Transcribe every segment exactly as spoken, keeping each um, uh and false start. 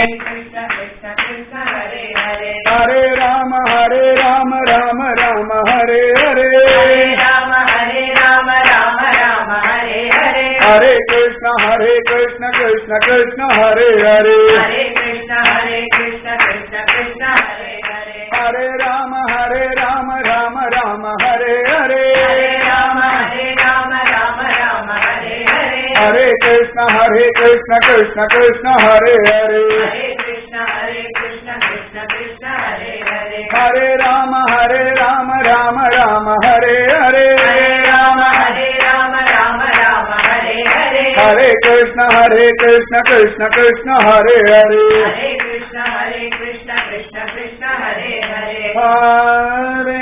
Krishna Krishna Krishna Hare Hare Hare Rama Hare Rama Rama Rama Hare Hare Hare Rama Hare Rama Rama Rama Hare Hare Hare Krishna Hare Krishna Krishna Krishna Hare Hare Hare Krishna Hare Krishna Krishna Krishna Hare Hare Hare Rama Hare Rama Rama Rama Hare Hare Hare Rama Hare Rama Rama Rama Hare Hare Hare Krishna Hare Krishna Krishna Krishna Hare Hare Hare Krishna Hare Krishna Krishna Krishna Hare Hare Hare Rama Hare Rama Rama Rama Hare Hare Hare Rama Hare Rama Rama Rama Hare Hare Hare Krishna Hare Krishna Krishna Krishna Hare Hare Hare Krishna Hare Krishna Krishna Krishna Hare Hare Hare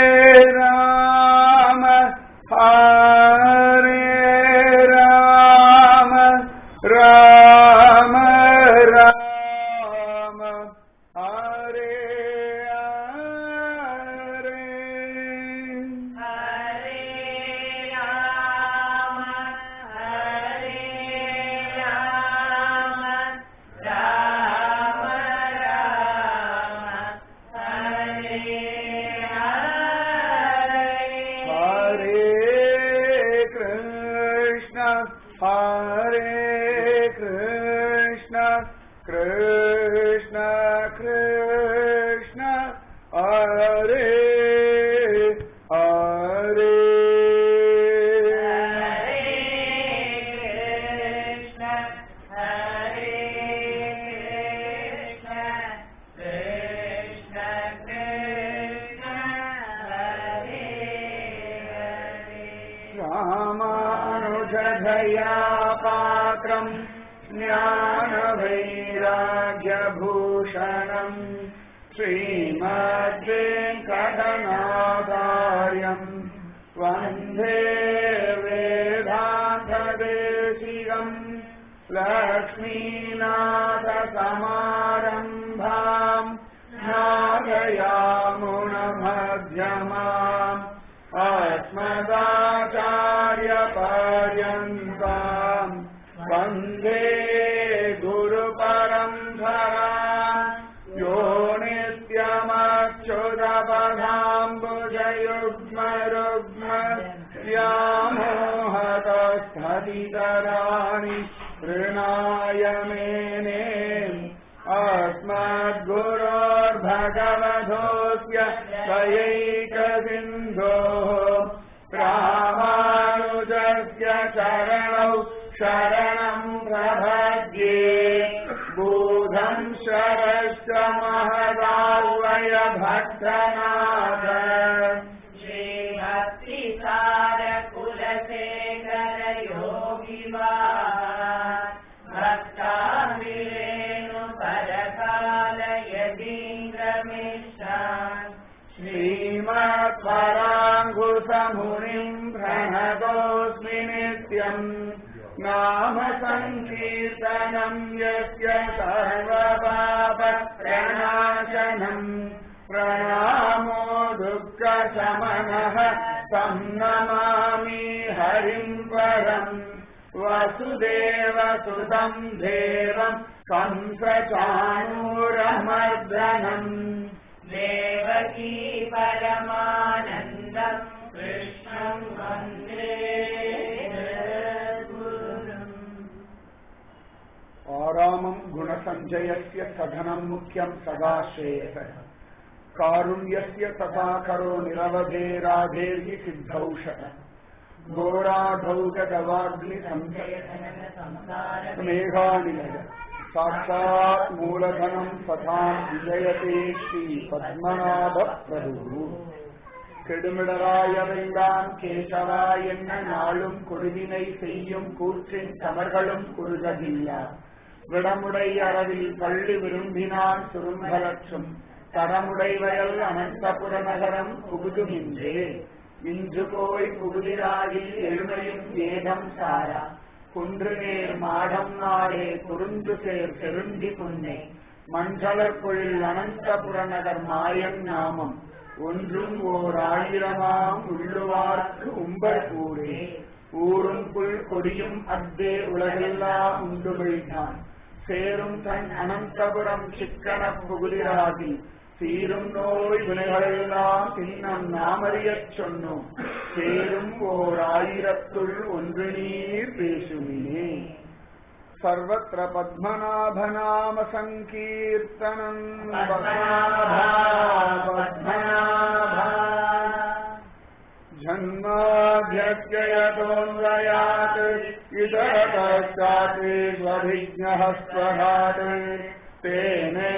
Rama Hare Rama Rama Rama Hare Hare Hare Rama Hare Rama Rama Rama Hare Hare Hare Krishna Hare Krishna Krishna Krishna Hare Hare Krishna Hare Krishna Krishna Krishna Hare Hare Ramanujadhaya Patram Jnana-Vairagya-bhushanam Srimad-Venkatanathāryam Vande Vedanta-Desikam Lakshmīnātha-Samarambhām Nāthayāmuna-madhyamām Asmadācārya-paryantam Vande Guru-Paramparaṁ Yo Nityamachyuta-padāmbujayugma-rugma Vyamohatasthathitaraṇi Srināya-mene Asmadgurur-bhagavadhosya Svayaikas-sindhoः Ramanujasya charanau Sharanam prabhagye Budham sharasya mahadavaya bhaktanāda Shri Bhakti Sara Kulasekara Yogivar Bhakta-mirenu Parakala Yadindra Mishran Srimad-Parāṅgusamunim pranatosmi nityam Nama sankirtanam yasya sarvapāpa pranāshanam Pranāmo dukkha samanaha tam namāmi harim param Vasudeva sudam devam kamsa-chānūramardhanam Devaki Paramanandam Krishnam Vande Gurum Ārāmam gunasanjayasya sadhanam mukyam sadāśreyasah Kārunyasya tathākaro niravadhe rādherhi siddhaushata Gōrādhaugagavāgni samsaya meghanilaya Sakshat Mooladhanam Satham Vijayate Shri Padmanabha Prabhu Kedumidarayavendan Keshavāyenna Nālum Kuruvinai Seyyum Kurchin Samargalum Kurugavilla Vidamudai Aravil Palli Virumbinan Surumbalaksham Taramudai Vayal Anantapura-nagaram Pugudumindre Injukoi Pugudirayi Elumayum Vedam Sara குன்றுநேர் மாடம் நாடே குறுந்து சேர் செருந்தி புன்னை மஞ்சளக்குள் அனந்தபுரநகர் மாயன் நாமம் ஒன்றும் ஓர் ஆயிரமாம் உள்ளுவார்க்கு உம்பர் ஊரே ஊரும் புல் கொடியும் அத்தே உலகெல்லாம் உண்டு விழித்தான் சேரும் தன் அனந்தபுரம் சிக்கன புகுதிராகி தீரும் நோய் வினைகளெல்லாம் தின்னம் நாமறியச் சொன்னோம் சேரும் ஓர் ஆயிரத்துள் ஒன்று நீர் பேசுமினே. सर्वत्र पद्मनाभनाम संकीर्तनम् पद्मनाभा पद्मनाभा जन्माद्यत्ययतोऽन्वयात् इतरतश्चात्विज्ञः स्वभात् तेने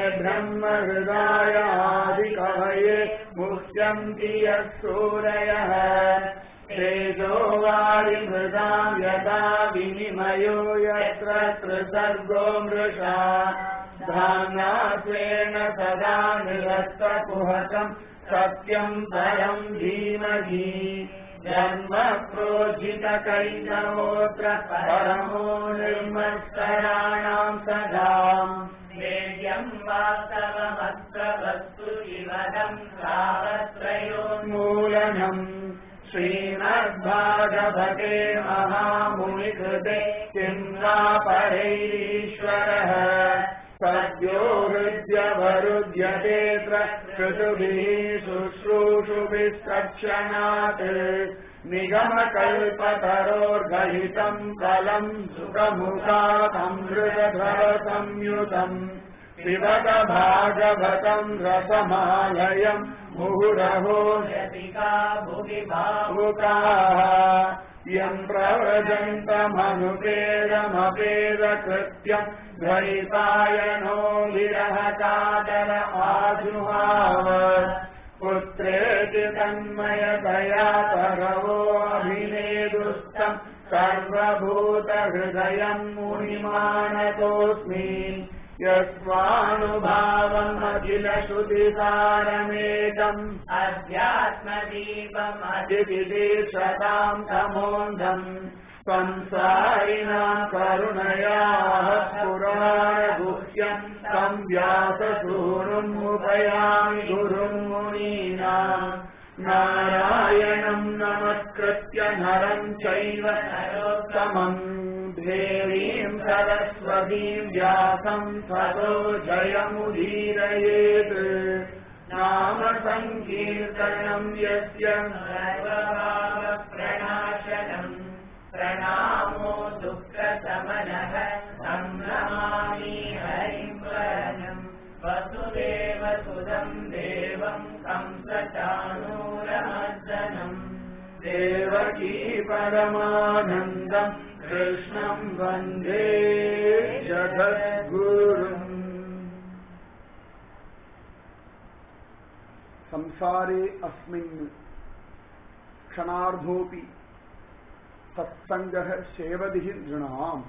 ब्रह्महृदायादिकवये मुह्यन्ति यः सूरयः तेजो वारिमृदाम् यथा विनिमयो यत्र त्रिसर्गो मृषा धाम्ना स्वेन सदा निरस्तकुहकम् सत्यम् परम् धीमहि जन्म प्रोज्झितकैतवोऽत्र परमो निर्मत्सराणाम् सदाम् वेद्यम् वास्तवमत्र वस्तु शिवदम् सावत्रयोन्मूलनम् श्रीमद्भागवते महामुनिकृते किं वा परैरीश्वरः सद्यो हृद्यवरुध्यतेऽत्र क्रतुभिः शुश्रूषुभिः तत्क्षणात् निगमकल्पतरोर्गहितम् फलम् सुखमुखातमृतधरसंयुतम् पिबत भागवतम् रसमालयम् मुहुरहो यतिका भुवि भावुकाः यम् प्रव्रजन्तमनुपेदमपेदकृत्यम् द्वैपायनो विरह कातर आजुहाव पुत्रेति तन्मयतया परवोऽभिनेदुस्तम् सर्वभूतहृदयम् मुनिमानतोऽस्मि यस्वानुभावम् अखिलश्रुतिसारमेकम् अध्यात्मदीपम् अधिविदेशताम् तमोऽन्धम् संसारिणाम् करुणयाः पुराणगुह्यम् तम् व्याससूनुम् उपयामि गुरुम् मुनीनाम् नारायणम् नमस्कृत्य नरम् चैव नरोत्तमम् देवीम् सरस्वतीम् व्यासम् ततो जयमुदीरयेत् नाम सङ्कीर्तनम् यस्य सर्वभावप्रणाशनम् प्रणामो दुःखशमनः तं नमामि हरिं वरदम् वसुदेवसुतं देवं कंसचाणूरमर्दनम् देवकी परमानन्दम् कृष्णं वन्दे जगद्गुरुम्. संसारे अस्मिन् क्षणार्धोऽपि सत्संगः सेवदिः नृणाम्.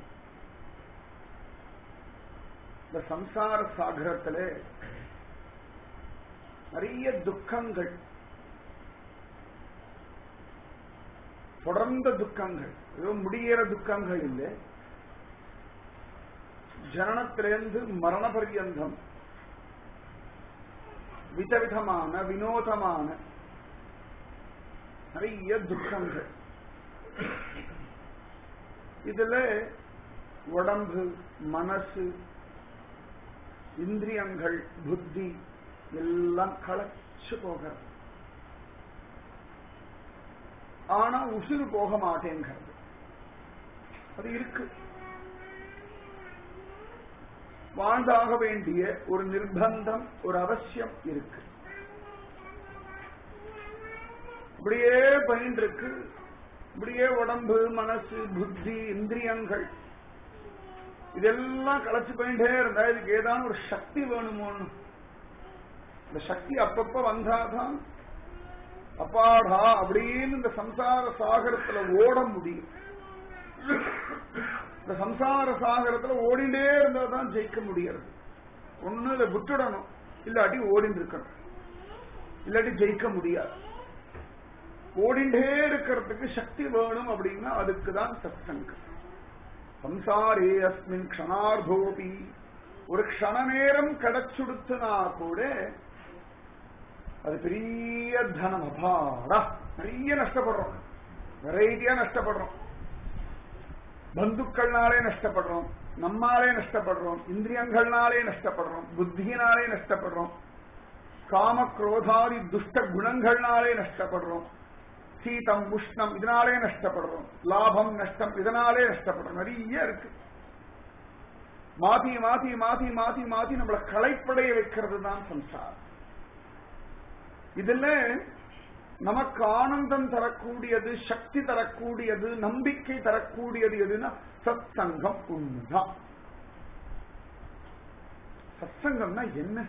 இந்த சம்சார சாகரத்திலே நிறைய துக்கங்கள், தொடர்ந்த துக்கங்கள், ஏதோ முடிகிற துக்கங்கள் இல்லை. ஜனனத்திலிருந்து மரண பர்யந்தம் விதவிதமான வினோதமான நிறைய துக்கங்கள். இதுல உடம்பு, மனசு, இந்திரியங்கள், புத்தி எல்லாம் களைச்சு போகிறது. ஆனா உசுறு போக மாட்டேங்கிறது. அது இருக்கு. வாழ்ந்தாக வேண்டிய ஒரு நிர்பந்தம், ஒரு அவசியம் இருக்கு. இப்படியே பயின்று இருக்கு. இப்படியே உடம்பு, மனசு, புத்தி, இந்திரியங்கள் இதெல்லாம் களைச்சு போயிட்டே இருந்தா இதுக்கு ஏதாவது ஒரு சக்தி வேணுமோன்னு. இந்த சக்தி அப்பப்ப வந்தாதான் அப்பாடா அப்படின்னு இந்த சம்சார சாகரத்துல ஓட முடியும். இந்த சம்சார சாகரத்துல ஓடிண்டே இருந்தாதான் ஜெயிக்க முடியாது. ஒண்ணு இதை விட்டுடணும், இல்லாட்டி ஓடிண்டு இருக்கணும், இல்லாட்டி ஜெயிக்க முடியாது. ஓடிண்டே இருக்கிறதுக்கு சக்தி வேணும். அப்படின்னா அதுக்குதான் சத்சங்கம். சம்சாரே அஸ்மின் க்ஷணார்தோபி, ஒரு க்ஷண நேரம் கிடைச்சுடுத்துனா கூட அது பெரிய தனம். அபாடா, நிறைய நஷ்டப்படுறோம், வெரைட்டியா நஷ்டப்படுறோம். பந்துக்கள்னாலே நஷ்டப்படுறோம், நம்மாலே நஷ்டப்படுறோம், இந்திரியங்கள்னாலே நஷ்டப்படுறோம், புத்தியினாலே நஷ்டப்படுறோம், காம குரோதாதி துஷ்ட குணங்கள்னாலே நஷ்டப்படுறோம், சீதம் உஷ்ணம் இதனாலே நஷ்டப்படுறோம், லாபம் நஷ்டம் இதனாலே நஷ்டப்படுறோம். நிறைய இருக்கு. மாத்தி மாத்தி மாத்தி மாத்தி மாத்தி நம்மளை களைப்படைய வைக்கிறது தான் சம்சாரம். இதுல நமக்கு ஆனந்தம் தரக்கூடியது, சக்தி தரக்கூடியது, நம்பிக்கை தரக்கூடியது எதுனா சத் சங்கம் உண்மைதான். சத் சங்கம்னா என்ன?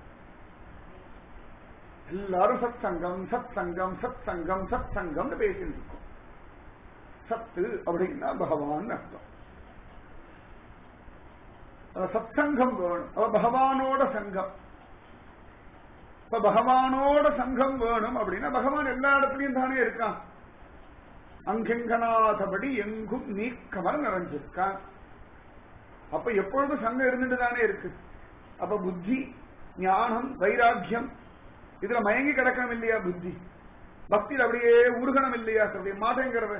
எல்லாரும் சத் சங்கம் சத் சங்கம் சத் சங்கம் சத் சங்கம் பேசிட்டு இருக்கோம். சத்து அப்படின்னா பகவான் அர்த்தம். சத் சங்கம் வேணும். அவ பகவானோட சங்கம். இப்ப பகவானோட சங்கம் வேணும் அப்படின்னா பகவான் எல்லா இடத்துலயும் தானே இருக்கான். அங்கெங்கனாதபடி எங்கும் நீக்கமர் நிறைஞ்சிருக்கான். அப்ப எப்பொழுதும் சங்கம் இருந்துட்டு தானே இருக்கு. அப்ப புத்தி, ஞானம், வைராக்கியம் இதுல மயங்கி கிடக்கணும் இல்லையா? புத்தி பக்தியில் அப்படியே உருகணும் இல்லையா? அப்படியே மாட்டேங்கிறது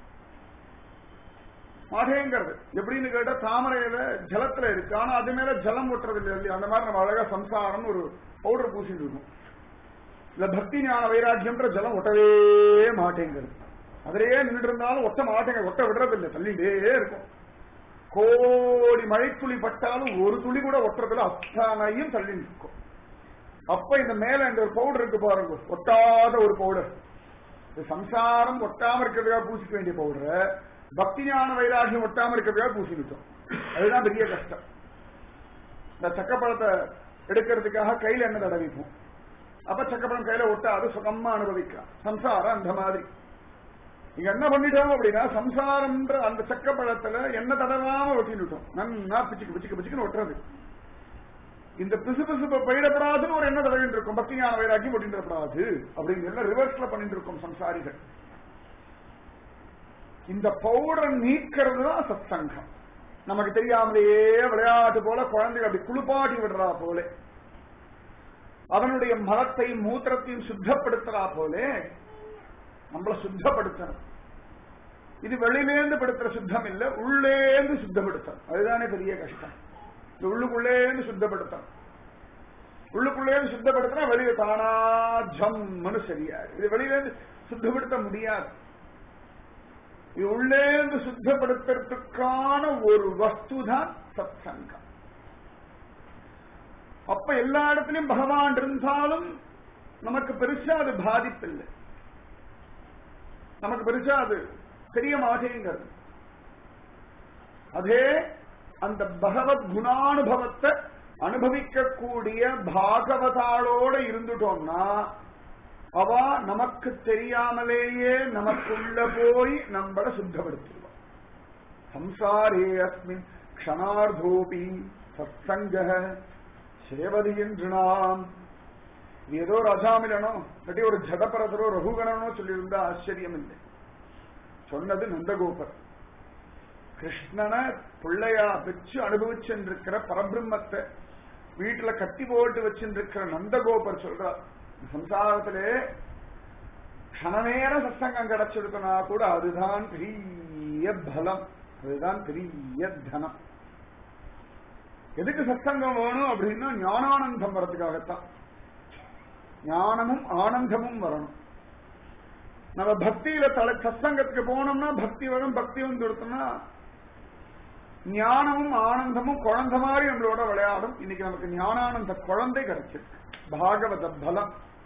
மாட்டேங்கிறது எப்படின்னு கேட்டா தாமரையில ஜலத்துல இருக்கு, ஆனா அது மேல ஜலம் ஒட்டுறது இல்லை இல்லையா? அந்த மாதிரி நம்ம அழகா சம்சாரம் ஒரு பவுடர் பூசிட்டு இருக்கும். இல்ல பக்தி ஞான வைராக்கியம்ன்ற ஜலம் ஒட்டவே மாட்டேங்கிறது. அதிலேயே நின்று இருந்தாலும் ஒட்ட மாட்டேங்க, ஒட்ட விடுறது இல்லை, தள்ளிட்டே இருக்கும். கோடி மழை துளி பட்டாலும் ஒரு துளி கூட ஒட்டுறதுல அத்தனையும் தள்ளி நிற்கும். அப்ப இந்த மேல இந்த ஒரு பவுடர் இருக்கு பாருங்க, ஒட்டாத ஒரு பவுடர். சம்சாரம் ஒட்டாம இருக்கிறதுக்காக பூசிக்க வேண்டிய பவுடர், பக்தி ஞான வைராகியம் ஒட்டாம இருக்கிறதுக்காக பூசிக்கிட்டோம். அதுதான் பெரிய கஷ்டம். இந்த சக்கப்பழத்தை எடுக்கிறதுக்காக கையில எண்ணெய் தடவிப்போம். அப்ப சக்கப்பழம் கையில ஒட்டாது, சுகமா அனுபவிக்கலாம். சம்சாரம் அந்த மாதிரி. நீங்க என்ன பண்ணிட்டோம் அப்படின்னா சம்சாரம்ன்ற அந்த சக்கப்பழத்துல எண்ணெய் தடவாம ஒட்டிட்டோம். நன்னா பிச்சுக்கு பிச்சுக்கு பிச்சுக்குன்னு ஒட்டுறது. இந்த பிசு பிசுப்ப பயிடப்படாதுன்னு ஒரு எண்ணெய் தடவிட்டு இருக்கும். பக்தி ஞான வைராக்கியம் ஒட்டின்றப்படாது அப்படிங்கிற ரிவர்ஸ்ல பண்ணிட்டு இருக்கும் சம்சாரிகள். இந்த பவுடர் நீக்கிறது தான் சத் சங்கம். நமக்கு தெரியாமலேயே விளையாட்டு போல குழந்தைகள் அப்படி குளிப்பாட்டி விடுறா போல, அவனுடைய மலத்தையும் மூத்திரத்தையும் சுத்தப்படுத்துறா போல நம்மள சுத்தப்படுத்தணும். இது வெளியிலேந்து படுத்துற சுத்தம் இல்ல, உள்ளேந்து சுத்தப்படுத்தணும். அதுதானே பெரிய கஷ்டம். இது உள்ளுக்குள்ளேந்து சுத்தப்படுத்தணும். உள்ளுக்குள்ளேந்து சுத்தப்படுத்தினா வெளியில தானா ஜம்னு சரியாது. இது வெளியிலேந்து சுத்தப்படுத்த முடியாது. இது உள்ளேந்து சுத்தப்படுத்துறதுக்கான ஒரு வஸ்துதான் சத் சங்கம். அப்ப எல்லா இடத்துலயும் பகவான் இருந்தாலும் நமக்கு பெருசா அது பாதிப்பில்லை, நமக்கு பெருசா அது தெரிய மாட்டேங்கிறது. அதே அந்த பகவத் குணானுபவத்தை அனுபவிக்கக்கூடிய பாகவதாளோட இருந்துட்டோம்னா அவ நமக்கு தெரியாமலேயே நமக்குள்ள போய் நம்மள சுத்தப்படுத்திடுவோம். சம்சாரே அஸ்மின் க்ஷணார்த்தோபி சத்சங்க சேவதி என்று நாம் ஏதோ ரஜாமிலனோ இல்லாட்டி ஒரு ஜடபரதரோ ரகுகணனோ சொல்லியிருந்தா ஆச்சரியம் இல்லை. சொன்னது நந்தகோபர். கிருஷ்ணனை பிள்ளையா வச்சு அனுபவிச்சுருக்கிற பரபிரம்மத்தை வீட்டுல கட்டி போட்டு வச்சிருக்கிற நந்தகோபர் சொல்றார், சம்சாரத்திலே கணநேர சத்சங்கம் கிடைச்சிருக்கனா கூட அதுதான் பெரிய பலம், அதுதான் பெரிய தனம். எதுக்கு சத்சங்கம் வேணும் அப்படின்னா ஞானானந்தம் வர்றதுக்காகத்தான். ஞானமும் ஆனந்தமும் வரணும். நம்ம பக்தியில தலை சத்சங்கத்துக்கு போனோம்னா பக்தி வரும். பக்தி வந்து கொடுத்தோம்னா ஞானமும் ஆனந்தமும் குழந்தை மாதிரி நம்மளோட விளையாடும். இன்னைக்கு நமக்கு ஞானானந்த குழந்தை கிடைச்சிருக்கு. பாகவத பலம்.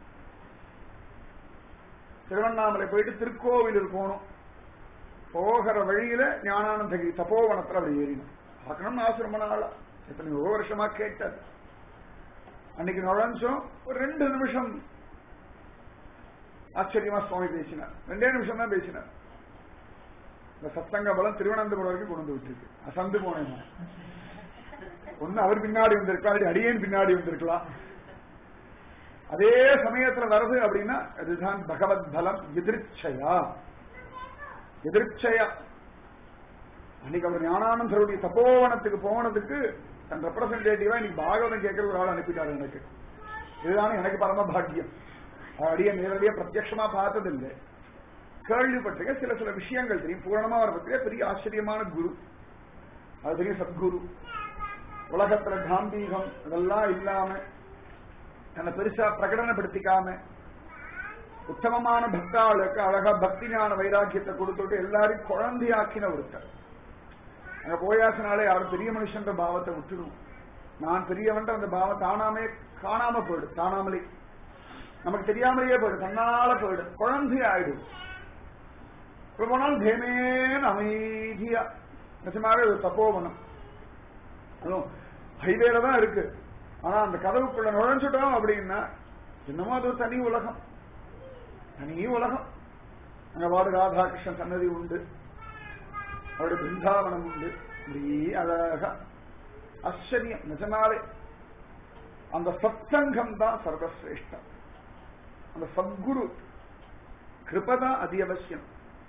திருவண்ணாமலை போயிட்டு திருக்கோவிலூர் போனோம். போகிற வழியில ஞானானந்தகிரி தபோவனத்துல அப்படி ஏறினோம். பார்க்கணும்னு ஆசை ரொம்ப நாளா, எத்தனையோ வருஷமா கேட்டது. அன்னைக்கு நுழைஞ்சோம். ஒரு ரெண்டு நிமிஷம் ஆச்சரியமா சுவாமி பேசினார். ரெண்டே நிமிஷம் தான் பேசினார். இந்த சத்சங்க பலம் திருவனந்தபுரம் வரைக்கும் கொண்டு விட்டுருக்கு. அசந்து போனேன். ஒண்ணு அவர் பின்னாடி வந்திருக்கலாம், அடியேன் பின்னாடி வந்திருக்கலாம். அதே சமயத்துல வருது அப்படின்னா அதுதான் பகவத் பலம். எதிர்ச்சையா எதிர்ச்சையா அன்னைக்கு அவர் ஞானானந்தருடைய தபோவனத்துக்கு போனதுக்கு தன் ரெப்ரசன்டேட்டிவா இன்னைக்கு பாகவதம் கேட்கிற ஒரு ஆள் அனுப்பிட்டாரு எனக்கு. இதுதானே எனக்கு பரம பாக்கியம். அடிய நேரடியா பிரத்யட்சமா பார்த்ததில்லை, கேள்விப்பட்டிருக்க சில சில விஷயங்கள் தெரியும். பூரணமா வர பத்திரிகை பெரிய ஆச்சரியமான குரு. அது பெரிய சத்குரு. உலகத்துல காம்பீகம் இதெல்லாம் இல்லாம தன்னை பெருசா பிரகடனப்படுத்திக்காம உத்தமமான பக்தாளுக்கு அழகா பக்தி ஞான வைராக்கியத்தை கொடுத்துட்டு எல்லாரையும் குழந்தையாக்கின ஒருத்தர். அங்க போயாசனாலே யாரும் பெரிய மனுஷன்ற பாவத்தை விட்டுடும். நான் பெரியவன்ற அந்த பாவம் தானாமே காணாம போயிடும். தானாமலே நமக்கு தெரியாமலேயே போயிடும். தன்னால போயிடும். குழந்தை ஆயிடும். இப்ப போனாலும் தேமேன்னு அமைதியா நிஜமாவே ஒரு தப்போவனம். அதுவும் ஹைவேல தான் இருக்கு. ஆனா அந்த கதவுக்குள்ள நுழைஞ்சுட்டோம் அப்படின்னா என்னமோ அது ஒரு தனி உலகம். தனி உலகம். அங்க வாடு ராதாகிருஷ்ணன் சன்னதி உண்டு, அவருடைய பிருந்தாவனம் உண்டு. இப்படி அழகா ஆச்சரியம். நிஜமாவே அந்த சத்சங்கம் தான் சர்வசிரேஷ்டம். அந்த சத்குரு கிருபதான் அதி அவசியம்.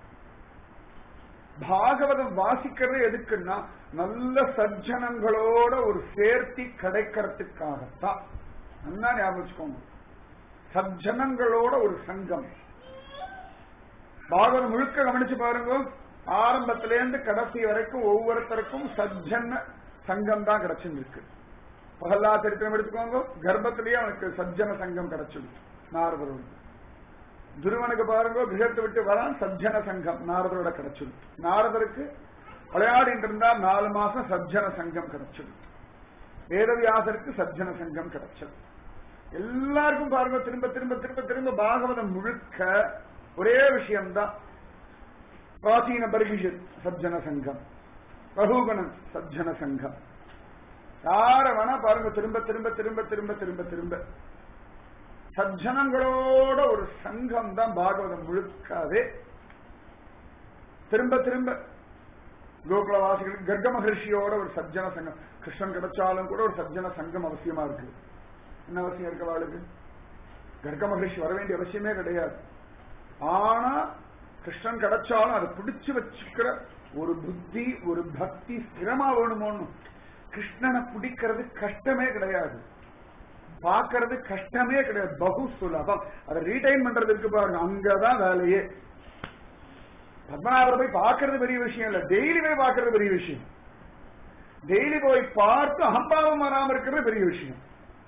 பாகவதம் வாசிக்கிறது எதுக்குன்னா நல்ல சஜ்ஜனங்களோட ஒரு சேர்த்தி கிடைக்கிறதுக்காகத்தான். நல்லா ஞாபகம் வச்சுக்கோங்க. சஜ்ஜனங்களோட ஒரு சங்கம். பாகவதம் முழுக்க கவனிச்சு பாருங்க. ஆரம்பத்திலேருந்து கடைசி வரைக்கும் ஒவ்வொருத்தருக்கும் சஜ்ஜன சங்கம் தான் கிடைச்சிருக்கு. பகல்லா சரித்திரம் எடுத்துக்கோங்க. கர்ப்பத்திலேயே அவனுக்கு சஜ்ஜன சங்கம் கிடைச்சிருக்கு நாரதரோட. துருவனுக்கு பாருங்க, கிரகத்தை விட்டு வரான், சஜ்ஜன சங்கம் நாரதரோட கிடைச்சிருக்கு. நாரதருக்கு விளையாடிட்டு இருந்தா நாலு மாசம் சஜ்ஜன சங்கம் கிடைச்சிருக்கு. வேதவியாசருக்கு சஜ்ஜன சங்கம் கிடைச்சது. எல்லாருக்கும் பாருங்க திரும்ப திரும்ப திரும்ப திரும்ப பாகவதம் முழுக்க ஒரே விஷயம்தான். பிராச்சீன பரிஷத் சஜ்ஜன சங்கம், ரகுகணன் சஜ்ஜன சங்கம். யார வேணா பாருங்க திரும்ப திரும்ப திரும்ப திரும்ப திரும்ப திரும்ப சஜ்ஜனங்களோட ஒரு சங்கம் தான் பாகவதம் முழுக்காவே. திரும்ப திரும்ப கோகுலவாசிகளுக்கு கர்க மகர்ஷியோட ஒரு சஜ்ஜன சங்கம். கிருஷ்ணன் கிடைச்சாலும் கூட ஒரு சஜ்ஜன சங்கம் அவசியமா இருக்கு. என்ன அவசியம் இருக்கு அவளுக்கு? கர்க மகர்ஷி வர வேண்டிய அவசியமே கிடையாது. ஆனா கிருஷ்ணன் கிடைச்சாலும் அதை பிடிச்சு வச்சுக்கிற ஒரு புத்தி, ஒரு பக்தி ஸ்திரமா வேணுமோன்னு. கிருஷ்ணனை பிடிக்கிறது கஷ்டமே கிடையாது, பாக்கிறது கஷ்டமே கிடையாது, பகு சுலபம். அதை ரீடைன் பண்றது இருக்கு பாருங்க, அங்கதான் வேலையே. பத்மநாபரை போய் பார்க்கறது பெரிய விஷயம் இல்ல, டெய்லி போய் பார்க்கறது பெரிய விஷயம். டெய்லி போய் பார்த்து அகம்பாவம் வராம இருக்கிறது பெரிய விஷயம்.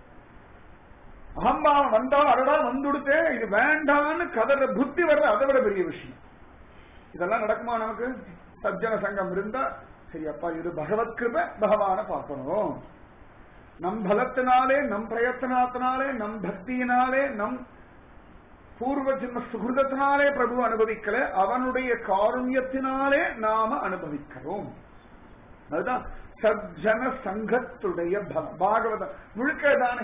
அகம்பாவம் வந்தா அடடா வந்துடுத்தே இது வேண்டான்னு கதற புத்தி வர்ற அதை விட பெரிய விஷயம். இதெல்லாம் நடக்குமா நமக்கு? சஜ்ஜன சங்கம் இருந்தா சரி அப்பா இது பகவத் கிருபை, பகவான பார்க்கணும். நம் பலத்தினாலே, நம் பிரயத்தனத்தினாலே, நம் பக்தியினாலே, நம் பூர்வ ஜென்ம சுகிருதத்தினாலே பிரபு அனுபவிக்கல, அவனுடைய காருண்யத்தினாலே நாம அனுபவிக்கிறோம். அதுதான் சஜ்ஜன சங்கத்துடைய பலம். பாகவதம் முழுக்க தானே.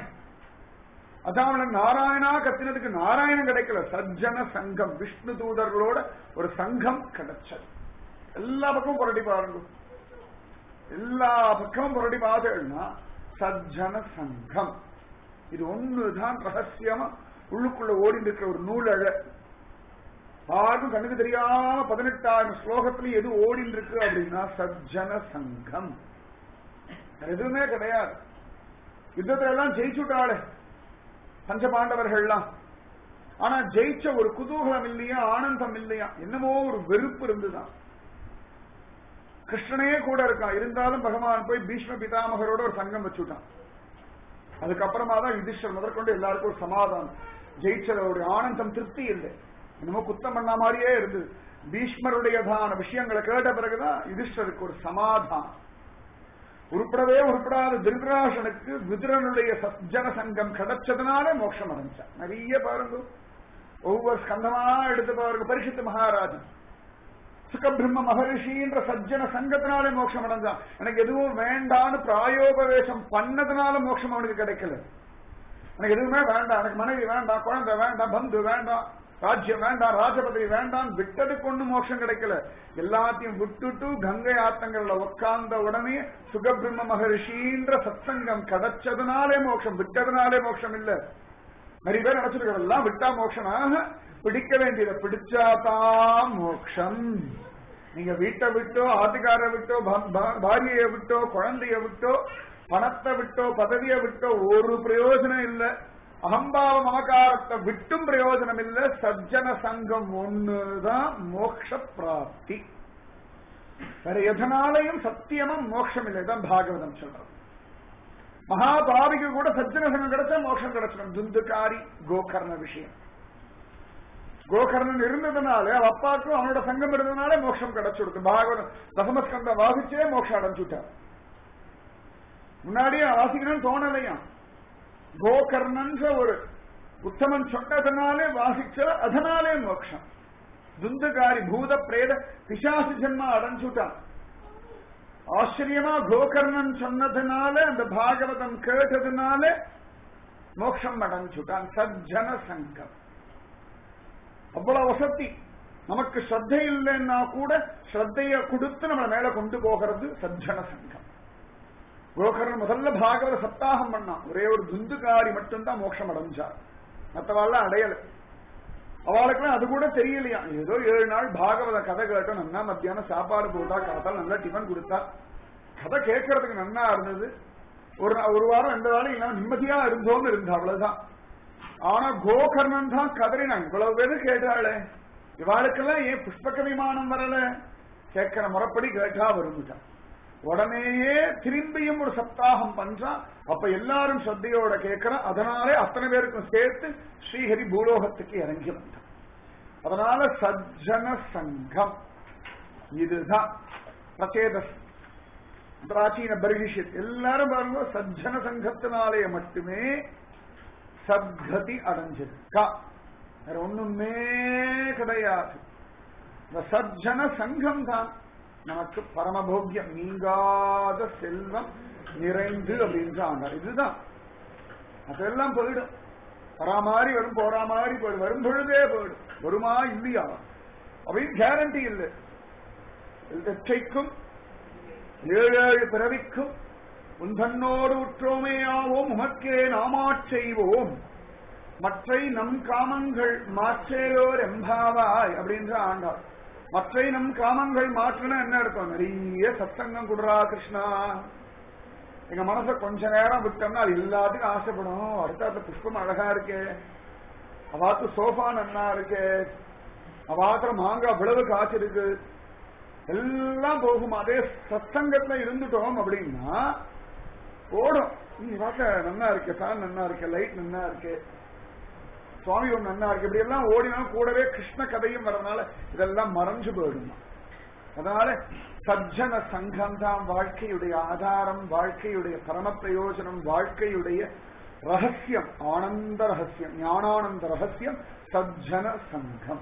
அதான் நாராயணா கத்தினதுக்கு நாராயணன் கிடைக்கல, சஜ்ஜன சங்கம், விஷ்ணு தூதர்களோட ஒரு சங்கம் கிடைச்சது. எல்லா பக்கமும் புரட்டி பாருங்க, எல்லா பக்கமும் புரட்டி பார்த்தேன்னா சஜ்ஜன சங்கம். இது ஒண்ணுதான் ரகசியமா உள்ளுக்குள்ள ஓடி இருக்கிற ஒரு நூலழ. யாருக்கும் கண்ணுக்கு தெரியாம பதினெட்டாயிரம் ஸ்லோகத்துல எது ஓடி இருக்கு அப்படின்னா சஜ்ஜன சங்கம். எதுவுமே கிடையாது. யுத்தத்துல எல்லாம் ஜெயிச்சுட்டாளே பஞ்ச பாண்டவர்கள்லாம். ஆனா ஜெயிச்ச ஒரு குதூகலம் இல்லையா, ஆனந்தம் இல்லையா, என்னமோ ஒரு வெறுப்பு இருந்துதான். கிருஷ்ணனே கூட இருக்கான், இருந்தாலும் பகவான் போய் பீஷ்ம பிதாமகரோட ஒரு சங்கம் வச்சுட்டான். அதுக்கப்புறமா தான் யுதிஷ்டர் முதற்கொண்டு எல்லாருக்கும் ஒரு சமாதானம். ஜெயிச்சதோட ஆனந்தம் திருப்தி இல்லை, என்னமோ குத்தம் பண்ண மாதிரியே இருந்தது. பீஷ்மருடையதான விஷயங்களை கேட்ட பிறகுதான் யுதிஷ்டருக்கு ஒரு சமாதானம். உருப்படவே உருப்படாத திருதராஷனுக்கு விதுரனுடைய சஜ்ஜன சங்கம் கிடைச்சதுனாலே மோட்சம் அடைஞ்சான். நிறைய பாருங்க, ஒவ்வொரு ஸ்கந்தமா எடுத்து பாருங்க. பரிசுத்த மகாராஜன் சுகபிரம்ம மகரிஷின்ற சஜ்ஜன சங்கத்தினாலே மோட்சம் அடைஞ்சான். எனக்கு எதுவும் வேண்டான்னு பிராயோபவேசம் பண்ணதுனால மோட்சம் அவனுக்கு கிடைக்கல. எனக்கு எதுவுமே வேண்டாம், எனக்கு மனைவி வேண்டாம், குழந்தை வேண்டாம், பந்து வேண்டாம், ராஜ்யம் வேண்டாம், ராஜபதவி வேண்டாம், விட்டது கொண்டு மோட்சம் கிடைக்கல. எல்லாத்தையும் விட்டுட்டு கங்கை ஆத்தங்கள்ல உட்கார்ந்த உடனே சுகபிரம்ம மகரிஷின்ற சத்சங்கம் கிடைச்சதுனாலே மோட்சம், விட்டதுனாலே மோட்சம் இல்ல. நிறைய பேர் நினைச்சிருக்க எல்லாம் விட்டா மோட்சமாக, பிடிக்க வேண்டியதை பிடிச்சாதான் மோட்சம். நீங்க வீட்டை விட்டோ, ஆதிகாரை விட்டோ, பாரியை விட்டோ, குழந்தைய விட்டோ, பணத்தை விட்டோ, பதவியை விட்டோ ஒரு பிரயோஜனம் இல்லை. அகம்பாவ மமகாரத்தை விட்டும் பிரயோஜனம் இல்லை. சஜ்ஜன சங்கம் ஒண்ணுதான் மோட்ச பிராப்தி. வேற எதனாலையும் சத்தியமும் மோட்சம் இல்லை. தான் பாகவதம் சொல்றது. மகாபாவிக்கு கூட சஜ்ஜன சங்கம் கிடைச்சா மோட்சம் கிடைச்சிடும். துந்துகாரி கோகர்ண விஷயம். கோகர்ணன் இருந்ததுனால அவ அப்பாவுக்கும் அவனோட சங்கம் இருந்ததுனாலே மோட்சம் கிடைச்சுடுது. பாகவதம் தசமஸ்கந்த வாசிச்சே மோட்சம் அடைஞ்சுட்டார். முன்னாடியே வாசிக்கணும்னு தோணலையா. கோகர்ணன் ஒரு உத்தமன் சொன்னதனாலே வாசிச்ச அதனாலே மோட்சம். துந்துகாரி பூத பிரேத பிசாசு ஜன்மா அடைஞ்சுட்டான். ஆச்சரியமா கோகர்ணன் சொன்னதுனால அந்த பாகவதம் கேட்டதுனால மோட்சம் அடைஞ்சுட்டான். சஜ்ஜன சங்கம் அவ்வளவு வசதி. நமக்கு ஸ்ரத்தை இல்லைன்னா கூட ஸ்ரத்தைய கொடுத்து நம்மளை மேல கொண்டு போகிறது சஜ்ஜன சங்கம். கோகர்ணன் முதல்ல பாகவத சப்தாகம் பண்ணான். ஒரே ஒரு துந்துகாரி மட்டும்தான் மோட்சம் அடைஞ்சார். மற்றவாள்லாம் அடையல. அவளுக்குலாம் அது கூட தெரியலையா. ஏதோ ஏழு நாள் பாகவத கதை கேட்டோம். நன்னா மத்தியானம் சாப்பாடு போட்டா, காத்தால் நல்லா டிஃபன் கொடுத்தா, கதை கேட்கறதுக்கு நன்னா இருந்தது. ஒரு ஒரு வாரம் ரெண்டு வாரம் இல்லாம நிம்மதியா இருந்தோம்னு இருந்தா அவ்வளவுதான். ஆனா கோகர்ணன் தான் கதறினா. இவ்வளவு பேரு கேட்டாளே, இவாளுக்கெல்லாம் ஏன் புஷ்பக விமானம் வரல? கேட்கிற முறைப்படி கேட்டா வரும்ட்டான். உடனேயே திரும்பியும் ஒரு சப்தாகம் பண்றான். அப்ப எல்லாரும் ஸ்ரத்தையோட கேட்கிறான். அதனாலே அத்தனை பேருக்கும் சேர்த்து ஸ்ரீஹரி பூலோகத்துக்கு இறங்கி வந்தான். அதனால சஜ்ஜன சங்கம் இதுதான் பிரச்சேத பிராச்சீன பரிஷித். எல்லாரும் பாருங்க, சஜ்ஜன சங்கத்தினாலே மட்டுமே சத்கதி அடைஞ்சிருக்கா. வேற ஒண்ணுமே கிடையாது. இந்த சஜ்ஜன சங்கம் தான் நமக்கு பரமபோக்கியம், நீங்காத செல்வம் நிறைந்து அப்படின்ற ஆண்டார். இதுதான். அதெல்லாம் போயிடும். வரா மாதிரி வரும், போறா மாதிரி போயிடும். வரும் பொழுதே போயிடும். வருமா இல்லையா அப்படின்னு கேரண்டி இல்லை. எச்சைக்கும் ஏழு ஏழு பிறவிக்கும் உந்தன்னோடு உற்றோமேயாவோம் உமக்கே நாமாச் செய்வோம் மற்றை நம் காமங்கள் மாற்றேயோர் எம்பாவாய் அப்படின்ற ஆண்டார். மற்றை நம் காமங்கள் மாற்றணும் என்ன அர்த்தம்? நிறைய சத்சங்கம் குடுறா கிருஷ்ணா. எங்க மனசை கொஞ்ச நேரம் விட்டோம்னா அது எல்லாத்துக்கும் ஆசைப்படும். அடுத்த புஷ்பம் அழகா இருக்கே, அவாத்து சோஃபா நன்னா இருக்கு, அவாத்திர மாங்காய் விளவு காய்ச்சி இருக்கு, எல்லாம் போகும். அதே சத்சங்கத்துல இருந்துட்டோம் அப்படின்னா ஓடும். நீ பார்க்க நன்னா இருக்கு, ஃபேன் நன்னா இருக்கு, லைட் நன்னா இருக்கு, சுவாமி ஒன்று நன்னா இருக்கு, இப்படி எல்லாம் ஓடினாலும் கூடவே கிருஷ்ண கதையும் வரதுனால இதெல்லாம் மறைஞ்சு போயிடும். அதனால சஜ்ஜன சங்கம் தான் வாழ்க்கையுடைய ஆதாரம், வாழ்க்கையுடைய பரம பிரயோஜனம், வாழ்க்கையுடைய ரகசியம், ஆனந்த ரகசியம், ஞானானந்த ரகசியம் சஜ்ஜன சங்கம்.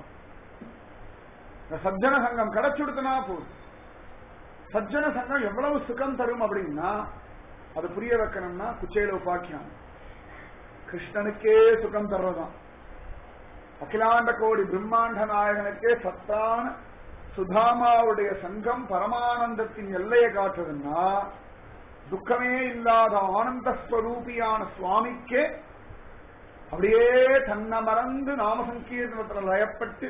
சஜ்ஜன சங்கம் கிடைச்சுடுத்துனா போதும். சஜ்ஜன சங்கம் எவ்வளவு சுகம் தரும் அப்படின்னா அது புரிய வைக்கணும்னா குச்சேல உபாக்கியம் கிருஷ்ணனுக்கே சுகம் தர்றதான். அகிலாண்ட கோடி பிரம்மாண்ட நாயகனுக்கே சத்தான சுதாமாவுடைய சங்கம் பரமானந்தத்தின் எல்லையை காட்டுதுன்னா துக்கமே இல்லாத ஆனந்த ஸ்வரூபியான சுவாமிக்கே அப்படியே தன்னை மறந்து நாம சங்கீர்த்தனத்தில் லயப்பட்டு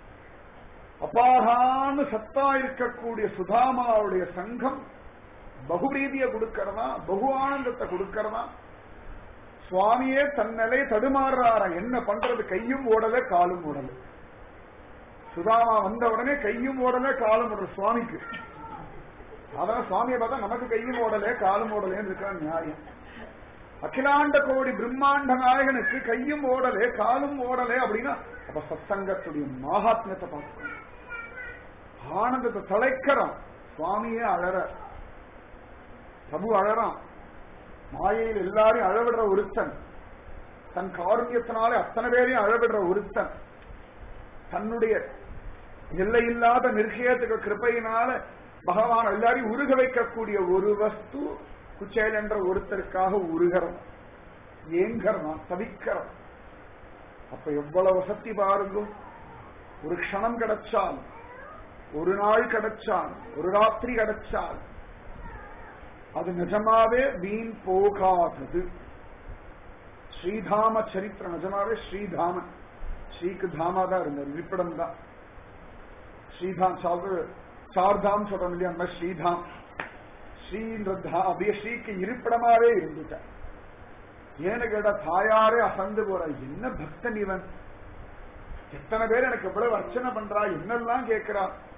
அபாரான சத்தா இருக்கக்கூடிய சுதாமாவுடைய சங்கம் பகுரீதியை கொடுக்கறதா, பகு ஆனந்தத்தை கொடுக்கறதா. சுவாமியே தன்னலே தடுமாறுறார, என்ன பண்றது? கையும் ஓடல காலும் ஓடல. சுதாமா வந்த உடனே கையும் ஓடல காலும் ஓடல சுவாமிக்கு. அதான் சுவாமியை பார்த்தா நமக்கு கையும் ஓடல காலும் ஓடலேன்னு இருக்கா நியாயம். அகிலாண்ட கோடி பிரம்மாண்ட நாயகனுக்கு கையும் ஓடலே காலும் ஓடலே அப்படின்னா அப்ப சத்சங்கத்துடைய மகாத்மியத்தை பார்க்கணும். ஆனந்தத்தை தலைக்கிறான். சுவாமியே அழற, பிரபு அழறான். மாயையில் எல்லாரையும் அழவிடுற ஒருத்தன், தன் காருண்யத்தினாலே அத்தனை பேரையும் அழவிடுற ஒருத்தன், தன்னுடைய எல்லையில்லாத நிர்ஷயத்துக்கு கிருப்பையினால பகவான் எல்லாரையும் உருக வைக்கக்கூடிய ஒரு வஸ்து குச்சேல் என்ற ஒருத்தருக்காக உருகிறோம், ஏங்கறோம், தவிக்கிறோம். அப்ப எவ்வளவு சக்தி பாருங்க. ஒரு க்ஷணம் கிடைச்சால், ஒரு நாள் கிடைச்சால், ஒரு ராத்திரி கிடைச்சால் அது நிஜமாவே வீண் போகாதது. ஸ்ரீதாம சரித்திரம் நிஜமாவே ஸ்ரீதாமன். ஸ்ரீக்கு தாமா தான் இருந்தார், இருப்பிடம் தான் ஸ்ரீதாம். சார்தாம் சொல்றோம் இல்லையா, நம்ம ஸ்ரீதாம். ஸ்ரீன்ற அப்படியே ஸ்ரீக்கு இருப்பிடமாவே இருந்துட்டார். ஏன்னு கேட்டா தாயாரே அசந்து போற, என்ன பக்தன் இவன், எத்தனை பேர் எனக்கு எவ்வளவு அர்ச்சனை பண்றா, என்னெல்லாம் கேட்கிறா.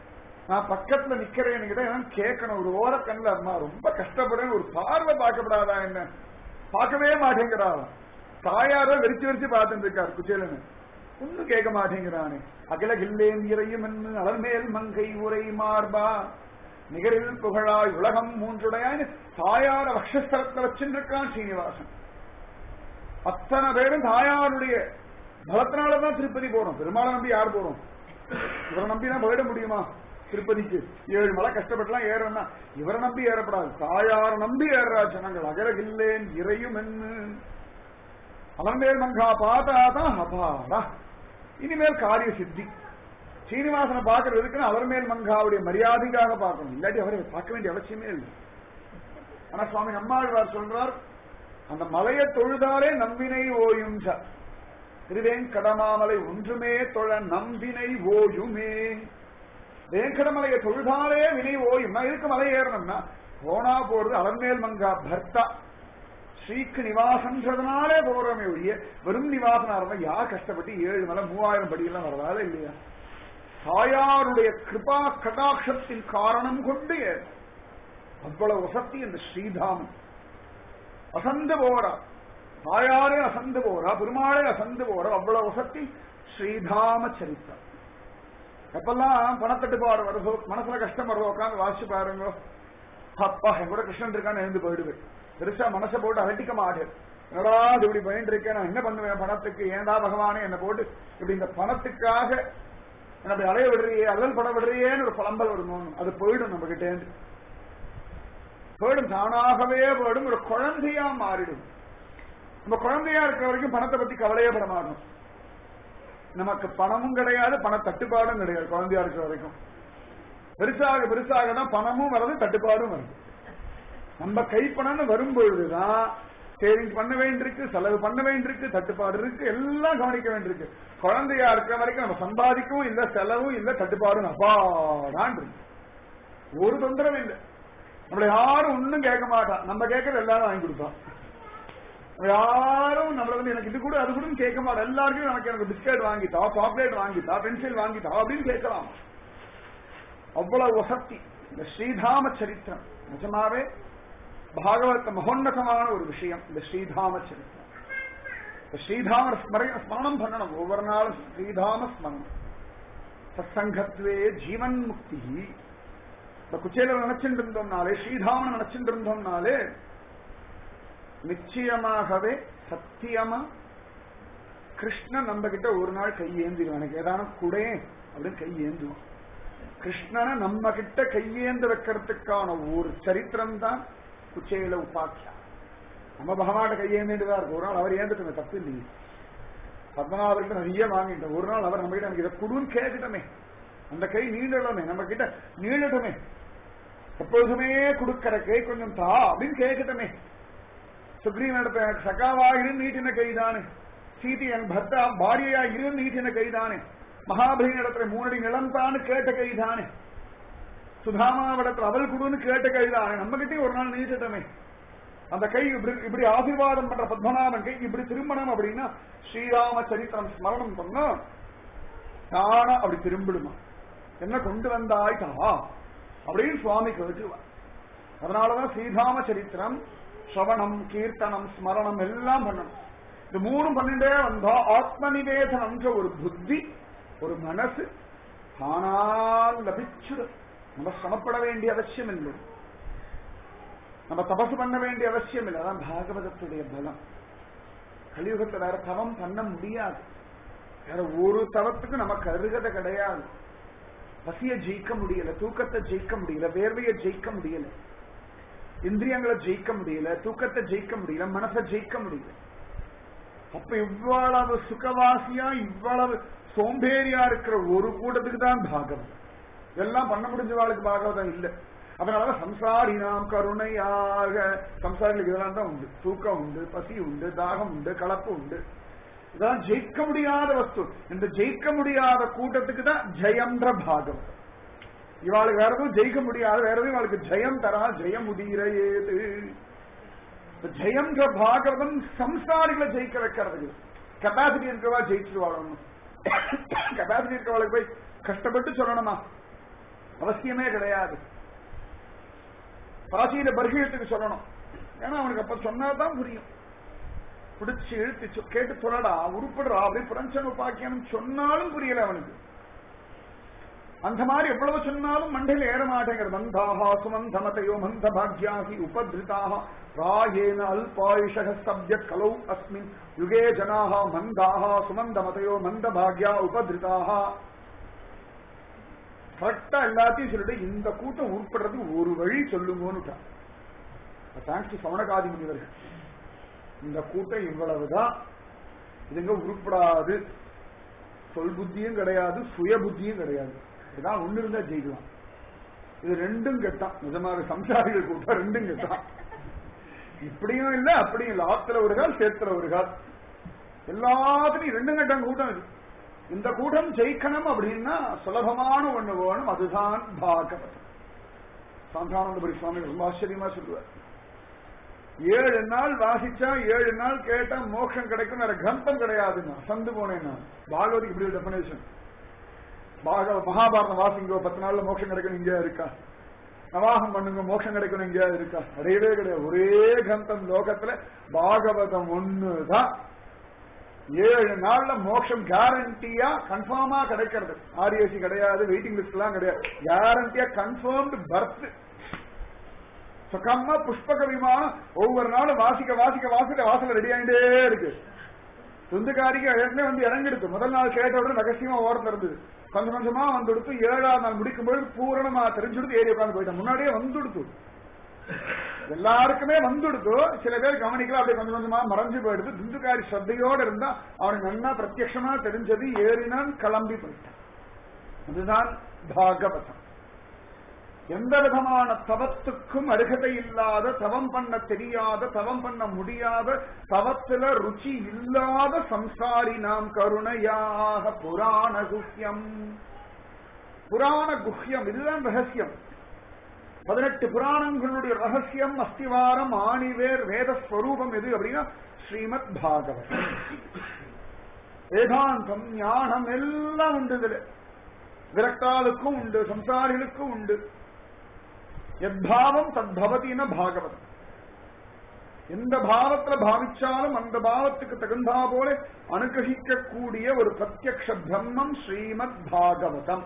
நான் பக்கத்துல நிக்கிறேன்னு கிட்ட கேட்கணும். ஒரு ஓர கண்ணில் அம்மா ரொம்ப கஷ்டப்படுறேன், ஒரு பார்வை பார்க்கப்படாதா என்ன? பார்க்கவே மாட்டேங்கிறா. தாயார வெறிச்சு வெறிச்சு பார்த்துட்டு இருக்காரு குச்சேலன்னு. ஒன்னும் கேட்க மாட்டேங்கிறானே. அகில கில்லேன் இறையும் என்று அலர்மேல் மங்கை உரை மார்பா நிகரில் புகழாய் உலகம் மூன்றுடையான்னு தாயார வக்ஷஸ்தலத்துல வச்சுருக்கான் சீனிவாசன். அத்தனை பேரும் தாயாருடைய பலத்தினாலதான் திருப்பதி போறோம். பெருமாளை நம்பி யார் போறோம்? இவரை நம்பிதான் போயிட முடியுமா திருப்பதிக்கு? ஏழு மலை கஷ்டப்பட்டுலாம் ஏறனா இவரை நம்பி ஏறப்படாது, தாயார நம்பி ஏறா ஜனங்கள். அகரகில்லேன் இறையும் என்று அலர்மேல் மங்கா பார்த்தாதான் அபாடா இனிமேல் காரிய சித்தி. சீனிவாசனை பார்க்கறது இருக்குன்னு அலர்மேல் மங்காவுடைய மரியாதைக்காக பார்க்கணும், இல்லாட்டி அவரை பார்க்க வேண்டிய அவசியமே இல்லை. ஆனா சுவாமி நம்மாழ்வார் சொல்றார், அந்த மலையை தொழுதாலே நம்பினை ஓயும். திருவேங்கடமாமலை ஒன்றுமே தொழ நம்பினை ஓயுமே. வேங்கடமலையை தொழுதாலே வினை ஓயும். நான் எதுக்கு மலை ஏறணும்னா போனா போறது அலர்மேல் மங்கா பர்த்தா ஸ்ரீக்கு நிவாசன்றதுனாலே போறோமே ஒழிய வெறும் நிவாசனா இருந்தா யார் கஷ்டப்பட்டு ஏழு மலை மூவாயிரம் படியெல்லாம் வரதால இல்லையா? தாயாருடைய கிருபா கடாட்சத்தின் காரணம் கொண்டு அவ்வளவு வசதி இந்த ஸ்ரீதாமன். அசந்து போறா தாயாரே, அசந்து போறா பெருமாளே, அசந்து போறா. அவ்வளவு வசதி ஸ்ரீதாம சரித்திரம். எப்பெல்லாம் பணத்தட்டுப்பாடு வருதோ, மனசுல கஷ்டம் வருதோ, உட்காந்து வாசிச்சு பாருங்க. அப்பா என் கூட கிருஷ்ணன் இருக்கான்னு எழுந்து போயிடுவேன். பெருசா மனசை போட்டு அலட்டிக்க மாட்டேன். என்னடா இது இப்படி பயந்து இருக்கேன், நான் என்ன பண்ணுவேன் பணத்துக்கு? ஏண்டா பகவானே என்னை போட்டு இப்படி இந்த பணத்துக்காக என்ன அப்படி அலைய விடுறியே, அல்லல் பட விடுறியேன்னு ஒரு புலம்பல் வருமோ, அது போயிடும் நம்ம கிட்டே போயிடும், தானாகவே போயிடும். ஒரு குழந்தையா மாறிடும். நம்ம குழந்தையா இருக்கிற வரைக்கும் பணத்தை பத்தி கவலையே பட மாட்டோம். நமக்கு பணமும் கிடையாது, பண தட்டுப்பாடும் கிடையாது குழந்தையா இருக்கிற வரைக்கும். பெருசாக பெருசாக தான் பணமும் வருது, தட்டுப்பாடும் வருது. நம்ம கைப்பணம்னு வரும்பொழுதுதான் சேவிங் பண்ண வேண்டியிருக்கு, செலவு பண்ண வேண்டியிருக்கு, தட்டுப்பாடு இருக்கு, எல்லாம் கவனிக்க வேண்டியிருக்கு. குழந்தையா இருக்கிற வரைக்கும் நம்ம சம்பாதிக்கவும் இல்லை, செலவும் இல்லை, தட்டுப்பாடும் அப்பாடான் இருக்கு. ஒரு தொந்தரவும் இல்லை. நம்மள யாரும் ஒன்னும் கேட்க மாட்டான், நம்ம கேட்கறது எல்லாரும் வாங்கி கொடுப்பான். யாரும் நம்மள வந்து எனக்கு இது கூட அது கூட கேட்க மாட்டோம். எல்லாருக்கும் எனக்கு எனக்கு பிஸ்கட் வாங்கிட்டா, சாக்லேட் வாங்கிட்டா, பென்சில் வாங்கிட்டா அப்படின்னு கேட்கலாம். அவ்வளவு வசதி இந்த ஸ்ரீதாம சரித்திரம். நிஜமாவே பாகவத மகோன்னதமான ஒரு விஷயம் இந்த ஸ்ரீதாம சரித்திரம். இந்த ஸ்ரீதாம ஸ்மரணம் பண்ணணும் ஒவ்வொரு நாளும். ஸ்ரீதாம ஸ்மரணம். சத்சங்கத்வே ஜீவன் முக்தி. இந்த குச்சேல நினைச்சுட்டு இருந்தோம்னாலே, ஸ்ரீதாமன் நினைச்சுட்டு இருந்தோம்னாலே நிச்சயமாகவே சத்தியமா கிருஷ்ணன் நம்ம கிட்ட ஒரு நாள் கையேந்திடுவான். எனக்கு ஏதான குடே அப்படின்னு கையேந்துவான். கிருஷ்ணனை நம்ம கிட்ட கையேந்து வைக்கிறதுக்கான ஒரு சரித்திரம் தான் குச்சேல உபாக்கியா. நம்ம பகவான கையேந்துதான் இருக்கும். ஒரு நாள் அவர் ஏந்துட்டோமே, தப்பு இல்லையே. பத்மநாபர்கிட்ட நிறைய வாங்கிட்டோம். ஒரு நாள் அவர் நம்ம கிட்ட எனக்கு இதை குடுன்னு கேட்கட்டுமே, அந்த கை நீண்டமே, நம்ம கிட்ட நீளட்டுமே. எப்பொழுதுமே கொடுக்கிற கை கொஞ்சம் தா அப்படின்னு கேட்கட்டுமே. சுக்ரீவனிடத்தை சகாவா இரு நீட்டின கைதானே, சீதி என் பர்த்தா பாரியா இரு நீட்டின கைதானே, மகாபலியிடத்துல மூணடி நிலம் தான்னு கேட்ட கைதானே, சுதாமாவிடத்துல அவள் குடுன்னு கேட்ட கைதானே. நம்ம கிட்டே ஒரு நாள் நீட்டமே. அந்த கை இப்படி இப்படி ஆசீர்வாதம் பண்ற பத்மநாபன் கை இப்படி திரும்பணும் அப்படின்னா ஸ்ரீராம சரித்திரம் ஸ்மரணம் பண்ணா தானா அப்படி திரும்பிடுமா. என்ன கொண்டு வந்தாய்தா அப்படின்னு சுவாமி கேட்டுருவார். அதனாலதான் ஸ்ரீராம சரித்திரம் ஸ்ரவணம், கீர்த்தனம், ஸ்மரணம் எல்லாம் பண்ணணும். இது மூணும் பண்ணிட்டே வந்தா ஆத்ம நிவேதனம்ன்ற ஒரு புத்தி, ஒரு மனசு ஆனால் லபிச்சுடும். நம்ம சிரமப்பட வேண்டிய அவசியம் இல்லை, நம்ம தபசு பண்ண வேண்டிய அவசியம் இல்லை. அதான் பாகவதத்துடைய பலம். கலியுகத்துல வேற தவம் பண்ண முடியாது. வேற ஒரு தவத்துக்கு நமக்கு அருகதை கிடையாது. பசிய ஜெயிக்க முடியல, தூக்கத்தை ஜெயிக்க முடியல, வேர்வையை ஜெயிக்க முடியல, இந்திரியங்களை ஜெயிக்க முடியல, தூக்கத்தை ஜெயிக்க முடியல, மனசை ஜெயிக்க முடியல. அப்ப இவ்வளவு சுகவாசியா இவ்வளவு சோம்பேறியா இருக்கிற ஒரு கூட்டத்துக்கு தான் பாகவதம். இதெல்லாம் பண்ண முடிஞ்சவாளுக்கு பாகவதம் இல்லை. அதனாலதான் சம்சாரி நாம் கருணையாக. சம்சாரிகளுக்கு இதெல்லாம் தான் உண்டு. தூக்கம் உண்டு, பசி உண்டு, தாகம் உண்டு, கலப்பு உண்டு. இதெல்லாம் ஜெயிக்க முடியாத வஸ்து. இந்த ஜெயிக்க முடியாத கூட்டத்துக்கு தான் ஜெயம்ன்ற பாகவதம். இவாளுக்கு வேற எதுவும் ஜெயிக்க முடியாது, வேற எதுவும் இவாளுக்கு ஜெயம் தரா. ஜெயம் உதீர ஏது ஜெயம்ன்ற பாகவதம் சம்சாரிகளை ஜெயிக்க வைக்கிறது. கெப்பாசிட்டி இருக்கவா ஜெயிச்சுட்டு வாழணும். கெப்பாசிட்டி இருக்கவாளுக்கு போய் கஷ்டப்பட்டு சொல்லணுமா? அவசியமே கிடையாது. பிராச்சீன பர்கியத்துக்கு சொல்லணும், ஏன்னா அவனுக்கு அப்ப சொன்னாதான் புரியும். பிடிச்சு இழுத்து கேட்டு சொல்லடா உருப்படுறா அப்படி பிரஞ்சன உபாக்கியம் சொன்னாலும் புரியல அவனுக்கு. அந்த மாதிரி எவ்வளவு சொன்னாலும் மண்டையில ஏற மாட்டேங்கிறது. மந்தாஹா சுமந்தமதையோ மந்த பாக்யாகி உபதிருதாக ராயேன அல்பாயுஷக சப்ய கலௌ அஸ்மின் யுகே ஜனாஹா மந்தாஹா சுமந்தமதையோ மந்த பாக்யா உபதிருதாக. கரெக்டா எல்லாத்தையும் சொல்லிட்டு இந்த கூட்டம் உட்படுறதுக்கு ஒரு வழி சொல்லுங்கன்னு. தேங்க்ஸ் டு சவணகாதி முனிவர்கள். இந்த கூட்டம் இவ்வளவுதான், இதுங்க உருப்படாது, சொல் புத்தியும் கிடையாது, சுய புத்தியும் கிடையாது. இதுதான் ஒண்ணு இருந்தா ஜெயிக்கலாம். இது ரெண்டும் கெட்டான். நிஜமாக சம்சாரிகள் கூட்டம் ரெண்டும் கெட்டான். இப்படியும் இல்ல அப்படியும் இல்ல, ஆத்துல ஒரு கால் சேத்துல ஒரு கால், எல்லாத்துலயும் ரெண்டும் கெட்டான் கூட்டம் இது. இந்த கூட்டம் ஜெயிக்கணும் அப்படின்னா சுலபமான ஒண்ணு வேணும், அதுதான் பாகவதம். சாந்தானந்தபுரி சுவாமி ரொம்ப ஆச்சரியமா சொல்லுவார், ஏழு நாள் வாசிச்சா ஏழு நாள் கேட்டா மோட்சம் கிடைக்கும், வேற கிரந்தம் கிடையாதுன்னா சந்து போனேன் நான். பாகவதிக்கு இப்படி டெபினேஷன். பாக மகாபாரதம் வாசிங்கோ பத்து நாள்ல மோட்சம் கிடைக்கும் இங்கே இருக்கா, நவாகம் பண்ணுங்க மோட்சம் கிடைக்கும் இங்கே இருக்கா, கிடையவே கிடையாது. ஒரே கிரந்தம் லோகத்துல பாகவதம் ஒண்ணுதான். ஏழு நாள்ல மோட்சம் கேரண்டியா கன்ஃபார்மா கிடைக்கிறது. ஆர்ஏசி கிடையாது, வெயிட்டிங் லிஸ்ட் எல்லாம் கிடையாது, கேரண்டியா கன்ஃபார்ம்டு பர்த். சுகமா புஷ்பக விமானம் ஒவ்வொரு நாளும் வாசிக்க வாசிக்க வாசிக்க வாசல ரெடி ஆகிட்டே இருக்கு. துந்துக்காரிக்கு ஏற்கனவே வந்து இறங்கிடுது. முதல் நாள் கேட்ட உடனே ரகசியமா ஓரத்துல இருந்தது, கொஞ்சம் கொஞ்சமா வந்துடுத்து. ஏழாம் நாள் முடிக்கும் பொழுது பூரணமா தெரிஞ்சுடுத்து ஏறி உட்காந்து போயிட்டேன். முன்னாடியே வந்துடுத்து, எல்லாருக்குமே வந்துடுத்து. சில பேர் கவனிக்கலாம், அப்படியே கொஞ்சம் கொஞ்சமா மறைஞ்சு போயிடுது. துந்துக்காரி ஸ்ரத்தையோடு இருந்தா அவனுக்கு நல்லா பிரத்யட்சமா தெரிஞ்சது, ஏறினான் கிளம்பி போயிட்டான். அதுதான் பாகவதம். எந்த விதமான தவத்துக்கும் அருகதை இல்லாத, தவம் பண்ண தெரியாத, தவம் பண்ண முடியாத, தவத்துல ருச்சி இல்லாத சம்சாரி நாம் கருணையாக புராண குஹ்யம். புராண குஹ்யம் இதுதான் ரகசியம். பதினெட்டு புராணங்களுடைய ரகசியம், அஸ்திவாரம், ஆணிவேர், வேதஸ்வரூபம் எது அப்படின்னா ஸ்ரீமத் பாகவதம். வேதாந்தம், ஞானம் எல்லாம் உண்டு இதுல. விரக்தாளுக்கும் உண்டு, சம்சாரிகளுக்கும் உண்டு. எத்பாவம் தத்பவதின பாகவதம். எந்த பாவத்துல பாவிச்சாலும் அந்த பாவத்துக்கு தகுந்தா போல அனுகிரகிக்கக்கூடிய ஒரு பிரத்யக்ஷ பிரம்மம் ஸ்ரீமத் பாகவதம்.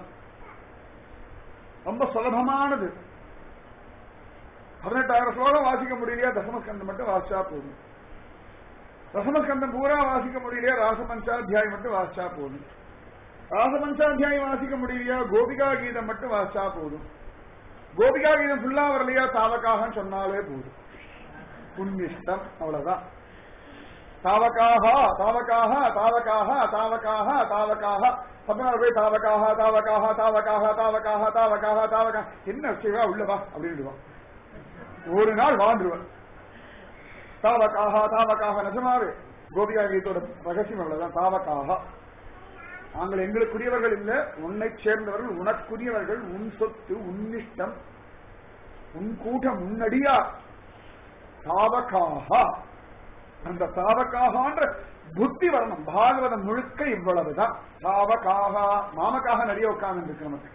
ரொம்ப சுலபமானது. பதினெட்டாயிரம் ஸ்லோகம் வாசிக்க முடியலையா, தசமஸ்கந்தம் மட்டும் வாசிச்சா போதும். தசமஸ்கந்தம் பூரா வாசிக்க முடியலையா, ராசபஞ்சாத்தியாயம் மட்டும் வாசிச்சா போதும். ராசபஞ்சாத்தியாயம் வாசிக்க முடியலையா, கோபிகா கீதம் மட்டும் வாசிச்சா போதும். கோபிகா கீதம் ஃபுல்லா வரலையா, தாவக்காக சொன்னாலே போதும். புண்ணிஷ்டம், அவ்வளவுதான். தாவக்காக தாவக்காக தாவக்காக தாவக்காக தாவக்காக பதினாறு பேர் தாவக்காக தாவக்காக தாவக்காக தாவக்காக தாவக்காக தாவக்கா. என்ன செய்வா உள்ளவா அப்படின்டுவான். ஒரு நாள் வாழ்ந்துருவன். தாவக்காக தாவக்காக நிஜமாவே கோபிகா கீதத்தோட ரகசியம் அவ்வளவுதான். தாவக்காக நாங்கள் எங்களுக்குரியவர்கள் இல்ல, உன்னை சேர்ந்தவர்கள், உனக்குரியவர்கள், உன் சொத்து, உன்னிஷ்டம், உன் கூட்டம், உன்னடியா. தாவக்காக, அந்த தாவக்காகன்ற புத்தி வரணும். பாகவதம் முழுக்க இவ்வளவுதான். தாவக்காக, மாமக்காக நிறைய உட்கார்ந்து இருக்கு நமக்கு.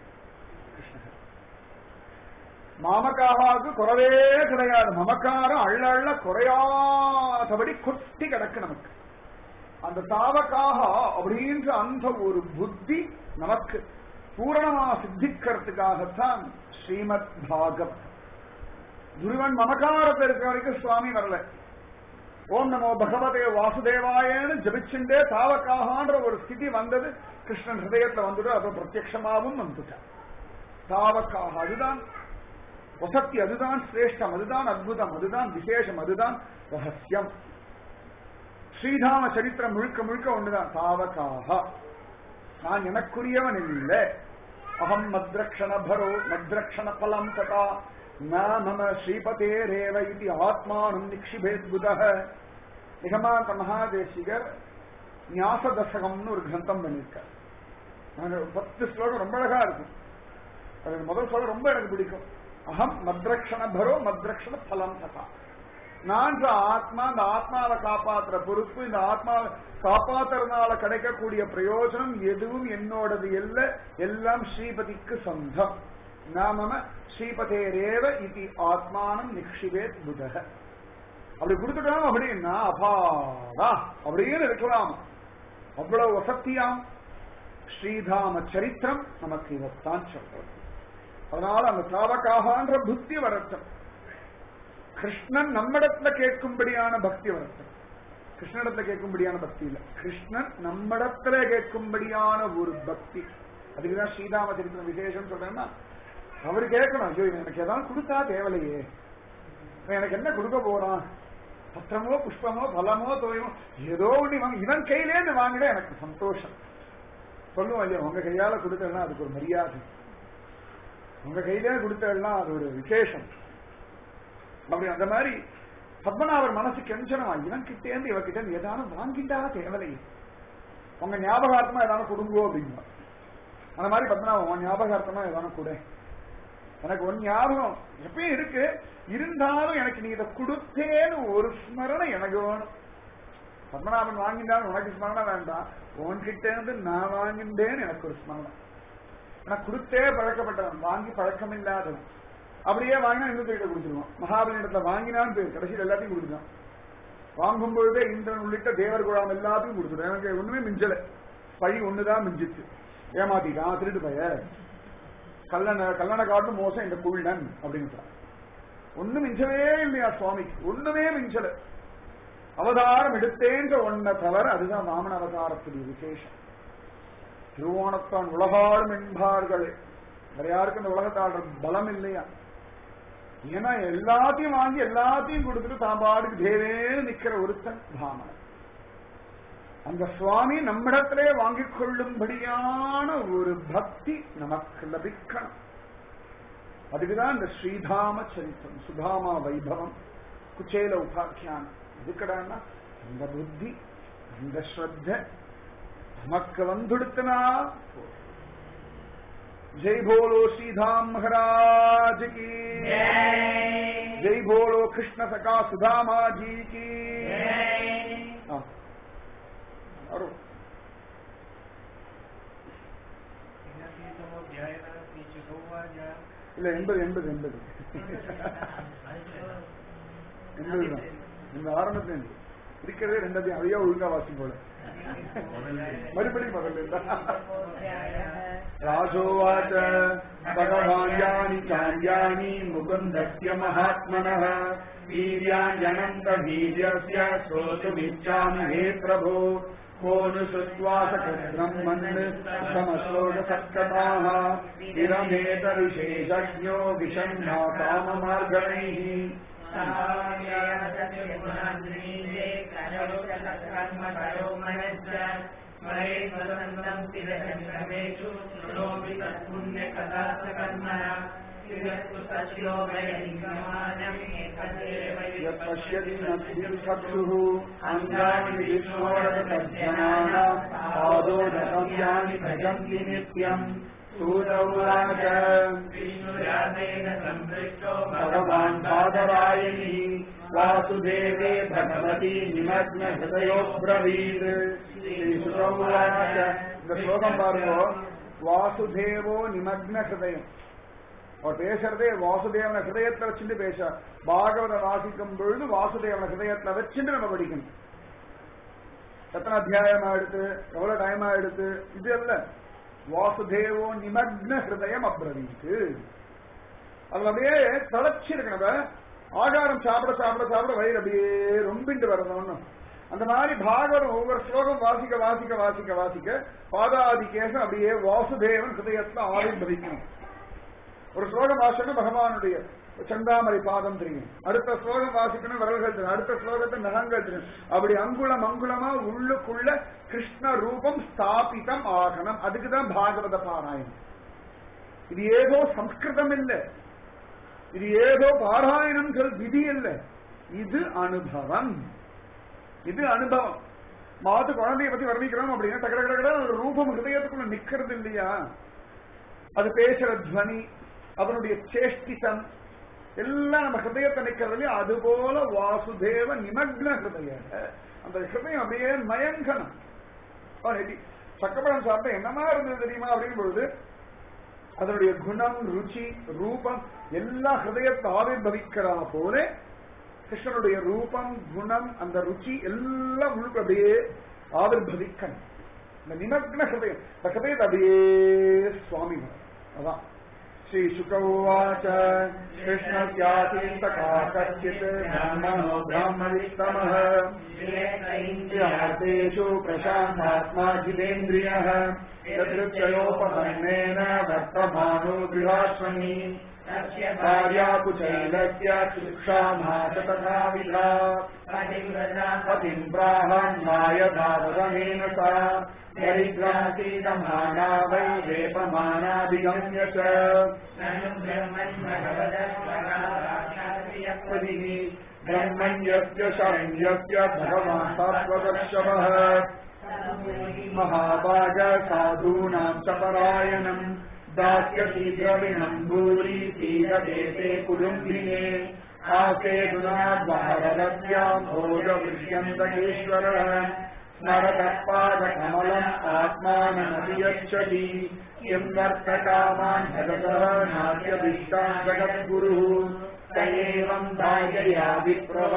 மாமக்காகாவுக்கு குறவே கிடையாது. மமக்காரம் அள்ள அள்ள குறையாதபடி கொட்டி கிடக்கு நமக்கு. அந்த தாவக்காக அப்படின்ற அந்த ஒரு புத்தி நமக்கு பூரணமா சித்திக்கிறதுக்காகத்தான் ஸ்ரீமத் பாகவத். குருவன் மமக்காரத்தை இருக்கிற வரைக்கும் சுவாமி வரல. ஓம் நமோ பகவதே வாசுதேவாயன்னு ஜபிச்சுட்டே தாவக்காகன்ற ஒரு ஸ்திதி வந்தது. கிருஷ்ணன் ஹிருதயத்துல வந்துட்டு அப்ப பிரத்யட்சமாவும் வந்துட்டான். தாவக்காக அதுதான் வசத்தி, அதுதான் சிரேஷ்டம், அதுதான் அற்புதம், அதுதான் விசேஷம், அதுதான் ரகசியம். ஸ்ரீதாம சரித்திரம் முழுக்க முழுக்க ஒண்ணுதான். தாவக்காக, நான் எனக்குரியவன் இல்லை. அகம் மத்ரக்ஷண பரோ மத்ரக்ஷண பலம் ததா மம ஸ்ரீபதே ரேவ இது ஆத்மானம் நிக்ஷிபேத்புதः. நிகமாந்த மகாதேசிகர் ஞாச தசகம்னு ஒரு கிரந்தம் பண்ணியிருக்கார். பத்து ஸ்லோகம் ரொம்ப அழகா இருக்கும். அது முதல் ஸ்லோகம் ரொம்ப எனக்கு பிடிக்கும். அகம் மத்ரக்ஷண பரோ மத்ரக்ஷண பலம் ததா. நான் ஆத்மா, இந்த ஆத்மாவை காப்பாற்றுற பொறுப்பு, இந்த ஆத்மாவை காப்பாத்துறதுனால கிடைக்கக்கூடிய பிரயோஜனம் எதுவும் என்னோடது இல்ல, எல்லாம் ஸ்ரீபதிக்கு சொந்தம். நாம ஸ்ரீபதே ரேவ இது ஆத்மானம் நிக்ஷிவேத் புதக. அப்படி கொடுத்துட்டோம் அப்படின்னா அபாடா அப்படின்னு இருக்கலாம். அவ்வளவு வசத்தியாம் ஸ்ரீதாம சரித்திரம் நமக்கு இதைத்தான் சொல்றது. அதனால அந்த சாவகாகன்ற புத்தி வரட்டும். கிருஷ்ணன் நம்மிடத்துல கேட்கும்படியான பக்தி வரட்டும். கிருஷ்ணனிடத்துல கேட்கும்படியான பக்தி இல்ல, கிருஷ்ணன் நம்மிடத்துல கேட்கும்படியான ஒரு பக்தி. அதுக்குதான் ஸ்ரீதாம சரித்திரம் விசேஷம் சொல்றேன்னா, அவரு கேட்கணும், ஐயோ எனக்கு ஏதாவது கொடுத்தா தேவலையே, எனக்கு என்ன கொடுக்க போறான், பத்திரமோ புஷ்பமோ பலமோ தோயமோ ஏதோ ஒண்ணு வாங்க, இவன் கையிலேருந்து வாங்கிட எனக்கு சந்தோஷம். சொல்லுவோம் இல்லையா, உங்க கையால கொடுத்தா அதுக்கு ஒரு மரியாதை, உங்க கையிலே கொடுத்தா அது ஒரு விசேஷம். அப்படி அந்த மாதிரி பத்மநாபர் மனசு கெஞ்சனமா, இவன் கிட்டே இருந்து இவ கிட்ட இருந்து ஏதானும் வாங்கிட்டா தேவலை, உங்க ஞாபகார்த்தமா ஏதானும் கொடுங்கோ அப்படின்னா. அந்த மாதிரி பத்மநாபம் உன் ஞாபகார்த்தமா ஏதானும் கூட, எனக்கு ஒன் ஞாபகம் எப்பயும் இருக்கு, இருந்தாலும் எனக்கு நீ இதை கொடுத்தேன்னு ஒரு ஸ்மரணை எனக்கு வேணும். பத்மநாபன் வாங்கிட்டாலும் உனக்கு ஸ்மரணை வேண்டாம், உன்கிட்ட இருந்து நான் வாங்கிட்டேன்னு எனக்கு ஒரு ஸ்மரணை. நான் கொடுத்தே பழக்கப்பட்டவன், வாங்கி பழக்கம் இல்லாதவன். அப்படியே வாங்கினா இன்னொரு கிட்ட கொடுத்துருவான். மகாபலி இடத்துல வாங்கினான்னு பேர், கடைசியில் எல்லாத்தையும் கொடுத்துருவான். வாங்கும் பொழுதே இந்திரன் உள்ளிட்ட தேவர் குழாம் எல்லாத்தையும் கொடுத்துருவான். எனக்கு ஒண்ணுமே மிஞ்சல, பழி ஒண்ணுதான் மிஞ்சிச்சு, ஏமாத்திட்டான் திருட்டு பைய, கல்லண கல்லண காட்டு மோசம் இந்த குள்ளன் அப்படின்னு. ஒண்ணும் மிஞ்சவே இல்லையா சுவாமிக்கு, ஒண்ணுமே மிஞ்சல. அவதாரம் எடுத்தேன்ற ஒன்ன தவிர, அதுதான் வாமன அவதாரத்துடைய விசேஷம். திருவோணத்தான் உலகாடும் என்பார்களே, வேற யாருக்கும் இந்த உலகத்தாடுற பலம் இல்லையா? ஏன்னா எல்லாத்தையும் வாங்கி எல்லாத்தையும் கொடுத்துட்டு தாம்பாடுக்கு தேவேன்னு நிக்கிற ஒருத்தன் பாமன். அந்த சுவாமி நம்மிடத்திலே வாங்கிக் கொள்ளும்படியான ஒரு பக்தி நமக்கு லபிக்கணும். அதுக்குதான் இந்த ஸ்ரீதாம சரித்திரம், சுதாமா வைபவம், குச்சேல உபாக்கியானம். இதுக்கடான்னா இந்த புத்தி, இந்த ஸ்ரத்த நமக்கு வந்துடுத்தனா. ஜெய் போலோ ஸ்ரீதாம் மகாராஜ் கி ஜெய், போலோ கிருஷ்ண சகா சுதாமா ஜி கி. இல்ல எண்பது எண்பது எண்பது எண்பதுதான் இந்த ஆரம்பத்துல இருக்கிறதே ரெண்டாத்தையும் அதையா ஒழுங்கா வாசி போல. மறுபடியும் முதல்ல ராஜோவாச்ச பகவான்யானி சான்யானி முகுந்தஸ்ய மகாத்மனः வீர்யாண்யனந்த வீர்யஸ்ய ஸ்ரோதுமிச்சாமி ஹே பிரபோ கோனு சுத்வாசகத்ரம்மன் சமஸ்லோகசத்கதாः விரமேத விசேஷஜ்ஞோ விஷண்ணா காமமார்கணைः. பஷ்யதி நக்திர்சக்ஷுः அங்கானி விஷ்ணோரதஜ்ஞானானாம் ஆதோதகம் யானி பஜந்தி நித்யம். சூதௌவாச்ச பகவான் பாதராயணி வாசுதேவே பகவதி நிமக்ன ஹிருதயோ ப்ரவீத். சூதௌவாச்ச, இந்த ஸ்லோகம் பாருங்க, வாசுதேவோ நிமக்ன ஹிருதயம். அவர் பேசுறதே வாசுதேவன ஹிருதயத்தை வச்சுட்டு பேச. பாகவத வாசிக்கும் பொழுது வாசுதேவன ஹிருதயத்தை வச்சுட்டு நம்ம படிக்கணும். எத்தனை அத்தியாயம் ஆயிடுத்து, எவ்வளவு டைம் ஆயிடுத்து, இது அல்ல. வாசுதேவோ நிமக்ன ஹிருதயம் அப்ரவீத்து. அதுல அப்படியே தளச்சிருக்கணும். ஆகாரம் சாப்பிட சாப்பிட சாப்பிட வயிறு அப்படியே ரொம்பிட்டு வரணும்னு. அந்த மாதிரி பாகவதம் ஒவ்வொரு ஸ்லோகம் வாசிக்க வாசிக்க வாசிக்க வாசிக்க பாதாதி கேசம் அப்படியே வாசுதேவன் ஹிருதயத்துல ஆவிர்வதிக்கணும். ஒரு ஸ்லோகம் வாசிக்கணும் பகவானுடைய சந்தாமரை பாதம் தெரியும், அடுத்த ஸ்லோகம் வாசிக்கணும் விரல்கள் தெரியும், அடுத்த ஸ்லோகத்தை நகங்கள் தெரியும். அப்படி அங்குலம் அங்குலமா உள்ளுக்குள்ள கிருஷ்ண ரூபம் ஸ்தாபிதம் ஆகணும். அதுக்குதான் பாகவத பாராயணம். இது ஏதோ சம்ஸ்கிருதம் இல்ல, இது ஏதோ பாராயணம் சொல் விதி இல்ல, இது அனுபவம். இது அனுபவம். மாத்து குழந்தைய பத்தி வர்ணிக்கிறோம் அப்படின்னா டக்கட கடகட ஒரு ரூபம் ஹிருதயத்துக்குள்ள நிக்கிறது இல்லையா? அது பேசுற துவனி, அவனுடைய சேஷ்டிதம் எல்லாம் நம்ம ஹிருதயத்தை நிக்கிறது இல்லையா? அதுபோல வாசுதேவ நிமக்ன ஹிருதய, அந்த ஹிருதயம் அப்படியே மயங்கனம். சக்கப்பழம் சாப்பிட்ட என்னமா இருந்தது தெரியுமா அப்படிங்கும் பொழுது அதனுடைய குணம், ருச்சி, ரூபம் எல்லாம் ஹிருதயத்தை ஆவிர்பவிக்கிறா போல கிருஷ்ணனுடைய ரூபம், குணம், அந்த ருச்சி எல்லாம் உள்ள அப்படியே ஆவிர்பவிக்கணும். இந்த நிமக்ன ஹிருதயம், இந்த ஹிருதயத்தை அப்படியே சுவாமி அதான் ஸ்ரீ சுகவாச்ச கிருஷ்ணஸ்யாதீர்த்தகா கச்சித் பிராமணோ பிராமணித்தமஹ இந்தியார்த்தேஷு பிரசாந்தாத்மா ஜிதேந்திரியः யத்ருச்சயோபமன்னேன வர்த்தமானோ கிருஹாஸ்வமி कार्याकुचैलस्य शिक्षामाशतथाविधा पतिं प्राहन्नाय धावदमेन सा दरिद्रासीदमाना वै वेपमानाधिगम्य च ब्रह्मण्यस्य शरण्यस्य भगवान् सात्वदर्शवः महाभाग साधूनां च परायणम् दास्यति द्रविणं भूरि तीरदेशे कुलुम्बिने आसेतुना द्वाररस्यां भोजवृष्यन्तकेश्वरः स्मरतपादकमलम् आत्मानमपि यच्छति किं वर्तकामान् जगतः नास्यभीष्टान् जगद्गुरुः स एवं भागया विप्रः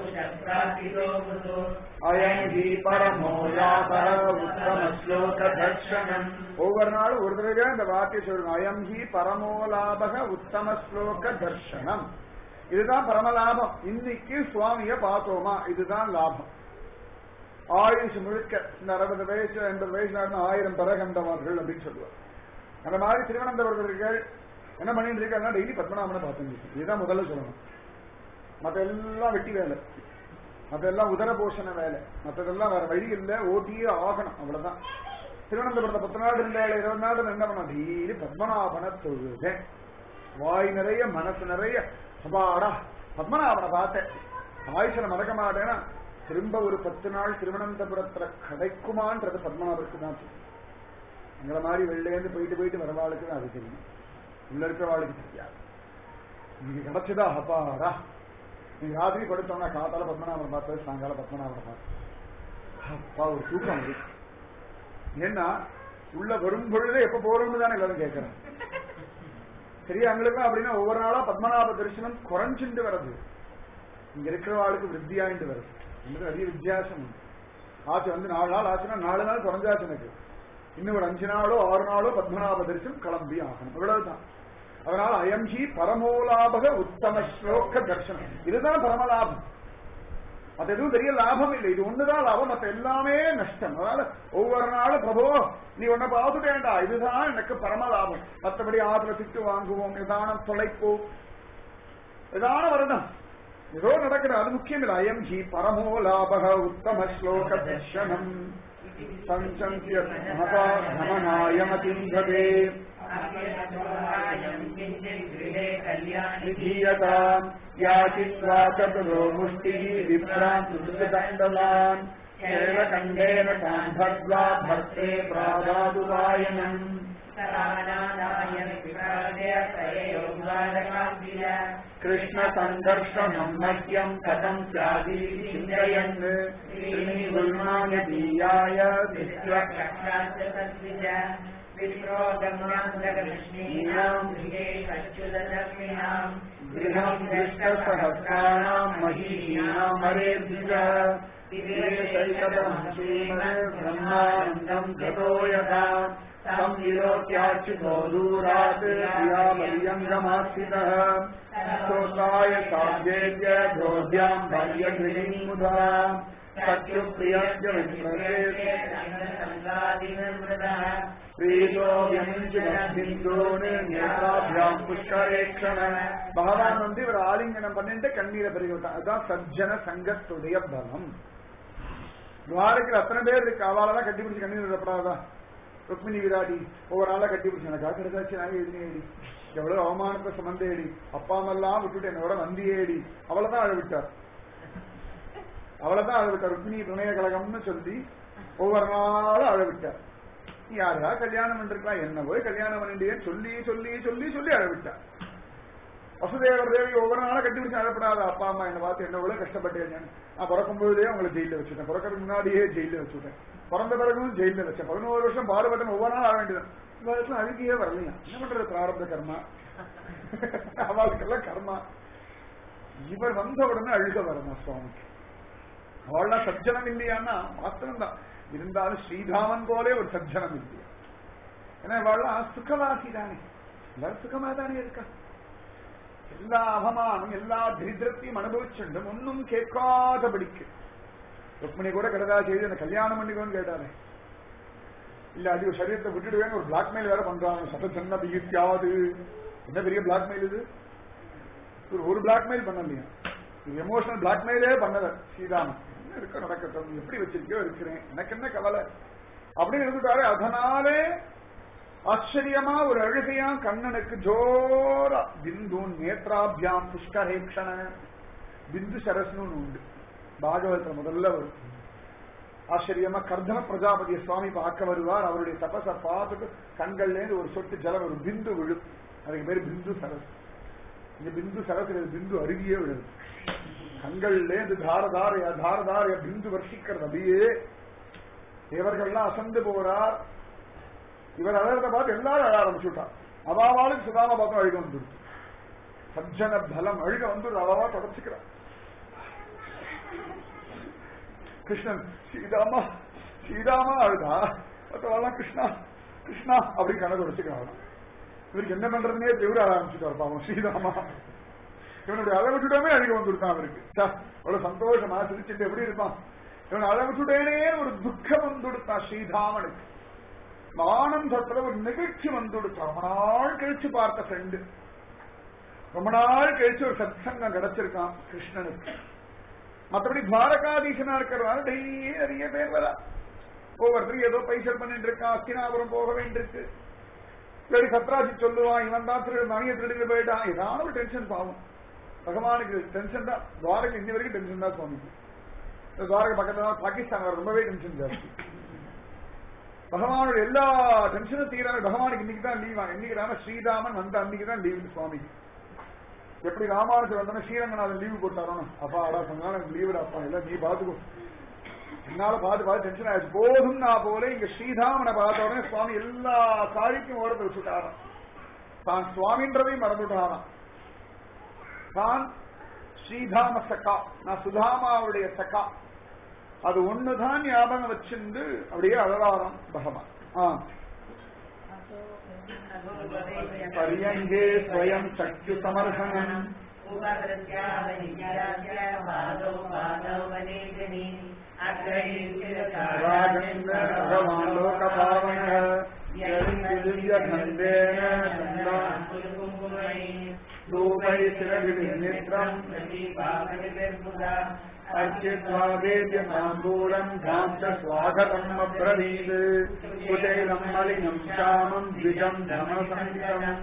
अयं हि परमो लाभः उत्तमश्लोकदर्शनम् ஒவ்வொரு நாளும் ஒரு தடவை இந்த வார்த்தை சொல்லணும். அயம் ஹி பரமோலாபக உத்தம ஸ்லோக தர்ஷனம். இதுதான் பரமலாபம். இன்னைக்கு சுவாமிய பார்த்தோமா, இதுதான் லாபம். ஆயுஷ் முழுக்க இந்த அறுபது வயசு எண்பது வயசு ஆயிரம் பரகண்டவார்கள் அப்படின்னு சொல்லுவார். அந்த மாதிரி திருவனந்தபுரத்தில் என்ன பண்ணிட்டு இருக்காங்க, டெய்லி பத்மநாபனை பார்த்துட்டு. இதுதான் முதல்ல சொல்லணும். மற்ற எல்லாம் வெட்டி வேலை, மற்றெல்லாம் உதர போஷண வேலை, மற்றதெல்லாம் வேற வழி இல்லை, ஓட்டியே ஆகணும், அவ்வளவுதான். திருவனந்தபுரத்தை பத்து நாடு இருந்தாலும் இருபது நாடு என்ன பண்ண டெய்லி பத்மநாபனை தொழுதேன். வாய் நிறைய மனசு நிறைய சபாடா பத்மநாபனை பார்த்தேன். ஆயுஷனை மறக்க மாட்டேன்னா திரும்ப ஒரு பத்து நாள் திருவனந்தபுரத்துல கிடைக்குமான்றது பத்மநாபருக்கு தான் தெரியும். எங்களை மாதிரி வெளிலேருந்து போயிட்டு போயிட்டு வரவாளுக்கு தான் அது தெரியும், உள்ள இருக்கிறவாளுக்கு தெரியாது. நீங்க கிடைச்சதா அப்பாடா. நீங்க ராத்திரி படுத்தோம்னா காத்தால பத்மநாபனை பார்த்தது, சாயங்கால பத்மநாபனை பார்த்து அப்பா ஒரு தூக்கம் இருக்கு. ஏன்னா உள்ள வரும் பொழுதே எப்ப போறோம்னு தானே எல்லாரும் கேட்கறேன். சரியா எங்களுக்கு அப்படின்னா ஒவ்வொரு நாளா பத்மநாப தரிசனம் குறைஞ்சுட்டு வருது, இங்க இருக்கிறவாளுக்கு வித்தியாயிட்டு வருது. எனக்கு நிறைய வித்தியாசம் உண்டு. ஆச்சு வந்து நாலு நாள் ஆச்சுன்னா நாலு நாள் குறைஞ்சாச்சு எனக்கு. இன்னும் ஒரு அஞ்சு நாளோ ஆறு நாளோ பத்மநாப தரிசனம் கிளம்பி ஆகணும், இவ்வளவுதான். அதனால அயம்ஜி பரமோலாபக உத்தம ஸ்லோக தர்சனம், இதுதான் பரமலாபம். அது எதுவும் பெரிய லாபம் இல்லை, இது ஒண்ணுதான் லாபம், மற்ற எல்லாமே நஷ்டம். அதனால ஒவ்வொரு நாளும் பிரபோ நீ ஒன்ன பார்த்துட்டேண்டா, இதுதான் எனக்கு பரம லாபம். மற்றபடி ஆத்துல திட்டு வாங்குவோம், நிதானம் தொலைப்போம், நிதான வருடம் ஏதோ நடக்கிறது, அது முக்கியம் இல்லை. அயம் ஹி பரமோ லாபக உத்தம ஸ்லோக தர்ஷனம் சஞ்சந்தியமனாயமதிந்ததே விதீயதாம் யாசித்வா சதுரோ முஷ்டிः விப்ராந்துதண்டலான் கேவகண்டேன தாம் பத்வா பக்தே பிராதாதுவாயனம் கிருஷ்ண சங்கர்ஷனம் மத்யம் கதம் ஸ்யாதீதி சிந்தயன் ஸ்ரீகுருநாயதீயாய விப்ரோதம்யாந்தகலக்ஷ்மீனாம் அச்சுததர்மிணாம் கிருஹம் விஷ்ணசஹஸ்ராணாம் மஹீஷீனாம் ஹரேர்திஜா திவேசைகதம் ஸ்ரீமத் பிரம்மானந்தம் ததோ யதா தம் விலோக்யாச்சுதோ தூராத் பிரியாமரியங்கமாஸ்திதः ஸ்தோத்ராய சாத்வேத்ய தோத்யாம் பல்யகிரிம் முதா சத்யுப்ரியஸ்ய விஸ்வரேத் प्रीतो व्यञ्जनबिन्दूनि नेत्राभ्यां पुष्करेक्षण பகவான் வந்து இவர் ஆலிங்கனம் பண்ணிட்டு கண்ணீரை பெருகி விட்டான். அதுதான் சஜ்ஜன சங்கத்துடைய பலம். துவாரத்தில் அத்தனை பேர் இருக்கு, அவளெல்லாம் கட்டி பிடிச்சி கண்ணீர் விடப்படாதா? ருக்மிணி விராட்டி ஒவ்வொரு ஆளா கட்டி பிடிச்சி எனக்கு கிடைச்சாச்சு, நாங்க எழுதினேடி, எவ்வளவு அவமானத்தை சுமந்தேடி, அப்பா அம்மெல்லாம் விட்டுட்டு என்னோட வந்தியேடி, அவளைதான் அழ விட்டார். அவளைதான் அழ விட்டார். ருக்மிணி பிரணய கழகம்னு சொல்லி ஒவ்வொரு நாளும் அழ விட்டார். யாரா கல்யாணம் பண்ணிருக்கலாம், என்ன போய் கல்யாணம் பண்ணிட்டே சொல்லி சொல்லி சொல்லி சொல்லி அழவிட்டார். வசுதேவர் தேவி ஒவ்வொரு நாளும் கட்டி பிடிச்சு அழப்படாத அப்பா அம்மா என்ன பார்த்து என்ன எவ்வளவு கஷ்டப்பட்டேன் நான் பிறக்கும் போதே அவங்களை ஜெயில வச்சுட்டேன், பிறக்கிறதுக்கு முன்னாடியே ஜெயில வச்சுட்டேன், பிறந்த பிறகும் ஜெயில வச்சேன், பதினோரு வருஷம் பாடுபட்டன் ஒவ்வொரு நாள் ஆக வேண்டியது இந்த வருஷம் அழுகியே வரலையா, என்ன பண்றது பிராரப்த கர்மா அவளுக்கெல்லாம் கர்மா. இவர் வந்த உடனே அழுக வரமா சுவாமிக்கு. அவள்லாம் சஜ்ஜனம் இல்லையான்னா வாஸ்தவம் தான், இருந்தாலும் ஸ்ரீதாமன் போலே ஒரு சஜ்ஜனம் இல்லையா. ஏன்னா இவாள்லாம் சுகவாசி தானே, எல்லாரும் சுகமா தானே இருக்கா, எல்லா அவமானம் எல்லா தரித்திரத்தையும் அனுபவிச்சுண்டு ஒன்னும் கேட்காதபடிக்கு. ருக்மிணி கூட கிடதா செய்து அந்த கல்யாணம் பண்ணிக்கோன்னு கேட்டாரு, இல்ல அது ஒரு சரீரத்தை விட்டுடுவேன்னு ஒரு பிளாக்மெயில் வேற பண்றாங்க. சட்ட சொன்ன பிகித்யாவது என்ன பெரிய பிளாக்மெயில் இது, ஒரு பிளாக்மெயில் பண்ணலையா, இது எமோஷனல் பிளாக்மெயிலே பண்ணல சீதாமன். என்ன இருக்க நடக்கட்டும், எப்படி வச்சிருக்கோ இருக்கிறேன், எனக்கு என்ன கவலை அப்படின்னு இருந்துட்டாரு. அதனாலே ஆச்சரியமா ஒரு அழுகையா கண்ணனுக்கு ஜோரா பிந்து நேத்ராபியாம் புஷ்கரேக்ஷண பிந்து சரஸ்னு உண்டு பாகவதத்துல முதல்ல வரும். ஆச்சரியமா கர்தன பிரஜாபதிய சுவாமி பார்க்க வருவார், அவருடைய தபச பார்த்துட்டு கண்கள்ல இருந்து ஒரு சொட்டு ஜலம் ஒரு பிந்து விழு, அதுக்கு பேரு பிந்து சரஸ். இந்த பிந்து சரஸ் பிந்து அருகியே விழுது, கண்கள்ல இருந்து தாரதாரைய தாரதாரைய பிந்து வர்ஷிக்கிறது. அப்படியே தேவர்கள்லாம் அசந்து போறார். இவர் அழகத்தை பார்த்து எல்லாரும் அழ ஆரம்பிச்சுட்டார். அவாவாளுக்கு சுதாம பார்த்து அழுக வந்துடுச்சு. சஜ்ஜன பலம் அழுக வந்துடுது, அவாவா தொடச்சுக்கிறார். கிருஷ்ணன் சீதாமா சீதாமா அழுதா மற்றவெல்லாம் கிருஷ்ணா கிருஷ்ணா அப்படி கணக்கு தொடச்சுக்கிறாங்க. இவருக்கு என்ன பண்றதுன்னே தெவிர ஆரம்பிச்சுட்டார் பாவம் சீதாமா. இவனுடைய அழகுச்சுட்டமே அழுக வந்துடுத்தான் அவருக்கு. அவ்வளவு சந்தோஷமா சிரிச்சுட்டு எப்படி இருப்பான், இவன் அழகுச்சுட்டேனே ஒரு துக்கம் வந்துடுத்தான் ஸ்ரீதாமனுக்கு. ஆனந்தத்துல ஒரு நிகழ்ச்சி வந்துடுச்சு. ரொம்ப நாள் கழிச்சு பார்த்த ஃப்ரெண்டு, ரொம்ப நாள் கழிச்சு ஒரு சத்சங்கம் கிடைச்சிருக்கான் கிருஷ்ணனுக்கு. மற்றபடி துவாரகாதீசனா இருக்கிறதால டெய்லி நிறைய பேர் வரா, ஒவ்வொருத்தரும் ஏதோ பைசல் பண்ணிட்டு இருக்கான், அஸ்தினாபுரம் போக வேண்டியிருக்கு, சரி சத்ராஜி சொல்லுவான், இவன் தான் திரு மணிய திருடிட்டு போயிட்டான், ஏதாவது ஒரு டென்ஷன் பாவம். பகவானுக்கு டென்ஷன் தான், துவாரகா இன்னி வரைக்கும் டென்ஷன் தான் சுவாமிக்கு. துவாரகா பக்கத்துல பாகிஸ்தான் ரொம்பவே டென்ஷன் ஜாஸ்தி. பகவானோட எல்லா டென்ஷனும் தீரான பகவானுக்கு இன்னைக்கு தான் லீவா, இன்னைக்கு ராம ஸ்ரீராமன் வந்த அன்னைக்கு தான் லீவு சுவாமிக்கு. எப்படி ராமானுஜர் வந்தோன்னா ஸ்ரீரங்கநாதன் லீவு போட்டாரோ, அப்பா அடா சொன்னா லீவுடா அப்பா இல்ல நீ பாத்துக்கோ, என்னால பார்த்து பார்த்து டென்ஷன் ஆயிடுச்சு போதும். நான் போல இங்க ஸ்ரீதாமனை பார்த்த உடனே சுவாமி எல்லா காரியத்தையும் ஓரத்தை வச்சுட்டாராம். தான் சுவாமின்றதையும் மறந்துட்டாராம். தான் ஸ்ரீதாம சகா, நான் சுதாமாவுடைய சகா, அது ஒண்ணுதான் ஞாபகம் வச்சிருந்து அப்படியே அழகாரம் பகவான். பரியங்கே ஸ்வயம் சக்தி சமர்சனம் பகவான் லோகபாவன தூபை சிரவிநித்ரம் அர்ச்சித்வாவேத்யதாம்பூலம் தாந்த ஸ்வாகதம் அப்ரவீத் குசைலம் மலினம் சாமம் த்விஜம் தமசங்கம்.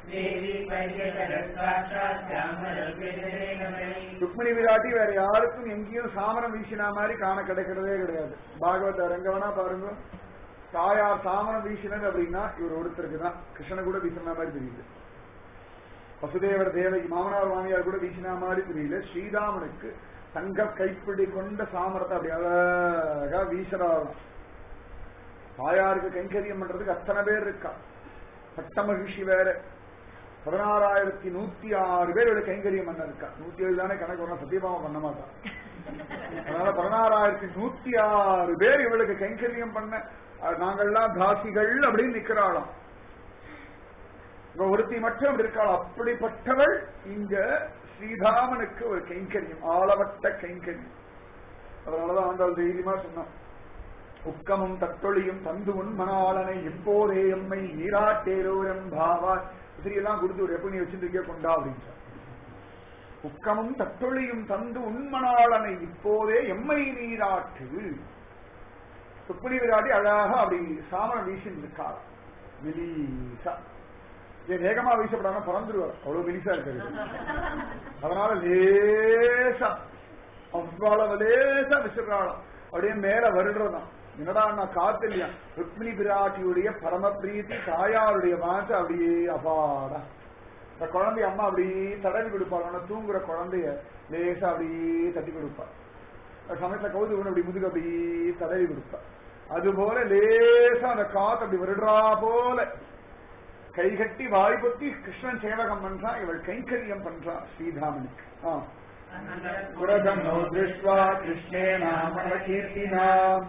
ருக்மிணி விராட்டி வேற யாருக்கும் எங்கேயும் சாமரம் வீசினா மாதிரி காண கிடைக்கிறதே கிடையாது. பாகவத ரங்கவனா பாருங்க, தாயார் சாமரம் வீசினது அப்படின்னா இவர் ஒருத்தருக்கு தான். கிருஷ்ணனை கூட வீசினா மாதிரி தெரியுது, வசுதேவர் தேவகி மாமனார் மாமியார் கூட வீசினா மாதிரி தெரியல. ஸ்ரீராமனுக்கு தங்க கைப்பிடி கொண்ட சாமரத்தை அப்படி அழகா வீசறாராம். தாயாருக்கு கைங்கரியம் பண்றதுக்கு அத்தனை பேர் இருக்கா. பட்ட மகிழ்ச்சி வேற பதினாறாயிரத்தி நூத்தி ஆறு பேர் இவளுக்கு கைங்கரியம் பண்ண இருக்கா. நூத்தி ஏழு தானே கணக்கு வரணும், சத்தியபாமா பண்ண மாட்டான். அதனால பதினாறாயிரத்தி நூத்தி ஆறு பேர் இவளுக்கு கைங்கரியம் பண்ண நாங்கள்லாம் தாசிகள் அப்படின்னு நிக்கிறாளாம். ஒருத்தி மட்டும் அப்படி இருக்காள். அப்படிப்பட்டவள் இங்க ஸ்ரீதாமனுக்கு ஒரு கைங்கரியம், ஆளவட்ட கைங்கரியம். அதனாலதான் ஆண்டாள் தைரியமா சொன்னான், உக்கமும் தட்டொழியும் தந்து உண்மனாளனை எப்போதே எம்மை நீராட்டேரோரம் பாவா இதெல்லாம் கொடுத்து ஒரு எப்ப நீ வச்சிருக்கே கொண்டா அப்படின்னு. உக்கமும் தட்டொழியும் தந்து உண்மனாளனை இப்போதே எம்மை நீராட்டு. சுப்புனி விராட்டி அழகா அப்படி சாமரம் வீசின்னு இருக்காள். மெலிசா வேகமா வீசப்படாம பறந்துருவார், அவ்வளவு மெலிசா இருக்காரு. அதனால லேசா அவ்வளவு லேசா விசிறாளாம், அப்படியே மேல வருடுறதான். என்னடா நான் காத்து இல்லையா, ருக்மிணி பிராட்டியுடைய பரம பிரீத்தி தாயாருடைய வாச அப்படியே அபாடா இந்த குழந்தைய அம்மா அப்படியே தடவி கொடுப்பாள், தூங்குற குழந்தைய லேசா அப்படியே தட்டி கொடுப்பா. சமயத்துல கவுது அப்படி முதுகு அப்படியே தடவி கொடுப்பா. அது போல லேசா அந்த காத்து அப்படி வருடுறா போல கை கட்டி வாய் பொத்தி கிருஷ்ணன் சேவகம் பண்றா, இவள் கைங்கரியம் பண்றா ஸ்ரீதாமனுக்கு. புரதமோ திருஷ்வா கிருஷ்ணேனா அமலகீர்த்தினா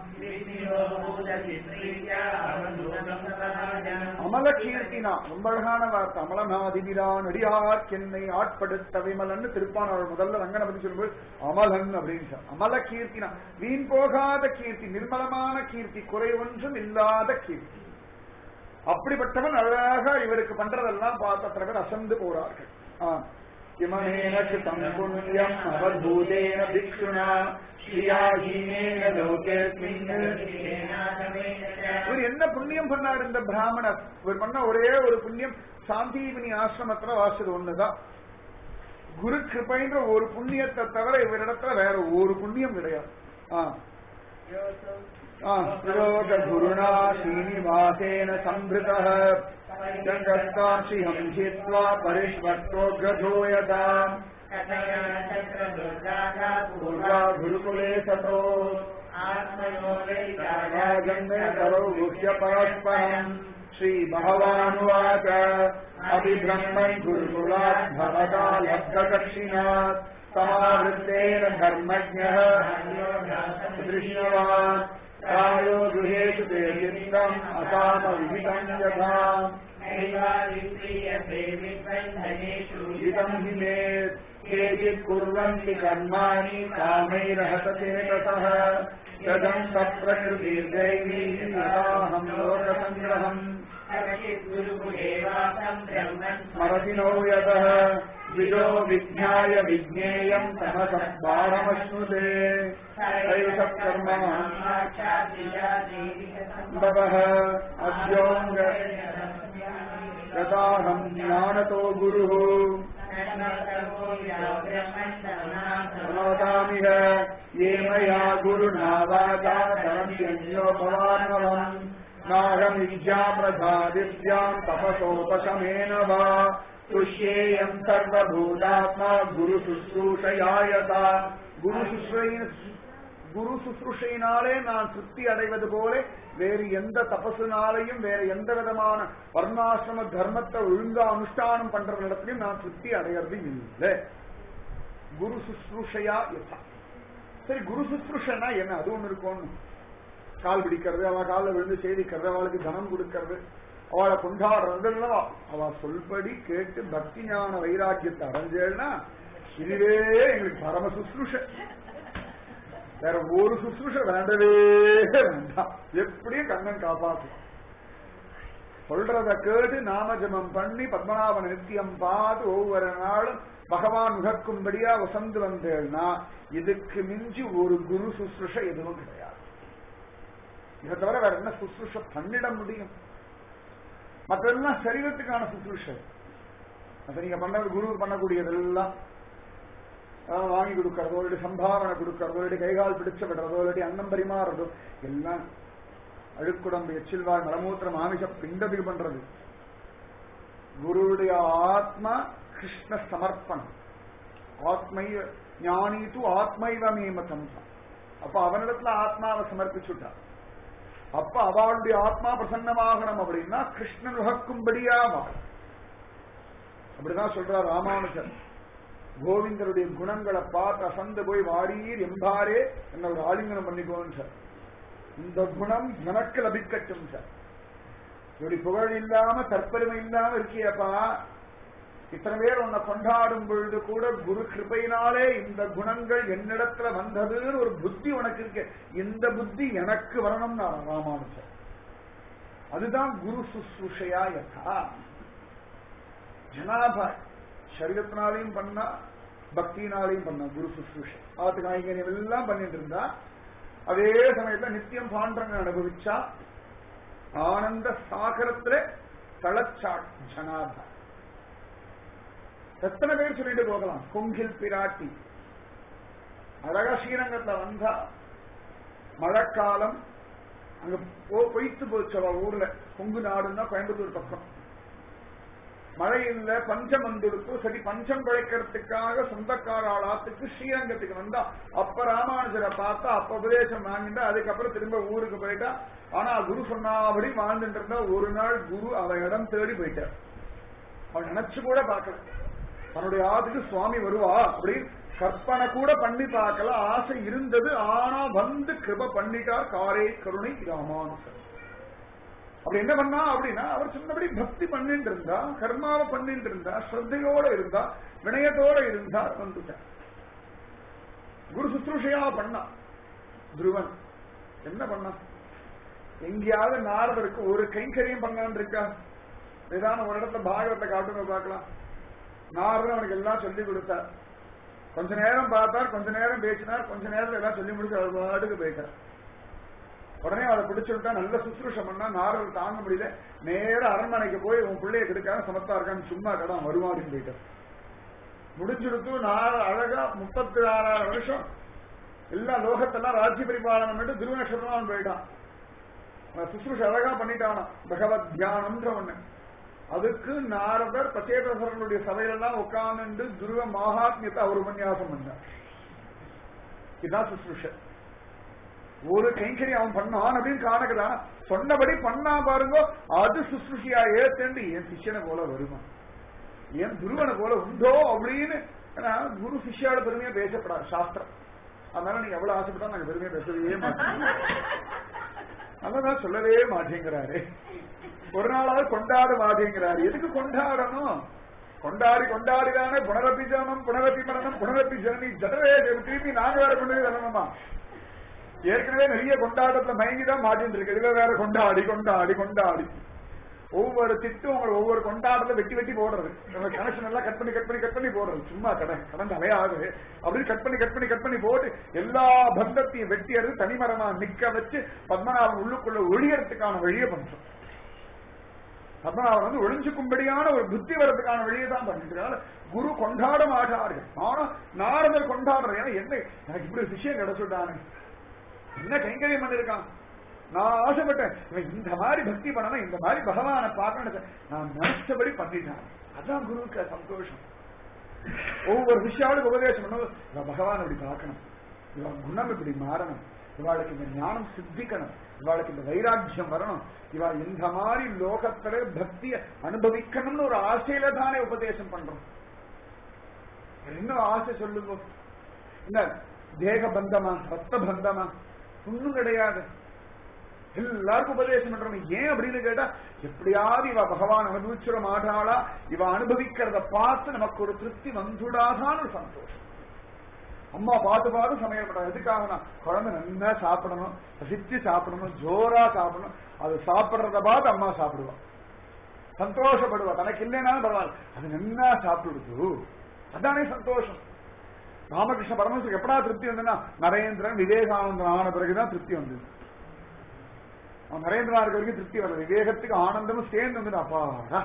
அமலகீர்த்தினா ரொம்ப அழகான வார்த்தை. அமலநாதிபிரான் அடியார் என்னை ஆட்படுத்த விமலன்னு திருப்பானவர் முதல்ல ரங்கனை பத்தி சொல்லும்போது அமலன் அப்படின்னு. அமல கீர்த்தினா வீண் போகாத கீர்த்தி, நிர்மலமான கீர்த்தி, குறை ஒன்றும் இல்லாத கீர்த்தி. அப்படிப்பட்டவன் அழகா இவருக்கு பண்றதெல்லாம் பார்த்த பிறகு அசந்து போறார்கள். இமனேன கிருதம் புண்ணியம் அவத்பூதேன பிக்ஷுனா ஸ்ரீயாஹீனேன லோகேஸ்மின். இவர் என்ன புண்ணியம் பண்ணார் இந்த பிராமணர்? இவர் பண்ண ஒரே ஒரு புண்ணியம் சாந்தீபினி ஆசிரமத்துல வாசது ஒண்ணுதான். குரு கிருபைன்ற ஒரு புண்ணியத்தை தவிர இவரிடத்துல வேற ஒரு புண்ணியம் கிடையாது. குருணா ஸ்ரீனிவாசேன சம்பிருதः ஜங்கஸ்தாம்சிஹம் ஜித்வா பரிஷ்வக்தோக்ரஜோயதாம் பூர்வா குருகுலே சதோ ஆத்மயோகை கரோ குஹ்ய பரஸ்பரம். ஸ்ரீ பகவானுவாச அபிப்ரஹ்மன் குருகுலாத் பவதா லப்ததக்ஷிணாத் சமாவృத்தேன தர்மஜ்ஞः திருஷ்ணவான் காயோ குஹேஷு தே சித்தம் அகாம விஹிதம் யதா இதம் ஹி மே கேசித் குர்வந்தி கர்மாணி காமைரஹத சேதசः ததம் தத்ப்ரகிருதிர்தைவீ யதாஹம் லோகசங்கிரஹம் ஸ்மரதினோ யதः விதோ விஜ்ஞாய விஜ்ஞேயம் தமசः பாரமஸ்னுதே தைவசத்கர்மணாம் பவः அத்யோங்க யதாஹம் ஞானதோ குருः சமவதாமிஹ யே மயா குருணா வாசா தரண்யோ பவார்ணவம் நாகம் வித்யா பிரசாதித்யாம் தபசோபசமேன வா துஷ்யேயம் சர்வபூதாத்மா குரு சுஸ்ரூஷயாயதா. குரு சுஸ்ரூஷ குரு சுஸ்ரூஷையினாலே நான் திருப்தி அடைவது போல வேறு எந்த தபசுனாலையும் வேற எந்த விதமான வர்ணாசிரம தர்மத்தை ஒழுங்கா அனுஷ்டானம் பண்ற இடத்துலயும் நான் திருப்தி அடைகிறது இல்லை. குரு சுஸ்ரூஷையா யதா. சரி, குரு சுஸ்ரூஷனா என்ன? அது ஒண்ணு இருக்கும். கால் பிடிக்கிறது, அவ காலில் விழுந்து சேவிக்கிறது, அவளுக்கு தனம் கொடுக்கறது, அவளை கொண்டாடுறது, அவ சொல்படி கேட்டு பக்தி ஞான வைராக்கியத்தை அடைஞ்சேன்னா இதுவே எங்களுக்கு பரம சுஸ்ரூஷ. வேற ஒரு சுஸ்ரூஷ வேண்டவே வேண்டாம். எப்படியும் கண்ணன் காப்பாற்றும். சொல்றத கேட்டு நாமஜபம் பண்ணி பத்மநாபன் நித்தியம் பார்த்து ஒவ்வொரு நாளும் பகவான் உகக்கும்படியா வசந்து வந்தேன்னா இதுக்கு மிஞ்சி ஒரு குரு சுஸ்ரூஷ எதுவும் கிடையாது. இதை தவிர வேற என்ன சுஸ்ரூஷ பண்ணிட முடியும்? மற்றெல்லாம் சரீரத்துக்கான சுஸ்ரூஷ. அது நீங்க பண்றது குரு பண்ணக்கூடியதெல்லாம் வாங்கி கொடுக்கறதோ, இல்லாட்டி சம்பாவனை கொடுக்கறதோ, இல்லாட்டி கைகால் பிடிச்ச விடுறதோ, இல்லாட்டி அன்னம் பரிமாறுறதோ எல்லாம் அழுக்குடம்பு எச்சில்வாய் மலமூத்திரம் ஆமிஷ பிண்டபிகு பண்றது. குருவுடைய ஆத்மா கிருஷ்ண சமர்ப்பணம். ஆத்மை ஞானி தூ ஆத்மைவமேமதம். அப்ப அவனிடத்துல ஆத்மாவை சமர்ப்பிச்சுட்டா. அப்ப அவளுடைய ஆத்மா பிரசன்னமாகணும் அப்படின்னா கிருஷ்ணன் உகக்கும்படியா வாழ். அப்படிதான் சொல்றார் ராமானுஜர். கோவிந்தருடைய குணங்களை பார்த்து அசந்து போய் வாரீர் எம்பாரே என்ன ஒரு ஆலிங்கனம் பண்ணிக்கோன்னு சார். இந்த குணம் எனக்கு லபிக்கட்டும் சார். இப்படி புகழ் இல்லாம தற்பெருமை இல்லாம இருக்கியப்பா. இத்தனை பேர் உன்னை கொண்டாடும் பொழுது கூட குரு கிருபையினாலே இந்த குணங்கள் என்னிடத்துல வந்ததுன்னு ஒரு புத்தி உனக்கு இருக்கு. இந்த புத்தி எனக்கு வரணும் ராமானுஜர். அதுதான் குரு சுஸ்ரூஷையா யதா. ஜனாபாய் சரீரத்தினாலையும் பண்ணா, பக்தியினாலையும் பண்ணா குரு சுஸ்ரூஷை. ஆத்துக்கு ஐங்கரியம் எல்லாம் பண்ணிட்டு இருந்தா, அதே சமயத்துல நித்தியம் பாண்டரங்க அனுபவிச்சா, ஆனந்த சாகரத்துல தளச்சாட் ஜனாபாய். எத்தனை பேர் சொல்லிட்டு போகலாம். கொங்கில் பிராட்டி அழகா ஸ்ரீரங்கத்துல வந்தா, மழைக்காலம் அங்க பொய்த்து போச்சு. அவ ஊர்ல கொங்கு நாடுன்னா கோயம்புத்தூர் பக்கம். மழை இல்ல பஞ்சம் வந்துடுத்து சரி பஞ்சம் பிழைக்கிறதுக்காக சொந்தக்கார ஆளாத்துக்கு ஸ்ரீரங்கத்துக்கு வந்தா அப்ப ராமானுஜரை பார்த்தா அப்ப உபதேசம் வாங்கிட்டா அதுக்கப்புறம் திரும்ப ஊருக்கு போயிட்டா. ஆனா குரு சொன்னாபடி வாழ்ந்துட்டு இருந்தா ஒரு நாள் குரு அவ இடம் தேடி போயிட்டார். அவன் நினைச்சு கூட பார்க்கல தன்னுடைய ஆத்துக்கு சுவாமி வருவா அப்படின்னு கற்பனை கூட பண்ணி பார்க்கல. ஆசை இருந்தது. ஆனா வந்து கிருப பண்ணிட்டார் காரை கருணை ராமானுஜர். அப்படி என்ன பண்ணா அப்படின்னா அவர் சொன்னபடி பக்தி பண்ணிட்டு இருந்தா கர்மாவை பண்ணிட்டு இருந்தா ஸ்ரத்தையோட இருந்தா வினயத்தோட இருந்தா வந்துட்டார். குரு சுத்ருஷையா பண்ணா. துருவன் என்ன பண்ணா எங்கேயாவது நாரதருக்கு ஒரு கைங்கரியம் பண்ணான்னு இருக்கா? ஏதான ஒரு இடத்துல பாகவத்தை காட்டுங்க பார்க்கலாம். நாரதர் அவனுக்கு எல்லாம் சொல்லி கொடுத்தார். கொஞ்ச நேரம் பார்த்தார், கொஞ்ச நேரம் பேசினார், கொஞ்ச நேரத்துல எல்லாம் சொல்லி முடிச்சு அவர் பாட்டுக்கு போயிட்டார். உடனே அவரை பிடிச்சுட்டா நல்ல சுசுரூஷம் பண்ணா நாரதர் தாங்க முடியல. நேர அரண்மனைக்கு போய் உன் பிள்ளைய கெடுக்காம சமத்தா இருக்கான்னு சும்மா கடா வருவாடின்னு போயிட்டார். முடிச்சுடுத்து நாலு அழகா முப்பத்தி ஆறாயிரம் வருஷம் எல்லா லோகத்தெல்லாம் ராஜ்ய பரிபாலனம் பண்ணி திருவநட்சத்திரம் போயிட்டான். சுசுரூஷ அழகா பண்ணிட்டானா பகவத் தியானம்ன்ற ஒண்ணு. அதுக்கு நாரதர் பச்சேதர்களுடைய சபையிலெல்லாம் உட்கார்ந்து துருவ மகாத்மியத்தை அவர் உபன்யாசம் பண்ணார். இதுதான் சுசுரூஷ. ஒரு கைங்கரி அவன் பண்ணான் அப்படின்னு காணக்குதான் சொன்னபடி பண்ணா பாருங்க. அது சுசுருஷியா ஏத்தேண்டு என் சிஷ்யனை போல வருமா என் துருவனை போல உண்டோ அப்படின்னு. ஏன்னா குரு சிஷ்யாவோட பெருமையா பேசப்படாது சாஸ்திரம். அதனால நீங்க எவ்வளவு ஆசைப்பட்டா நாங்க பெருமையா பேசவே மாட்டோம். அததான் சொல்லவே மாட்டேங்கிறாரு. ஒரு நாளாவது கொண்டாட மாட்டேங்கிறாரு. எதுக்கு கொண்டாடணும்? கொண்டாடி கொண்டாடிதானே புனரப்பி ஜனம் புனரப்பி மரணம் புனரப்பி ஜனனி ஜடவே திருப்பி நாங்க வேற கொண்டு வரணுமா? ஏற்கனவே நிறைய கொண்டாட்டத்துல மயங்கிதான் மாட்டிட்டு இருக்கு. இதுல வேற கொண்டாடி கொண்டாடி கொண்டாடி ஒவ்வொரு திட்டம் உங்களை ஒவ்வொரு கொண்டாட்டத்தை வெட்டி வெட்டி போடுறது. கனெக்ஷன் எல்லாம் கட் பண்ணி கட் பண்ணி கட் பண்ணி போடுறது. சும்மா கடன் கடன் தலையாகுது அப்படின்னு கட் பண்ணி கட் பண்ணி கட் பண்ணி போட்டு எல்லா பந்தத்தையும் வெட்டி எடுத்து தனிமரமா நிக்க வச்சு பத்மநாபன் உள்ளுக்குள்ள ஒழியறதுக்கான வழியை பண்றோம். பத்மநாபன் வந்து ஒழிஞ்சுக்கும்படியான ஒரு புத்தி வரதுக்கான வழியை தான் பண்ணிட்டு குரு கொண்டாட மாட்டார்கள். ஆனா நாரதர் கொண்டாடுற ஏன்னா என்ன எனக்கு இப்படி விஷயம் கிடைச்சுட்டானே என்ன கைங்கரியம் பண்ணிருக்கான். நான் ஆசைப்பட்டேன் இந்த மாதிரி பக்தி பண்ணணும் இந்த மாதிரி பகவானை பார்க்கணும் நான் நினைச்சபடி பண்ணிட்டான். அதான் குருவுக்கு சந்தோஷம். ஒவ்வொரு விஷயாவுக்கு உபதேசம் பண்ணணும். பகவான் இப்படி பார்க்கணும், இவன் குணம் இப்படி மாறணும், இவாளுக்கு இந்த ஞானம் சித்திக்கணும், இவாளுக்கு இந்த வைராக்கியம் வரணும், இவா இந்த மாதிரி லோகத்துல பக்திய அனுபவிக்கணும்னு ஒரு ஆசையில தானே உபதேசம் பண்றோம். இன்னும் ஆசை சொல்லுங்க. இந்த தேக பந்தமா ரத்த பந்தமா ஒன்னும் கிடையாது. எல்லாருக்கும் உபதேசம் பண்றோம். ஏன் அப்படின்னு கேட்டா எப்படியாவது இவ பகவான் அனுபவிச்சுட மாட்டாளா, இவ அனுபவிக்கிறத பார்த்து நமக்கு ஒரு திருப்தி வந்துடாதான் ஒரு சந்தோஷம். அம்மா பார்த்து பார்த்து சமையல் பண்றாங்க. எதுக்காகனா குழந்தை நல்லா சாப்பிடணும், ரசிச்சு சாப்பிடணும், ஜோரா சாப்பிடணும். அது சாப்பிடுறத பார்த்து அம்மா சாப்பிடுவா, சந்தோஷப்படுவா. தனக்கு இல்லைனாலும் பரவாயில்ல அது நல்லா சாப்பிடுது. அதானே சந்தோஷம். ராமகிருஷ்ண பரமஹம்சருக்கு எப்படா திருப்தி வந்ததுன்னா நரேந்திரன் விவேகானந்தன் ஆன பிறகுதான் திருப்தி வந்தது. அவன் நரேந்திரா இருக்க வரைக்கும் திருப்தி வரல. விவேகத்துக்கு ஆனந்தமும் சேர்ந்து வந்தது. அப்பாடா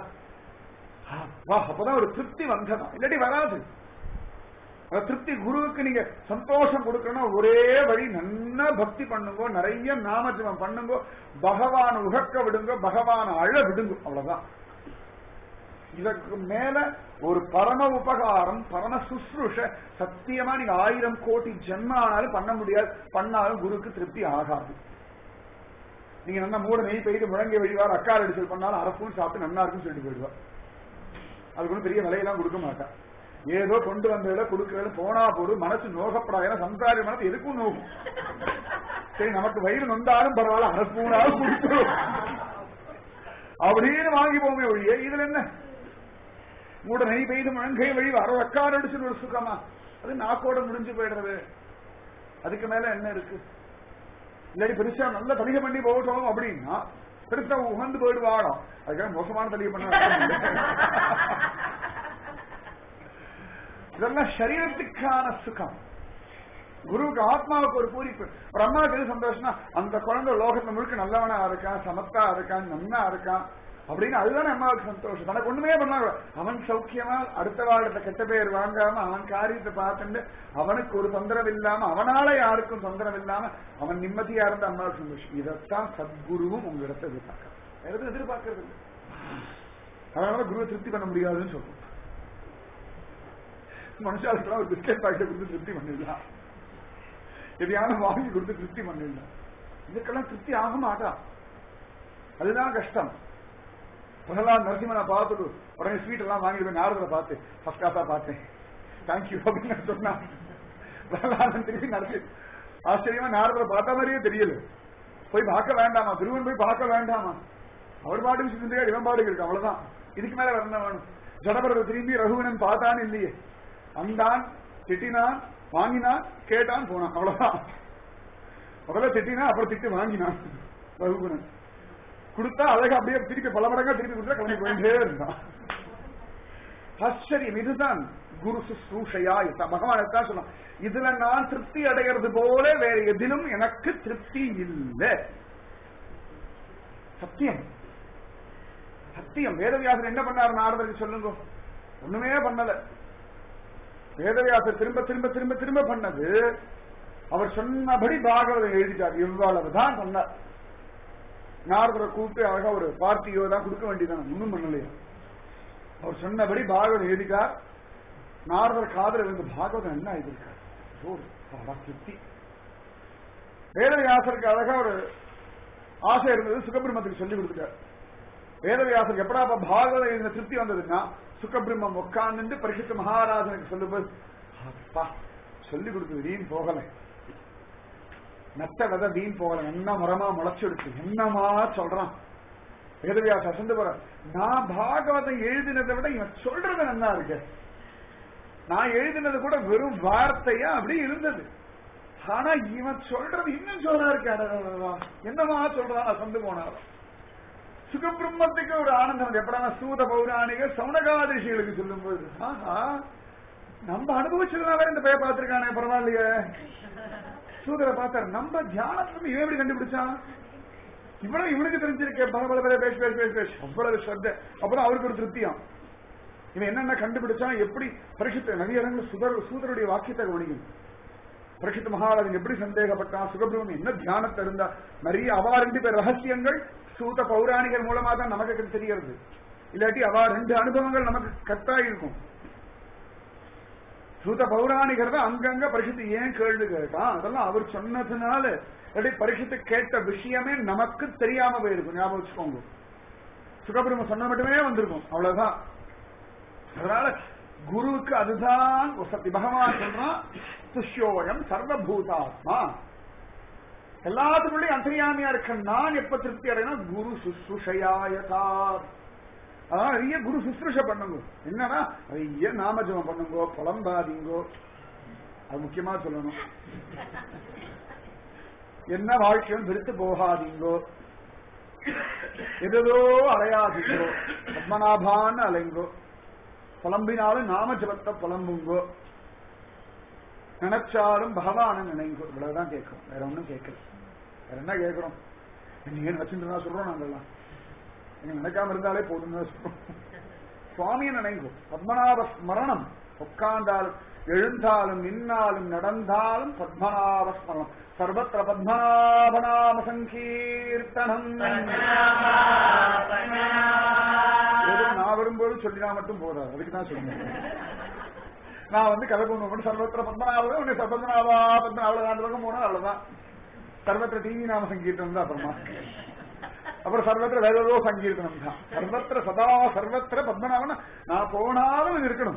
அப்பதான் ஒரு திருப்தி வந்ததா, இல்லாட்டி வராது. திருப்தி குருவுக்கு நீங்க சந்தோஷம் கொடுக்கணும். ஒரே வழி நல்லா பக்தி பண்ணுங்க, நிறைய நாமஜபம் பண்ணுங்க, பகவான் உகக்க விடுங்க, பகவான் அழ விடுங்க. அவ்வளவுதான். இதற்கு மேல ஒரு பரம உபகாரம் பரம சுஸ்ருஷ சத்தியமா நீங்க ஆயிரம் கோடி ஜென்மானாலும் பண்ண முடியாது. பண்ணாலும் குருக்கு திருப்தி ஆகாது. நீங்க நல்லா மூட நெய் பெய்து முழங்கி வழிவார் அக்கார் அடிச்சல் பண்ணாலும் அரசூன் சாப்பிட்டு நல்லா இருக்குன்னு சொல்லிட்டு போயிடுவார். அதுக்கு ஒன்றும் பெரிய விலையெல்லாம் கொடுக்க மாட்டான். ஏதோ கொண்டு வந்ததுல கொடுக்கறது போனா போடு, மனசு நோகப்படாது. ஏன்னா சம்சாரி மனசு எதுக்கும் நோகும். சரி நமக்கு வயிறு நொந்தாலும் பரவாயில்ல அரசூனாலும் கொடுத்துரும் அப்படின்னு வாங்கி போமே ஒழிய இதுல என்ன மூட நெய் பெய்து முழங்கை வழி வர அக்கார் அடிச்சுன்னு ஒரு சுகமா அது நாக்கோட முடிஞ்சு போயிடுறது. அதுக்கு மேல என்ன இருக்கு? இல்லாட்டி பெருசா நல்ல தலிகை பண்ணி போகட்டும் அப்படின்னா பெருசா உகந்து போயிடுவாடும். அதுக்காக மோசமான தலிகை பண்ண இதெல்லாம் சரீரத்துக்கான சுகம். குருவுக்கு ஆத்மாவுக்கு ஒரு பூரிப்பு. ஒரு அம்மாவுக்கு எது சந்தோஷம்னா அந்த குழந்தை லோகத்துல முழுக்க நல்லவனா இருக்கான், சமத்தா இருக்கான், நன்னா இருக்கான் அப்படின்னு அதுதானே அம்மாவுக்கு சந்தோஷம். தனக்கு ஒண்ணுமே பண்ணாங்க அவன் சௌக்கியமா அடுத்த வாழ்க்கை கெட்ட பேர் வாங்காம அவன் காரியத்தை பார்த்துட்டு அவனுக்கு ஒரு தொந்தரவு இல்லாம அவனால யாருக்கும் தொந்தரவு இல்லாம அவன் நிம்மதியா இருந்த அம்மாவுக்கு சந்தோஷம். இதைத்தான் சத்குருவும் உங்க இடத்தை எதிர்பார்க்க வேற எதுவும் எதிர்பார்க்கறது இல்லை. அதனால குருவை திருப்தி பண்ண முடியாதுன்னு சொல்றோம். மனுஷாளுக்கெல்லாம் ஒரு பிஸ்கெட் பாக்கெட் கொடுத்து திருப்தி பண்ணிடலாம், எதையான வாங்கி கொடுத்து திருப்தி பண்ணிடலாம். இதுக்கெல்லாம் திருப்தி ஆக மாட்டா, அதுதான் கஷ்டம். பிரகலாத் நரசிம்மனை பார்த்துட்டு உடனே ஸ்வீட் எல்லாம் வாங்கிட்டு நாரதரை பார்த்து ஃபர்ஸ்ட் கிளாஸா பார்த்தேன் தேங்க்யூ அப்படின்னு சொன்னா பிரகலாதன் திருப்பி நடத்தி ஆச்சரியமா நாரதரை பார்த்த மாதிரியே தெரியல. போய் பார்க்க வேண்டாமா, திருவன் போய் பார்க்க வேண்டாமா, அவர் பாட்டுக்கு சிந்தியா இவன் பாட்டுக்கு இருக்கு, அவ்வளவுதான். இதுக்கு மேல வரணும் வேணும். ஜடபரத திரும்பி ரகுவனன் பார்த்தான்னு இல்லையே, அந்தான் திட்டினான் வாங்கினான் கேட்டான் போனான், அவ்வளவுதான். முதல்ல திட்டினா அப்புறம் திட்டு வாங்கினான் ரகுவனன். கொடுத்தா அழகா அப்படியே திருப்பி பல மடங்கா திருப்பி கொடுத்தா கிளம்பி போயிட்டே இருந்தான். ஆச்சரியம். இதுதான் குரு சுஸ்ரூஷையா. பகவான் சொன்னான், இதுல நான் திருப்தி அடைகிறது போல வேற எதிலும் எனக்கு திருப்தி இல்லை. சத்தியம் சத்தியம். வேதவியாசர் என்ன பண்ணார் நாரதருக்கு சொல்லுங்க? ஒண்ணுமே பண்ணல. வேதவியாசர் திரும்ப திரும்ப திரும்ப திரும்ப பண்ணது அவர் சொன்னபடி பாகவதம் எழுதிட்டார். இவ்வளவுதான் பண்ணார். நாரதரை கூப்பிட்டு அழகா ஒரு பார்ட்டியோ தான் கொடுக்க வேண்டியதான், ஒன்னும் பண்ணலையா. அவர் சொன்னபடி பாகவதம் எழுதிட்டார். நாரதர் காதல் இருந்து பாகவதம் என்ன எழுதியிருக்கார் திருப்தி. வேதவியாசருக்கு அழகா ஒரு ஆசை இருந்தது, சுகபிரம்மத்துக்கு சொல்லி கொடுத்துட்டார். வேதவியாசருக்கு எப்படா பாகவதம் எழுதின திருப்தி வந்ததுன்னா சுகபிரம்மம் உட்கார்ந்து பரிசுத்த மகாராஜனுக்கு சொல்லும்போது சொல்லி கொடுத்தது வீண் போகல, நத்த வித வீண் போகல, என்ன மரமா முளைச்சுடுச்சு, என்னமா சொல்றான். வேதவியாச அசந்து போற, நான் பாகவதம் எழுதினதை விட இவன் சொல்றது நல்லா இருக்கு, நான் எழுதினது கூட வெறும் வார்த்தையா அப்படி இருந்தது, ஆனா இவன் சொல்றது இன்னும் சொல்றா இருக்க, என்னமா சொல்றான். அசந்து போனார். சுகபிரம்மத்துக்கு ஒரு ஆனந்தம் எப்படா சூத பௌராணிக சவுனகாதிஷிகளுக்கு சொல்லும் போது, ஆஹா நம்ம அனுபவிச்சதுனால இந்த பெயர் பார்த்திருக்கானே பரவாயில்லையே. சூதரை பார்த்தார், நம்ம தியானத்துல இவன் எப்படி கண்டுபிடிச்சான், இவ்வளவு இவனுக்கு தெரிஞ்சிருக்க பல பேச பேச பேச பேச அவ்வளவு ஸ்ரத்த. அப்புறம் அவருக்கு ஒரு திருப்தியாம், இவன் என்னென்ன கண்டுபிடிச்சான், எப்படி பரிசுத்த நிறைய இடங்கள் சுதர் சூதருடைய வாக்கியத்தை கவனிக்கும். பரிசுத்த மகாராஜன் எப்படி சந்தேகப்பட்டான், சுகபிரமம் என்ன தியானத்தை இருந்தா, நிறைய அவா ரெண்டு பேர் ரகசியங்கள் சூத பௌராணிகர் மூலமா தான் நமக்கு தெரிகிறது. இல்லாட்டி அவா ரெண்டு அனுபவங்கள் நமக்கு கட்டாயிருக்கும். சூத பௌராணிகர் தான் அங்கங்க பரிசுத்து ஏன் கேள்வி கேட்டான், அதெல்லாம் அவர் சொன்னதுனால பரிசுத்து கேட்ட விஷயமே நமக்கு தெரியாம போயிருக்கும். ஞாபகம் வச்சுக்கோங்க, சுகபிரம சொன்ன மட்டுமே வந்திருக்கும், அவ்வளவுதான். அதனால குருவுக்கு அதுதான் சக்தி. பகவான் சொல்றான், துஷ்யோயம் சர்வபூதாத்மா, எல்லாத்துக்குள்ளேயும் அந்தரியாமியா இருக்க நான் எப்ப திருப்தி அடையணும், குரு சுசுஷயாயதா. அதான் நிறைய குரு சுசுஷ பண்ணுங்க. என்னன்னா நிறைய நாமஜபம் பண்ணுங்கோ, புலம்பாதீங்கோ, அது முக்கியமா சொல்லணும். என்ன வாழ்க்கையும் விருத்து போகாதீங்கோ, எதோ அலையாதீங்கோ, பத்மநாபான்னு அலைங்கோ, புலம்பினாலும் நாமஜபத்தை புலம்புங்கோ, நினைச்சாலும் பகவான நினைங்கோ. இவ்வளவுதான் கேட்கிறோம், வேற ஒன்னும் கேட்கல. வேற என்ன கேட்கிறோம்? நீங்க நினைச்சுட்டு சொல்றோம், நாங்கெல்லாம் நீங்க நினைக்காம இருந்தாலே போதும் சொல்றோம். சுவாமியை நினைங்கோ, பத்மநாப ஸ்மரணம். உட்கார்ந்தாலும் எழுந்தாலும் நின்னாலும் நடந்தாலும் பத்மநாப ஸ்மரணம். சர்வத்திர பத்மநாபநாம சங்கீர்த்தனம். நான் வரும்போது சொல்லினா மட்டும் போதாது, அதுக்கு தான் சொல்லுங்க. நான் வந்து கதை கொண்டு சர்வத்திர பத்மநாபம் உன்னை பத்மநாபா பத்மநாப ஆண்டு பக்கம் போனா அவ்வளவுதான். சர்வத்திர டிவி நாம சங்கீர்த்தனம் தான். அப்புறமா அப்புறம் சர்வத்திர வேற ஏதோ சங்கீர்த்தனம் தான். சர்வத்திர சதா சர்வத்திர பத்மநாபன் நான் போனாலும் இது இருக்கணும்.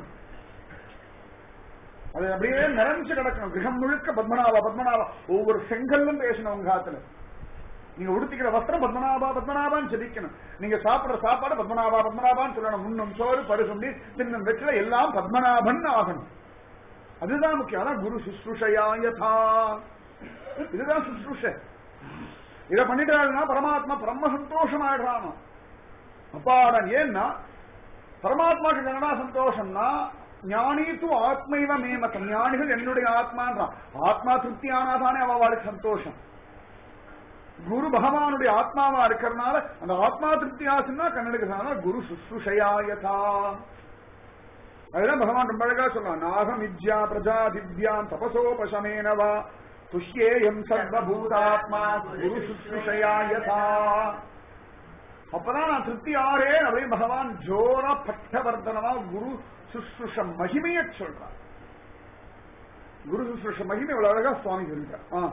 அது அப்படியே நிறைஞ்சு கிடக்கணும். கிரகம் முழுக்க பத்மநாபா பத்மநாபா. ஒவ்வொரு செங்கல்லும் பேசணும் உங்க காத்துல. நீங்க உடுத்திக்கிற வஸ்திரம் பத்மநாபா பத்மநாபான்னு சொல்லிக்கணும். நீங்க சாப்பிடுற சாப்பாடு பத்மநாபா பத்மநாபான்னு சொல்லணும். முன்னும் சோறு பருகுண்டி தின்னும் வெற்றில எல்லாம் பத்மநாபன் ஆகணும். அதுதான் முக்கியம். அதான் குரு சுஸ்ருஷயாயதா. இதுதான் சுஸ்ருஷ. இதை பண்ணிட்டாருன்னா பரமாத்மா பிரம்ம சந்தோஷமாயிடுறான். அப்பாடன் ஏன்னா பரமாத்மாக்கு என்னடா சந்தோஷம்னா, ஞானி தூ ஆத்மைவ மேமகம், ஞானிகள் என்னுடைய ஆத்மான்றான். ஆத்மா திருப்தி ஆனாதானே அவளுக்கு சந்தோஷம். குரு பகவானுடைய ஆத்மாவா இருக்கிறதுனால அந்த ஆத்மா திருப்தி ஆச்சுன்னா கண்ணனுக்கு குரு சுஸ்ருஷயாயதா. அதுதான் பகவான் ரொம்ப அழகா சொல்றான். நாகம் வித்யா பிரஜா திவ்யாம் தபசோபசமேனவா துஷ்யேயம் சர்வபூதாத்மா குரு சுஸ்ருஷயாயதா. அப்பதான் நான் திருப்தி ஆறேன் அப்படின்னு பகவான் ஜோரா பட்டவர்தனமா குரு சுஷ்ருஷ மகிமைய சொல்றான். குரு சுஷ்ருஷ மகிமை இவ்வளவு அழகா சுவாமி சொல்லிட்டார்.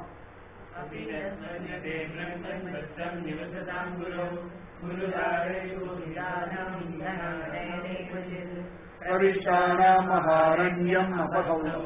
மகாரண்யம் அபசௌரம்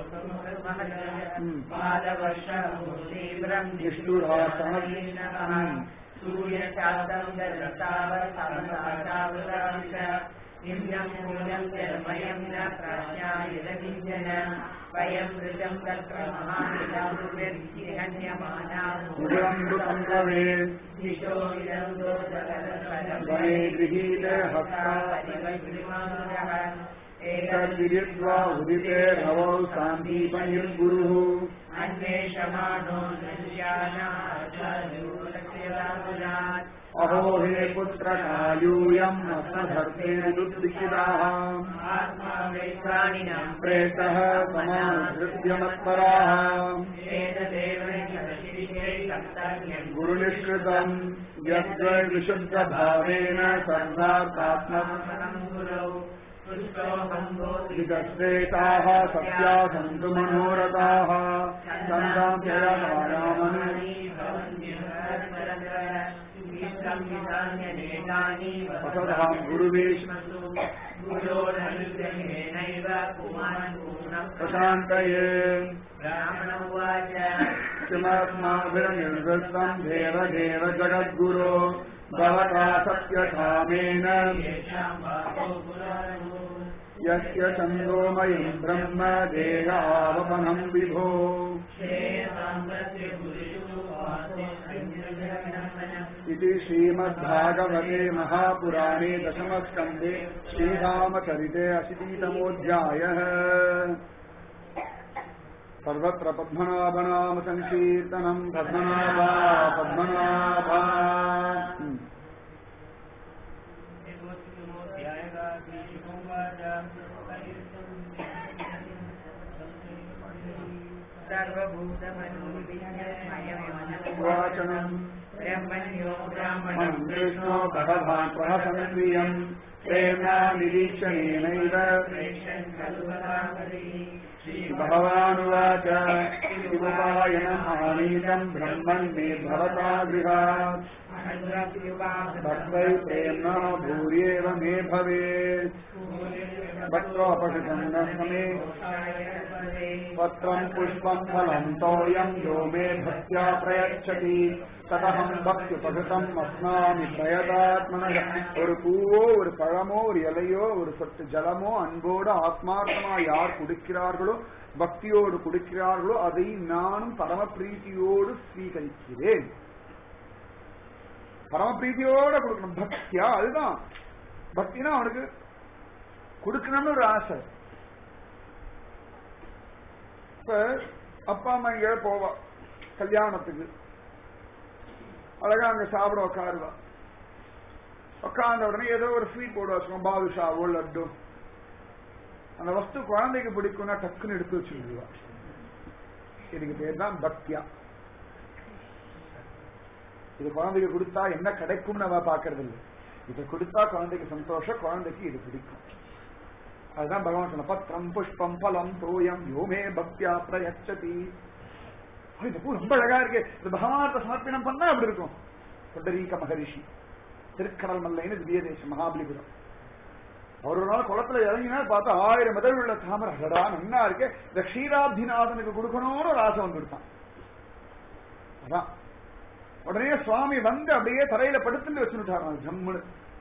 நிம்னம் மூலம் ஜலமயம் ந பிராஜ்ஞாயதவிஞ்சன வயம் ரிதம் தத்ர மகாநிலாமுர்யமானாம் முரம்ருதம் கவே திசோ இதம் தோதகலம் வனே கிரஹீத ஹஸ்தா பரிவஜ்ரிமானுரஹ ஏதத்வித்வா உதிதே நவௌ சாந்தீபனிர் குருः அன்வேஷமானோ நஷ்யானார்ஜுனஸ்யதாமுனாத் अहो हे पुत्र कायूयम् अस्मधर्तेरुद्दिक्षिताः आत्मा वैश्वानिनां प्रेतः समाधृत्यमत्पराः गुरुनिष्कृतम् यद्विशुद्धभावेन सर्वार्थात्मनम् विगश्रेताः सत्या सन्तु मनोरथाः सन्तान्त्ययामनि वसधाम् गुरुवेश्मसु प्रशान्तये ब्राह्मणोवाच किमस्माभिर्निर्वृत्तम् देव देव जगद्गुरो भवता सत्यकामेन यस्य छन्दोमयम् ब्रह्म देहावपनम् विभो इति श्रीमद्भागवते महापुराणे दशमस्कन्धे श्रीरामचरिते अशीतितमोऽध्यायः। सर्वत्र पद्मनाभनाम संकीर्तनम् पद्मनाभा पद्मनाभा। वाचनम् ब्रह्मण्यो ब्राह्मणं कृष्णो भगवान् प्रहसन्प्रियम् प्रेम्णा निरीक्षणेनैव भगवानुवाच शिवोपायनमानीतम् ब्रह्मन् मे भवता गृहात् भक्त्यै प्रेम्णा भूर्येव मे भवेत् भक्त्वापठितम् न मे पत्रम् पुष्पम् फलम् तोयम् यो मे भक्त्या प्रयच्छति तदहम् भक्त्युपकृतम् अस्मामि प्रयतात्मनः. ஒரு பூவோ ஒரு பழமோ ஒரு இலையோ ஒரு சொட்டு ஜலமோ அன்போடு ஆத்மார்த்தமா யார் குடிக்கிறார்களோ பக்தியோடு குடிக்கிறார்களோ அதை நானும் பரம பிரீத்தியோடு ஸ்வீகரிக்கிறேன். பரம பிரீத்தியோட கொடுக்கணும் பக்தியா. அதுதான் பக்தினா அவனுக்கு கொடுக்கணும்னு ஒரு ஆசை. இப்ப அப்பா அம்மா இங்க போவா கல்யாணத்துக்கு, அழகா அங்க சாப்பிட உட்காருவா. உட்கார்ந்த உடனே ஏதோ ஒரு ஸ்வீட் போடுவா, பாதுஷாவோ லட்டு. அந்த வஸ்து குழந்தைக்கு பிடிக்கும்னா டக்குன்னு எடுத்து வச்சுடுவா. இதுக்கு பேர் தான் பக்தியா. இது குழந்தைக்கு கொடுத்தா என்ன கிடைக்கும்னு அவ பாக்குறது இல்லை. இதை கொடுத்தா குழந்தைக்கு சந்தோஷம், குழந்தைக்கு இது பிடிக்கும். அதுதான் பகவான் சொன்ன பத்திரம் புஷ்பம் பலம் தோயம் யோமே பக்தியா பிரயச்சதி. இந்த பூ ரொம்ப அழகா இருக்கு, இது பகவானத்தை சமர்ப்பணம் பண்ணா அப்படி இருக்கும். புண்டரீக மகரிஷி திருக்கடல் மல்லைன்னு திவ்ய தேசம் மகாபலிபுரம். அவர் ஒரு நாள் குளத்துல இறங்கினா பார்த்தா ஆயிரம் முதல் உள்ள தாமரை அடடா நன்னா இருக்கு, இந்த க்ஷீராப்திநாதனுக்கு கொடுக்கணும்னு ஒரு ஆசை வந்துருத்தான். அதான் உடனே சுவாமி வந்து அப்படியே தரையில படுத்துட்டு வச்சுட்டாரு ஜம்முன்னு.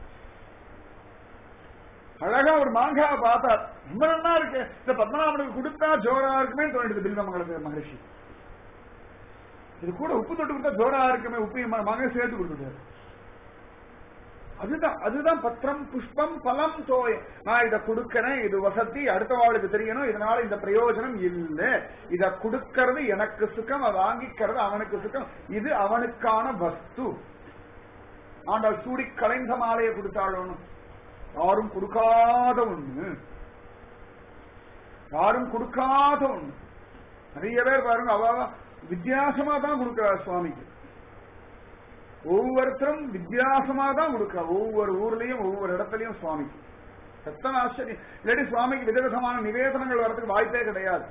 அழகா ஒரு மாங்காவை பார்த்தார், ரொம்ப நல்லா இருக்கு, இந்த பத்மநாபனுக்கு கொடுத்தா ஜோரா இருக்குமே தோணிடுது பில்வமங்கல மகரிஷி. இது கூட உப்பு தொட்டு கொடுத்தா ஜோரா இருக்குமே, உப்பையும் மாங்காய் சேர்த்து கொடுத்துட்டாரு. அதுதான் அதுதான் பத்திரம் புஷ்பம் பலம் தோய. நான் இதை கொடுக்கிறேன், இது வசதி அடுத்த வாழ்க்கை தெரியணும், இதனால இந்த பிரயோஜனம் இல்ல. இத கொடுக்கிறது எனக்கு சுகம், வாங்கிக்கிறது அவனுக்கு சுகம். இது அவனுக்கான வஸ்து. ஆனால் சூடி கலைந்த மாலையை கொடுத்தாலும் யாரும் கொடுக்காத ஒண்ணு, யாரும் கொடுக்காத ஒண்ணு. நிறைய பேர் பாருங்க அவ வித்தியாசமா தான் கொடுக்கிறார் சுவாமிக்கு. ஒவ்வொருத்தரும் வித்தியாசமா தான் கொடுக்க, ஒவ்வொரு ஊர்லயும் ஒவ்வொரு இடத்துலயும் சுவாமிக்கு எத்தனை ஆச்சரியம். இல்லாட்டி சுவாமிக்கு விதவிதமான நிவேதனங்கள் வரதுக்கு வாய்ப்பே கிடையாது.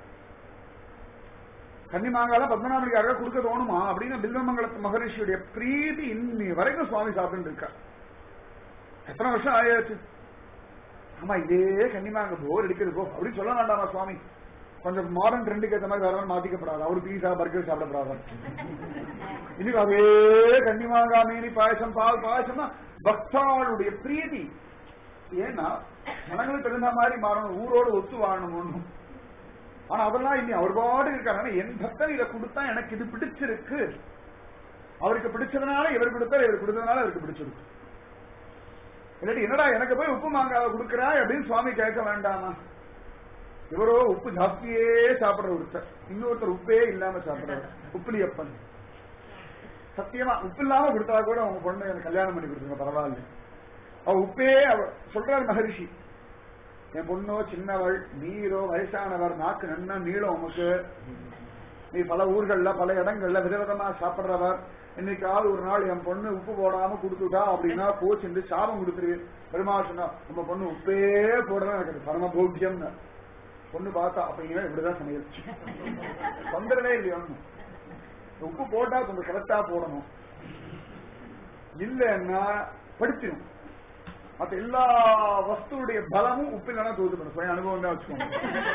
கன்னிமாங்கால பத்மநாபனுக்கு யாராவது கொடுக்க தோணுமா அப்படின்னு பில்வமங்கலத்து மகரிஷியுடைய பிரீதி இன்னி வரைக்கும் சுவாமி சாப்பிட்டு இருக்கா. எத்தனை வருஷம் ஆயாச்சு. ஆமா இதே கன்னிமாங்க போர் அடிக்கிறது போ அப்படின்னு சொல்ல வேண்டாமா சுவாமி? கொஞ்சம் மாடர்ன் ட்ரெண்டுக்கு ஏற்ற மாதிரி வேற மாத்திக்கப்படாது. அவரு பீஸா பர்கர் சாப்பிடப்படாது. இதுக்கு அதே கன்னிமாங்கா மீனி பாயசம் பால் பாயசம்னா பக்தாளுடைய பிரீதி. ஏன்னா ஜனங்களுக்கு தெரிஞ்ச மாதிரி மாறணும், ஊரோடு ஒத்து வாழணும். ஆனா அதெல்லாம் இனி அவர் பாடு இருக்காரு. என் பக்தர் இதை கொடுத்தா எனக்கு இது பிடிச்சிருக்கு, அவருக்கு பிடிச்சதுனால இவர் கொடுத்தார், இவர் கொடுத்ததுனால அவருக்கு பிடிச்சிருக்கு. இல்லாட்டி என்னடா எனக்கு போய் உப்பு மாங்காவை கொடுக்குறாய் அப்படின்னு சுவாமி கேட்க வேண்டாமா? இவரோ உப்பு ஜாஸ்தியே சாப்பிடுற ஒருத்தர், இன்னொருத்தர் உப்பே இல்லாம சாப்பிடுறாரு. உப்புலியப்பன் சத்தியமா உப்பு இல்லாம கொடுத்தா கூட அவங்க பொண்ணு எனக்கு கல்யாணம் பண்ணி கொடுத்துருங்க பரவாயில்ல. அவ உப்பே சொல்றாரு மகரிஷி, என் பொண்ணோ சின்னவள், நீரோ வயசானவர், நாக்கு நன்னா நீளம் உமக்கு, நீ பல ஊர்கள்ல பல இடங்கள்ல விதவிதமா சாப்பிடுறவர், இன்னைக்காவது ஒரு நாள் என் பொண்ணு உப்பு போடாம கொடுத்துட்டா அப்படின்னா போச்சு சாபம் கொடுத்துரு. பெருமாள் சொன்னா நம்ம பொண்ணு உப்பே போடுறா எனக்கு பரமபோக்கியம். பொண்ணு பார்த்தா அப்ப இனிமே இப்படிதான் சமையல் தொந்தரவே இல்லையா? உப்பு போட்டா கொஞ்சம் கரெக்டா போடணும், இல்லைன்னா படிச்சிடும். மற்ற எல்லா வஸ்துடைய பலமும் உப்பு இல்லைன்னா தோது பண்ணும். சுய அனுபவம் தான் வச்சுக்கோங்க.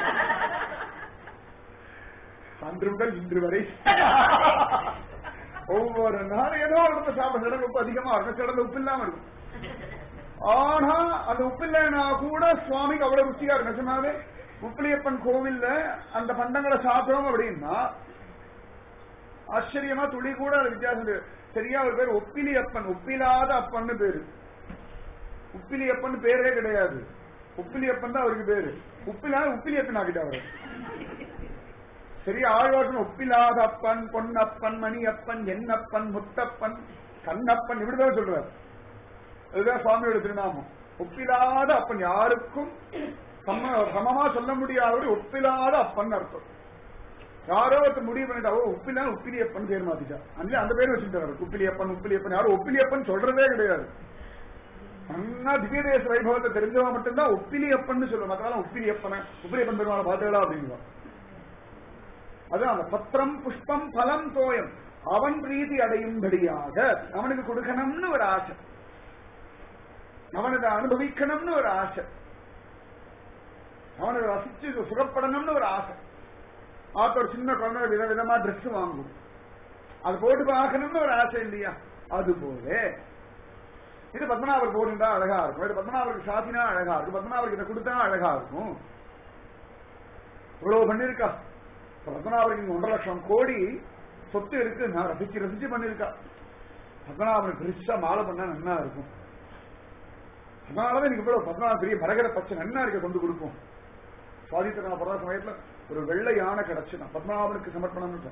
அன்று முதல் இன்று வரை ஒவ்வொரு நாளும் ஏதோ ஒரு சாப்பிட உப்பு அதிகமா இருக்கும், சில உப்பு இல்லாம இருக்கும். ஆனா அந்த உப்பு இல்லைன்னா கூட சுவாமிக்கு அவ்வளவு ருச்சியா இருக்கும். நிஜமாவே உப்பிலியப்பன் கோவில்ல அந்த பண்டங்களை சாப்பிடும் அப்படின்னா ஆச்சரியமா துளி கூட வித்தியாசம். சரியா ஒரு பேர் ஒப்பிலியப்பன், ஒப்பிலாத அப்பன்னு பேரு. உப்பிலியப்பன் பேரே கிடையாது, உப்பிலியப்பன் தான் அவருக்கு பேரு. உப்பிலாத உப்பிலியப்பன் ஆகிட்ட அவரு. சரியா ஆழ்வாசன் ஒப்பிலாத அப்பன், பொன்னப்பன், மணியப்பன், எண்ணப்பன், முத்தப்பன், கண்ணப்பன் இப்படிதான் சொல்றாரு. அதுதான் சுவாமியோட திருநாமம். ஒப்பிலாத அப்பன், யாருக்கும் சமமா சொல்ல முடியாத ஒப்பிலாத அப்பன் அர்த்தம். யாரோ ஒருத்தர் முடிவு பண்ணிட்டா உப்பிலா உப்பிலியப்பன் பேர் மாத்திட்டா, அந்த பேர் வச்சுட்டாரு. உப்பிலியப்பன் உப்பிலியப்பன் யாரும் ஒப்பிலியப்பன் சொல்றதே கிடையாது. அண்ணா திவ்யதேச வைபவத்தை தெரிஞ்சவங்க மட்டும்தான் ஒப்பிலியப்பன் சொல்லுவோம். மற்றவங்க உப்பிலியப்பன உப்பிலியப்பன் பெருமாளை பார்த்தா அப்படிங்குவான். அது அந்த பத்திரம் புஷ்பம் பலம் தோயம் அவன் பிரீதி அடையும்படியாக அவனுக்கு கொடுக்கணும்னு ஒரு ஆசை, அவனுக்கு அனுபவிக்கணும்னு ஒரு ஆசை, அவனுக்கு ரசிச்சு சுகப்படணும்னு ஒரு ஆசை. ஆத்த ஒரு சின்ன குழந்தை வித விதமா ட்ரெஸ் வாங்கும், அது போட்டு பார்க்கணும்னு ஒரு ஆசை இல்லையா? அது போல இது பத்மநாபர் போட்டுட்டா அழகா இருக்கும், இது பத்மநாபருக்கு சாத்தினா அழகா இருக்கும், பத்மநாபருக்கு இதை கொடுத்தா அழகா இருக்கும். இவ்வளவு பண்ணிருக்கா பத்மநாபருக்கு ஒன்றரை லட்சம் கோடி சொத்து இருக்கு, நான் ரசிச்சு ரசிச்சு பண்ணிருக்கா. பத்மநாபனுக்கு பெருசா மாலை பண்ணா நன்னா இருக்கும். அதனாலதான் எனக்கு இவ்வளவு பத்மநாப பெரிய மரகர பச்சை நன்னா இருக்க கொண்டு கொடுக்கும். சுவாதித்த பிறந்த சமயத்துல ஒரு வெள்ளை யானை கிடைச்சு நான் பத்மநாபனுக்கு சமர்ப்பணம்.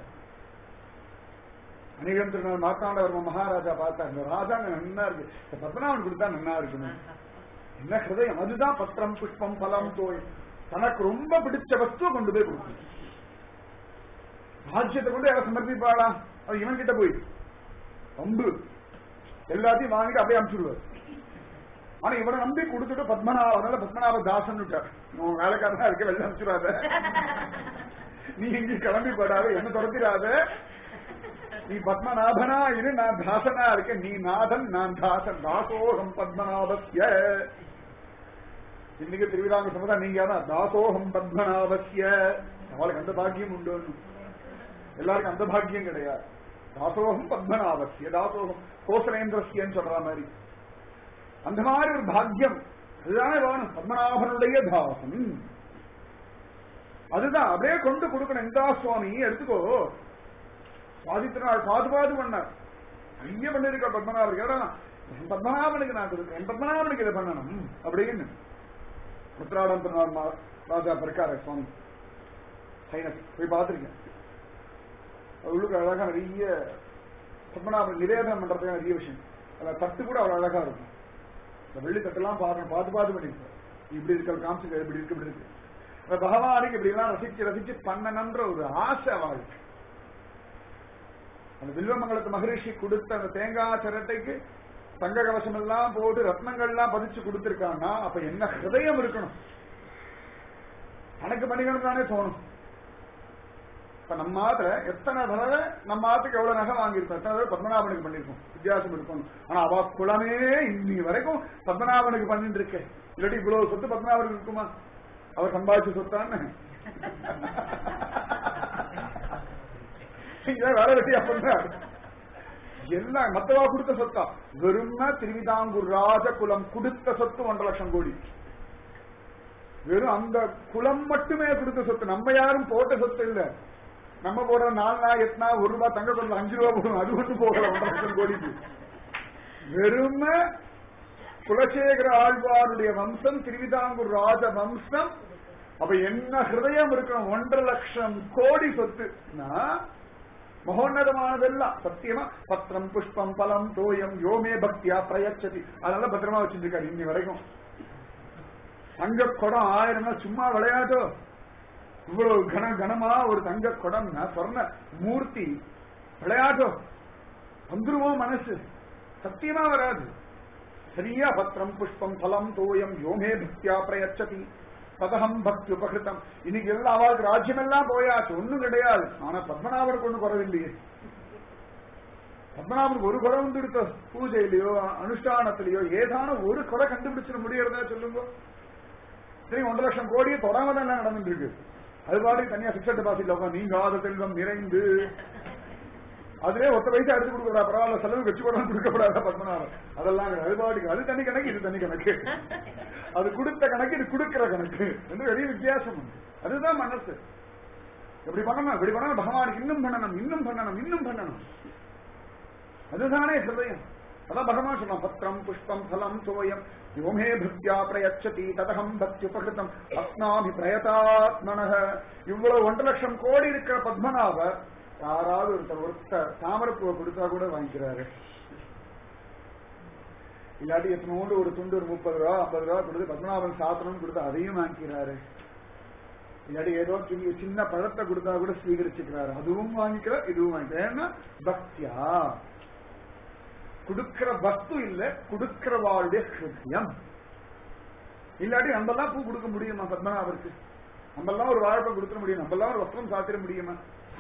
அநேகம் திருநாள் மார்த்தாண்டவர்ம மகாராஜா பார்த்தா இந்த ராஜாங்க நன்னா இருக்கு, பத்மநாபன் கொடுத்தா நன்னா இருக்கணும். என்ன ஹிருதயம், அதுதான் பத்திரம் புஷ்பம் பலம் தோய். தனக்கு ரொம்ப பிடிச்ச வஸ்துவை கொண்டு போய் கொடுக்கணும். ராஜ்யத்தை கொண்டு யாரை சமர்ப்பிப்பாளா? அது இவன் கிட்ட போய் அம்பு எல்லாத்தையும் வாங்கிட்டு அப்படியே அனுப்பிச்சுடுவார். ஆனா இவனை நம்பி கொடுத்துட்டு பத்மநாப அதனால பத்மநாப தாசன் விட்டார். உன் வேலைக்காரனா இருக்க வெளில அனுப்பிச்சுடாத, நீ எங்கேயும் கிளம்பி போடாத, என்ன துரத்திடாத, நீ பத்மநாபனா இரு, நான் தாசனா இருக்கேன், நீ நாதன் நான் தாசன், தாசோகம் பத்மநாபஸ்ய. இன்னைக்கு திருவிழாங்க சொன்னதா நீங்க தாசோகம் பத்மநாபஸ்ய. அவளுக்கு அந்த பாக்கியம் உண்டு, எல்லாருக்கும் அந்த பாக்கியம் கிடையாது. தாசோகம் பத்மநாபஸ்ய, தாசோகம் கோசலேந்திரஸ்யன்னு சொல்ற மாதிரி அந்த மாதிரி ஒரு பாக்கியம் அதுதானே வேணும். பத்மநாபனுடைய தாசன் அதுதான் அப்படியே கொண்டு கொடுக்கணும். எந்தா சுவாமி எடுத்துக்கோ, சாதித்தினாள் பாது பாது பண்ணார், ஐய பண்ணிருக்க பத்மநாபருக்கு, என் பத்மநாபனுக்கு நான் கொடுக்கிறேன், என் பத்மநாபனுக்கு இதை பண்ணணும் அப்படின்னு. உத்திராடம் திருநாள் ராஜா பிரகார சுவாமி சைனஸ் போய் பார்த்திருக்கேன். உள்ளுக்கு அழகா நிறைய பத்மநாபன் நிவேதனம் பண்றதுக்கு நிறைய விஷயம், அதுல தட்டு கூட அவ்வளவு அழகா இருக்கும். வெள்ளி தட்டெல்லாம் பாக்கணும், பார்த்து பார்த்து பண்ணிருக்க, இப்படி இருக்க காமிச்சு இப்படி இருக்கு இப்படி இருக்கு, பகவானுக்கு இப்படி எல்லாம் ரசிச்சு ரசிச்சு பண்ணணும்ன்ற ஒரு ஆசை வாழ்க்கை. அந்த வில்வமங்கலத்து மகரிஷி கொடுத்த அந்த தேங்காய் சிரட்டைக்கு தங்க கவசம் எல்லாம் போட்டு ரத்னங்கள் எல்லாம் பதிச்சு கொடுத்திருக்காங்கன்னா அப்ப என்ன ஹிருதயம் இருக்கணும். எனக்கு பண்ணிக்கணும் தானே தோணும். இப்ப நம்ம ஆத்துல எத்தனை தடவை நம்ம ஆத்துக்கு எவ்வளவு நகை வாங்கியிருக்கோம், எத்தனை தடவை பத்மநாபனுக்கு பண்ணிருக்கோம், வித்தியாசம் இருக்கும். ஆனா அவ குளமே இன்னி வரைக்கும் பத்மநாபனுக்கு பண்ணிட்டு இருக்க. இல்லாட்டி இவ்வளவு சொத்து பத்மநாபனுக்கு இருக்குமா? அவர் சம்பாதிச்ச சொத்தான்னு வேலை வெட்டியா பண்றாரு. எல்லாம் மத்தவா கொடுத்த சொத்தா? வெறும்னா திருவிதாங்கூர் ராஜகுலம் கொடுத்த சொத்து ஒன்றரை லட்சம் கோடி. வெறும் அந்த குலம் மட்டுமே கொடுத்த சொத்து. நம்ம யாரும் போட்ட சொத்து இல்ல. நம்ம போடுற நாலு நாள் எட்டுனா ஒரு ரூபாய் தங்க கொண்டு அஞ்சு ரூபாய் போடும், அது மட்டும் போகல ஒன்றரை லட்சம் கோடிக்கு. வெறும் குலசேகர ஆழ்வாருடைய வம்சம் திருவிதாங்கூர் ராஜ வம்சம். அப்ப என்ன ஹிருதயம் இருக்கணும்? ஒன்றரை லட்சம் கோடி சொத்துனா மகோன்னதமானதெல்லாம். சத்தியமா பத்திரம் புஷ்பம் பலம் தோயம் யோமே பக்தியா பிரயச்சதி. அதனால பத்திரமா வச்சிருக்காரு இன்னி வரைக்கும். தங்க குடம் ஆயிரம்னா சும்மா விளையாட்டோ? இவ்வளவு கன கனமா ஒரு தங்க குடம்னா சொர்ண மூர்த்தி விளையாட்டோ? வந்துருவோ மனசு? சத்தியமா வராது. சரியா பத்திரம் புஷ்பம் பலம் தோயம் யோமே பக்தியா பிரயச்சதி ததகம் பக்தி உபகிருத்தம். இன்னைக்கு எல்லாம் அவளுக்கு ராஜ்யம் எல்லாம் போயாச்சு, ஒண்ணும் கிடையாது. ஆனா பத்மநாபனுக்கு ஒண்ணு குறவில்லையே. பத்மநாபனுக்கு ஒரு குறை வந்து எடுத்த பூஜையிலயோ அனுஷ்டானத்திலேயோ ஏதான ஒரு குறை கண்டுபிடிச்சிட முடியறதா சொல்லுங்க. சரி, ஒன்றரை லட்சம் கோடியை தொடாம தான் நடந்துட்டு இருக்கு. அது பாடி தனியா பிக்சட் டெபாசிட்ல உட்காந்து நீங்காத செல்வம் நிறைந்து அதுவே ஒத்த பைசா எடுத்து கொடுக்குறா, பரவாயில்ல செலவு வச்சு கூட கொடுக்கப்படாத பத்மநாபன். அதெல்லாம் அது பாட்டுக்கு அது தனி கணக்கு, இது தனி கணக்கு. அது கொடுத்த கணக்கு, இது கொடுக்கிற கணக்கு என்று பெரிய வித்தியாசம் உண்டு. அதுதான் மனசு. எப்படி பண்ணணும், இப்படி பண்ணணும், பகவானுக்கு இன்னும் பண்ணணும், இன்னும் பண்ணணும், இன்னும் பண்ணணும். அதுதானே ஹிருதயம். அதான் பகவான் சொல்லலாம், பத்திரம் புஷ்பம் பலம் தோயம் யோமே பக்தியா பிரயச்சதி ததகம் பக்தி உபகிருத்தம் அஸ்னாமி பிரயதாத்மனக. இவ்வளவு ஒன்றரை லட்சம் கோடி இருக்கிற பத்மநாபர் யாராவது ஒருத்தர் ஒருத்தர் தாமரப்பூவை கொடுத்தா கூட வாங்கிக்கிறாரு. இல்லாட்டி எத்தனோண்டு ஒரு துண்டு ஒரு முப்பது ரூபா ஐம்பது ரூபா கொடுத்து பத்மநாபன் சாத்தனம் கொடுத்து அதையும் வாங்கிக்கிறாரு. இல்லாட்டி ஏதோ சின்ன பழத்தை கொடுத்தா கூட ஸ்வீகரிச்சுக்கிறாரு, அதுவும் வாங்கிக்கிறார், இதுவும் வாங்கிக்கிறார். ஏன்னா பக்தியா கொடுக்கிற வஸ்து இல்ல, கொடுக்கிறவாளுடைய ஹிருதயம். இல்லாட்டி நம்மெல்லாம் பூ கொடுக்க முடியுமா பத்மநாபருக்கு? நம்மெல்லாம் ஒரு வாழைப்பழம் கொடுத்துட முடியும், நம்மெல்லாம் ஒரு வஸ்திரம் சாத்திர முடியுமா?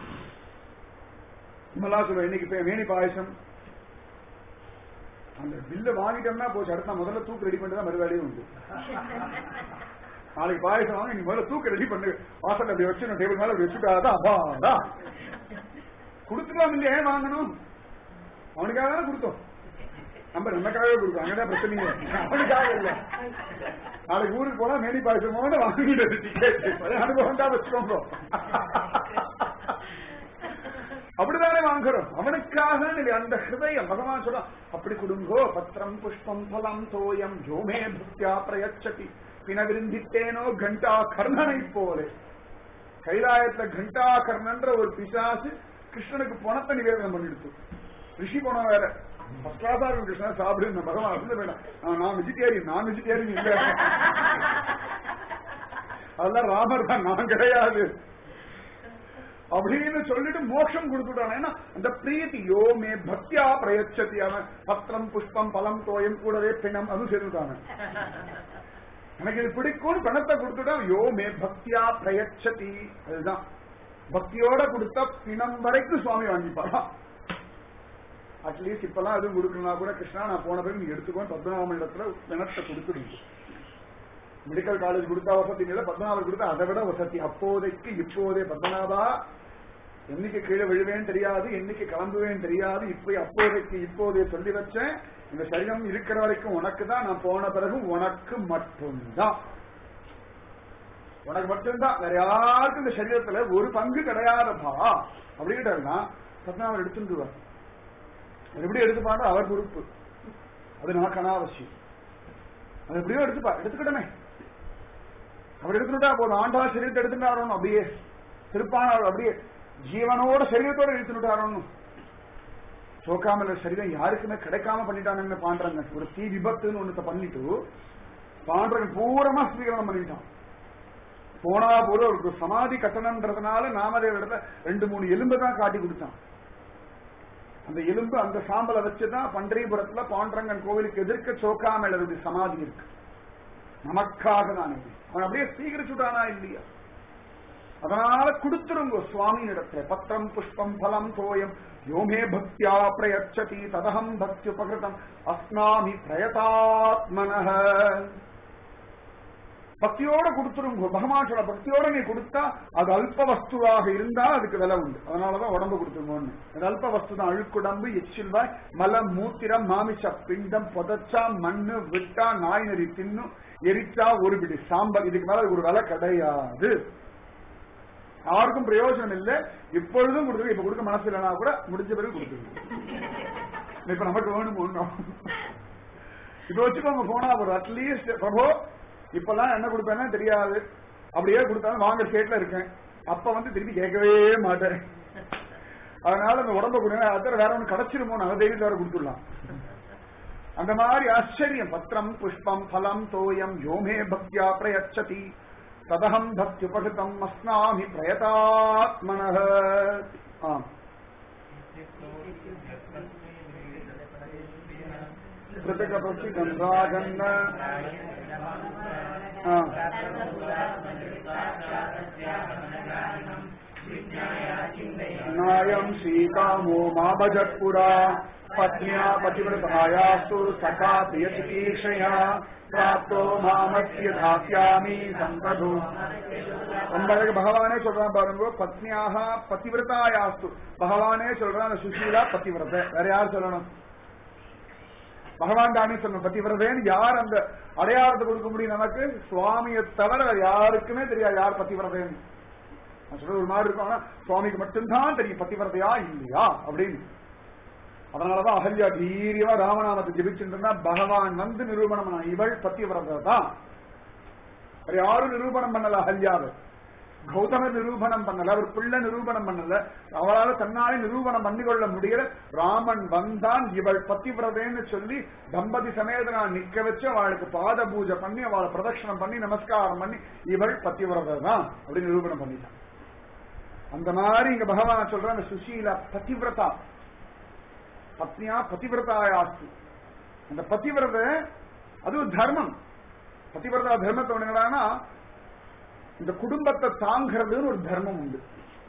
நம்மளா சொல்லுவோம் இன்னைக்கு வேணி பாயசம், அந்த பில்ல வாங்கிட்டோம்னா போச்சு, அடுத்த முதல்ல தூக்கு ரெடி பண்ணிட்டு தான் மறுவேலையும் உண்டு. நாளைக்கு பாயசம் வாங்க, நீ முதல்ல தூக்கு ரெடி பண்ணு, வாசல் அப்படி வச்சு டேபிள் மேல வச்சுட்டாதான் அப்பாடா கொடுத்துக்கலாம். இல்லையா ஏன் வாங்கணும்? அவனுக்காக தானே கொடுத்தோம், நம்ம நமக்காகவே கொடுத்தோம். அங்கதான் பிரச்சனையே, அவனுக்காக இல்ல. நாளைக்கு ஊருக்கு போனா மேனி பாயசம் வாங்கிட்டு அனுபவம் தான் வச்சுக்கோங்க. அப்படித்தானே வாங்குறோம், அவனுக்காக. அந்த ஹிருதயம் பகவான் சொல்ல அப்படி கொடுங்கோ. பத்திரம் புஷ்பம் பலம் தோயம் யோமே பக்தியா பிரயச்சதி பினவிருந்தித்தேனோ கண்டா கர்ணனை போல. கைலாயத்துல கண்டா கர்ணன்ற ஒரு பிசாசு கிருஷ்ணனுக்கு பணத்தை நிவேதனம் பண்ணிடுச்சு. ரிஷி பணம் வேற ஃபர்ஸ்ட் கிளாஸா இருக்கும். கிருஷ்ணன் சாப்பிடு, பகவான் அருந்து வேண்டாம், நான் வெஜிடேரியன், நான் வெஜிடேரியன் இல்ல, அதெல்லாம் ராமர் தான், நான் கிடையாது அப்படின்னு சொல்லிட்டு மோட்சம் கொடுத்துட்டான். ஏன்னா அந்த பிரீத்தி யோமே பக்தியா பிரயச்சதி. அவன் பத்திரம் புஷ்பம் பலம் தோயம் கூடவே பிணம் அது சேர்ந்துட்டாங்க. எனக்கு இது பிடிக்கும் பணத்தை கொடுத்துட்டான். யோமே பக்தியா பிரயச்சதி. அதுதான் பக்தியோட கொடுத்தா பிணம் வரைக்கும் சுவாமி வாங்கிப்பாரா. அட்லீஸ்ட் இப்பெல்லாம் எதுவும் கொடுக்கணும்னா கூட கிருஷ்ணா நான் போன பிறகு நீ எடுத்துக்கோ, பத்மநாபன் இடத்துல பிணத்தை கொடுத்துடுங்க. மெடிக்கல் காலேஜ் கொடுத்தா வசதி இல்லை, பத்மநாபர் கொடுத்தா அதை விட வசதி. அப்போதைக்கு இப்போதே பத்மநாபா என்னைக்கு கீழே விழுவேன்னு தெரியாது, என்னைக்கு கிளம்புவேன்னு தெரியாது, இப்ப அப்போதைக்கு இப்போதே சொல்லி வச்சேன். இந்த சரீரம் இருக்கிற வரைக்கும் உனக்கு தான், நான் போன பிறகு உனக்கு மட்டும்தான், உனக்கு மட்டும்தான், வேற யாருக்கும் இந்த சரீரத்துல ஒரு பங்கு கிடையாதப்பா அப்படின்ட்டு பத்மநாபர் எடுத்துருவார். எப்படி எடுத்துப்பாரு அவர் பொறுப்பு, அது நமக்கு அனாவசியம். அது எப்படியோ எடுத்துப்பா, எடுத்துக்கிட்டமே. அப்படி எடுத்துட்டா போதும். ஆண்டா சரீரத்தை எடுத்துட்டாரணும், அப்படியே திருப்பான அப்படியே ஜீவனோட சரீரத்தோட எடுத்துட்டாரணும். சோக்காமல சரீரம் யாருக்குமே கிடைக்காம பண்ணிட்டானுங்க பாண்டறங்க. ஒரு தீ விபத்துன்னு ஒண்ணு பண்ணிட்டு பாண்டறங்க பூரமா ஸ்வீகரணம் பண்ணிட்டான். போனா போற ஒரு சமாதி கட்டணம்ன்றதுனால நாமதேவ இடத்துல ரெண்டு மூணு எலும்பு தான் காட்டி கொடுத்தான். அந்த எலும்பு அந்த சாம்பலை வச்சுதான் பண்டரிபுரத்துல பாண்டரங்கன் கோவிலுக்கு எதிர்க்க சோக்காமேளருடைய சமாதி இருக்கு. நமக்காக தான் இது. அவன் அப்படியே சீகரிச்சுட்டானா இல்லையா? அதனால கொடுத்துருங்க சுவாமியின் இடத்துல. பத்திரம் புஷ்பம் பலம் தோயம் யோமே பக்தியா பிரயச்சதி ததகம் பக்தி உபகிருதம் அஸ்னாமி பிரயதாத்மனஹ. பக்தியோட கொடுத்துருங்க. பகவான் சொல்ல பக்தியோட நீ கொடுத்தா அது அல்ப வஸ்துவாக இருந்தா அதுக்கு விலை உண்டு. அதனாலதான் உடம்பு கொடுத்துருங்கன்னு. அது அல்ப வஸ்து தான். அழுக்குடம்பு, எச்சில்வாய், மலம், மூத்திரம், மாமிச பிண்டம், புதச்சா, மண்ணு, விட்டா, நாய் நெறி தின்னும், எரிச்சா ஒரு பிடி சாம்பல். இதுக்கு மேல ஒரு விலை கிடையாது. யாருக்கும் பிரயோஜனம் இல்லை. இப்பொழுதும் கொடுத்துருக்கு. இப்ப கொடுக்க மனசு இல்லைன்னா கூட முடிஞ்ச பிறகு கொடுத்துருக்கு. இப்ப நமக்கு வேணும் ஒண்ணும். இப்ப வச்சுக்கோங்க போனா ஒரு அட்லீஸ்ட் பிரபோ இப்பெல்லாம் என்ன கொடுப்பேன்னா தெரியாது. அப்படியே கொடுத்தாலும் வாங்க ஸ்டேட்ல இருக்கேன். அப்ப வந்து திருப்பி கேட்கவே மாட்டேன். அதனால அந்த உடம்ப கொடுங்க. அதர் வேற ஒண்ணு கிடைச்சிருமோ அதை தைரியத்தை வேற கொடுத்துடலாம். அந்த மாதிரி ஆச்சரியம். பத்திரம் புஷ்பம் பலம் தோயம் யோமே பக்தியா பிரயச்சதி ததகம் பக்தி உபகிருதம் அஸ்னாமி பிரயதாத்மனஹ. ஆம் பிரதகபக்தி கந்தாகன்ன நாயம் சீகாமோ மாபஜத்புரா பத்னியா பதிவிரதாயாஸ்து சகா பிரியசிகீர்ஷயா பிராப்தோ மாமஸ்ய தாஸ்யாமி சம்பது. ரொம்ப அழகு பகவானே சொல்றான் பாருங்க. பத்னியாக பதிவிரதாயாஸ்து. பகவானே சொல்றான் அந்த சுஷீலா பதிவிரத. வேற யார் சொல்லணும்? பகவான் தானே சொல்லணும் பதிவிரதேன்னு. யார் அந்த அடையாளத்தை கொடுக்க முடியும் நமக்கு? சுவாமியை தவிர யாருக்குமே தெரியாது யார் பதிவிரதேன்னு. நான் சொல்றது ஒரு மாதிரி இருக்கும். ஆனா சுவாமிக்கு மட்டும்தான் தெரியும் பதிவிரதையா இல்லையா அப்படின்னு. அதனாலதான் அகல்யா தீரியமா ராமநாமத்தை ஜெபிச்சுட்டு பகவான் வந்து நிரூபணம் பண்ண இவள் பத்தியவிரத தான். யாரும் நிரூபணம் பண்ணல அகல்யாவை. கௌதமர் நிரூபணம் பண்ணல, அவர் பிள்ளை நிரூபணம் பண்ணல, அவளால் தன்னாலே நிரூபணம் பண்ணிக்கொள்ள முடியல. ராமன் வந்தான் இவள் பத்திவிரதேன்னு சொல்லி தம்பதி சமேதனா நிக்க வச்சு அவளுக்கு பாத பூஜை பண்ணி அவளை பிரதட்சணம் பண்ணி நமஸ்காரம் பண்ணி இவள் பத்திவிரத தான் அப்படின்னு நிரூபணம் பண்ணிட்டான். அந்த மாதிரி இங்க பகவான் சொல்ற அந்த சுஷீலா பத்திவிரதா. பத்னியா பதிவிரதாயாஸ்து. அந்த பதிவிரத அது ஒரு தர்மம். பதிவிரதா தர்மத்தை ஒண்ணுங்களானா இந்த குடும்பத்தை தாங்கிறதுன்னு ஒரு தர்மம் உண்டு.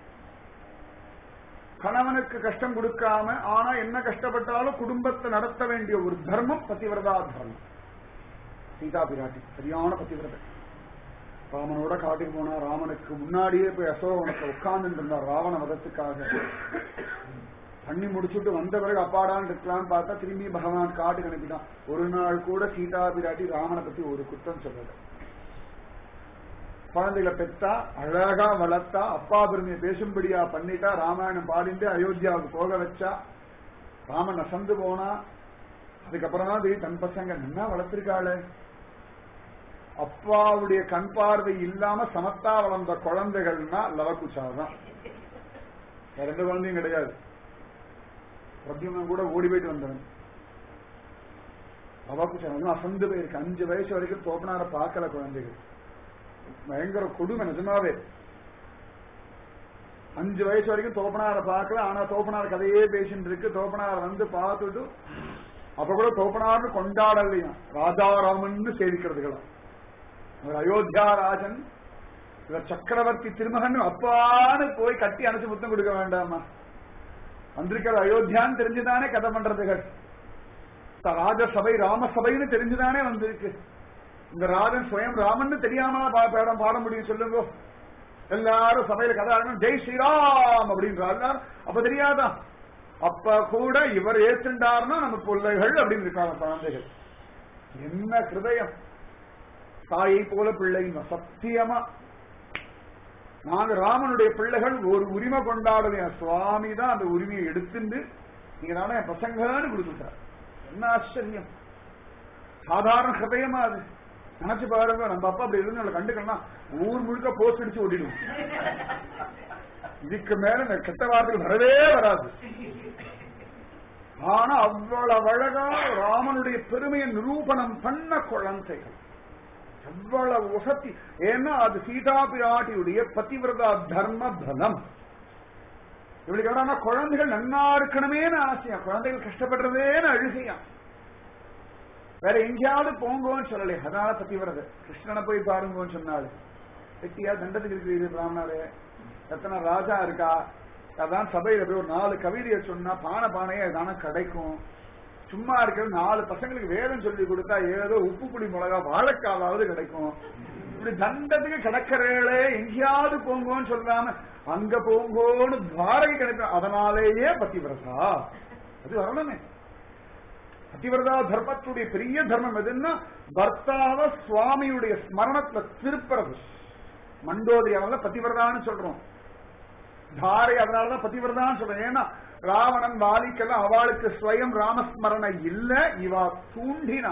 கணவனுக்கு கஷ்டம் கொடுக்காம ஆனா என்ன கஷ்டப்பட்டாலும் குடும்பத்தை நடத்த வேண்டிய ஒரு தர்மம் பதிவிரதா தர்மம். சீதா பிராட்டி சரியான பதிவிரதை. ராமனோட காட்டுக்கு போனா ராமனுக்கு முன்னாடியே போய் அசோகவனத்தை உட்கார்ந்து இருந்தார் ராவண வதத்துக்காக. பண்ணி முடிச்சுட்டு வந்த பிறகு அப்பாடான்னு இருக்கலாம்னு பார்த்தா திரும்பி பகவான் காட்டுக்கு அனுப்பிட்டான். ஒரு நாள் கூட சீதா பிராட்டி ராமனை பத்தி ஒரு குற்றம் சொல்லல. குழந்தைகளை பெற்றா, அழகா வளர்த்தா, அப்பா பெருமையை பேசும்படியா பண்ணிட்டா, ராமாயணம் பாடிட்டு அயோத்தியாவுக்கு போக வச்சா, ராமன் அசந்து போனா. அதுக்கப்புறம் தான் தெரியும் தன் பசங்க நல்லா வளர்த்திருக்காளே. அப்பாவுடைய கண் பார்வை இல்லாம சமத்தா வளர்ந்த குழந்தைகள்னா லவகுச்சாதான். ரெண்டு குழந்தையும் கிடையாது. பிரத்யுமன் கூட ஓடி போயிட்டு வந்தவன். லவகுச்சா அசந்து போயிருக்கு. அஞ்சு வயசு வரைக்கும் தோப்பனார பார்க்கல குழந்தைகள். பயங்கர கொடுமை நிஜமாவே. அஞ்சு வயசு வரைக்கும் தோப்பனார பார்க்கல. ஆனா தோப்பனார் கதையே பேசிட்டு இருக்கு. தோப்பனார் வந்து பார்த்துட்டு அப்ப கூட தோப்பனார்னு கொண்டாடலையா, ராஜாராமன் சேவிக்கிறதுகளா. அயோத்தியா ராஜன் சக்கரவர்த்தி திருமகன் அப்பான்னு போய் கட்டி அணைச்சு முத்தம் கொடுக்க வேண்டாமா? வந்திருக்கிற அயோத்தியான்னு தெரிஞ்சுதானே கதை பண்றதுகள். ராஜசபை ராமசபைன்னு தெரிஞ்சுதானே வந்திருக்கு. இந்த ராஜன் சுயம் ராமன் தெரியாம பாடம் பாட முடியும் சொல்லுங்க. எல்லாரும் சபையில கதை ஆடணும் ஜெய் ஸ்ரீராம் அப்படின்றாரு. அப்ப தெரியாதான்? அப்ப கூட இவர் ஏற்றுண்டார்னா நம்ம பிள்ளைகள் அப்படின்னு இருக்காங்க குழந்தைகள். என்ன ஹிருதயம்! தாயை போல பிள்ளை சத்தியமா. நாங்க ராமனுடைய பிள்ளைகள் ஒரு உரிமை கொண்டாடுவேன். சுவாமி தான் அந்த உரிமையை எடுத்துட்டு நீங்க தானே என் பசங்கன்னு கொடுத்துட்டார். என்ன ஆச்சரியம்! சாதாரண ஹிருதயமா அது. நினைச்சு பாருங்க, நம்ம அப்பா அப்படி இருந்து கண்டுக்கலாம் ஊர் முழுக்க போஸ்ட் அடிச்சு ஓட்டிடுவோம். இதுக்கு மேல இந்த கெட்ட வார்த்தைகள் வரவே வராது. ஆனா அவ்வளவு அழகா ராமனுடைய பெருமையை நிரூபணம் பண்ண குழந்தைகள் எவ்வளவு உசத்தி. ஏன்னா அது சீதா பிராட்டியுடைய பதிவிரதா தர்ம பலம். இவளுக்கு என்னன்னா குழந்தைகள் நன்னா இருக்கணுமேனு ஆசையா, குழந்தைகள் கஷ்டப்படுறதேன்னு அழுகையா. வேற எங்கேயாவது போங்கன்னு சொல்லலையே, அதனால பத்திவிரதை. கிருஷ்ணனை போய் பாருங்கன்னு சொன்னாரு. வெட்டியா தண்டத்துக்கு இருக்கு பிராமணாரு, எத்தனை ராஜா இருக்கா, அதான் சபையில போய் ஒரு நாலு கவிதையை சொன்னா பானை பானையே தானே கிடைக்கும். சும்மா இருக்கிற நாலு பசங்களுக்கு வேதம் சொல்லி கொடுத்தா ஏதோ உப்பு புளி மிளகா வாழைக்காவது கிடைக்கும். இப்படி தண்டத்துக்கு கிடக்கிறே எங்கேயாவது போங்கன்னு சொல்லாம அங்க போங்கோன்னு துவாரகை கிடைக்கும். அதனாலேயே பத்திவிரதா அது வரணுமே. பத்திவிரதா தர்மத்துடைய பெரிய தர்மம் எதுன்னா பர்த்தாவ சுவாமியுடைய ஸ்மரணத்துல திருப்புறது. மண்டோதரியால பத்திவிரதான்னு சொல்றோம். தாரை அதனாலதான் பத்திவிரதான்னு சொல்றேன். ஏன்னா ராவணன் வாலிக்கெல்லாம் அவளுக்கு ஸ்வயம் ராமஸ்மரணை இல்ல, இவா தூண்டினா.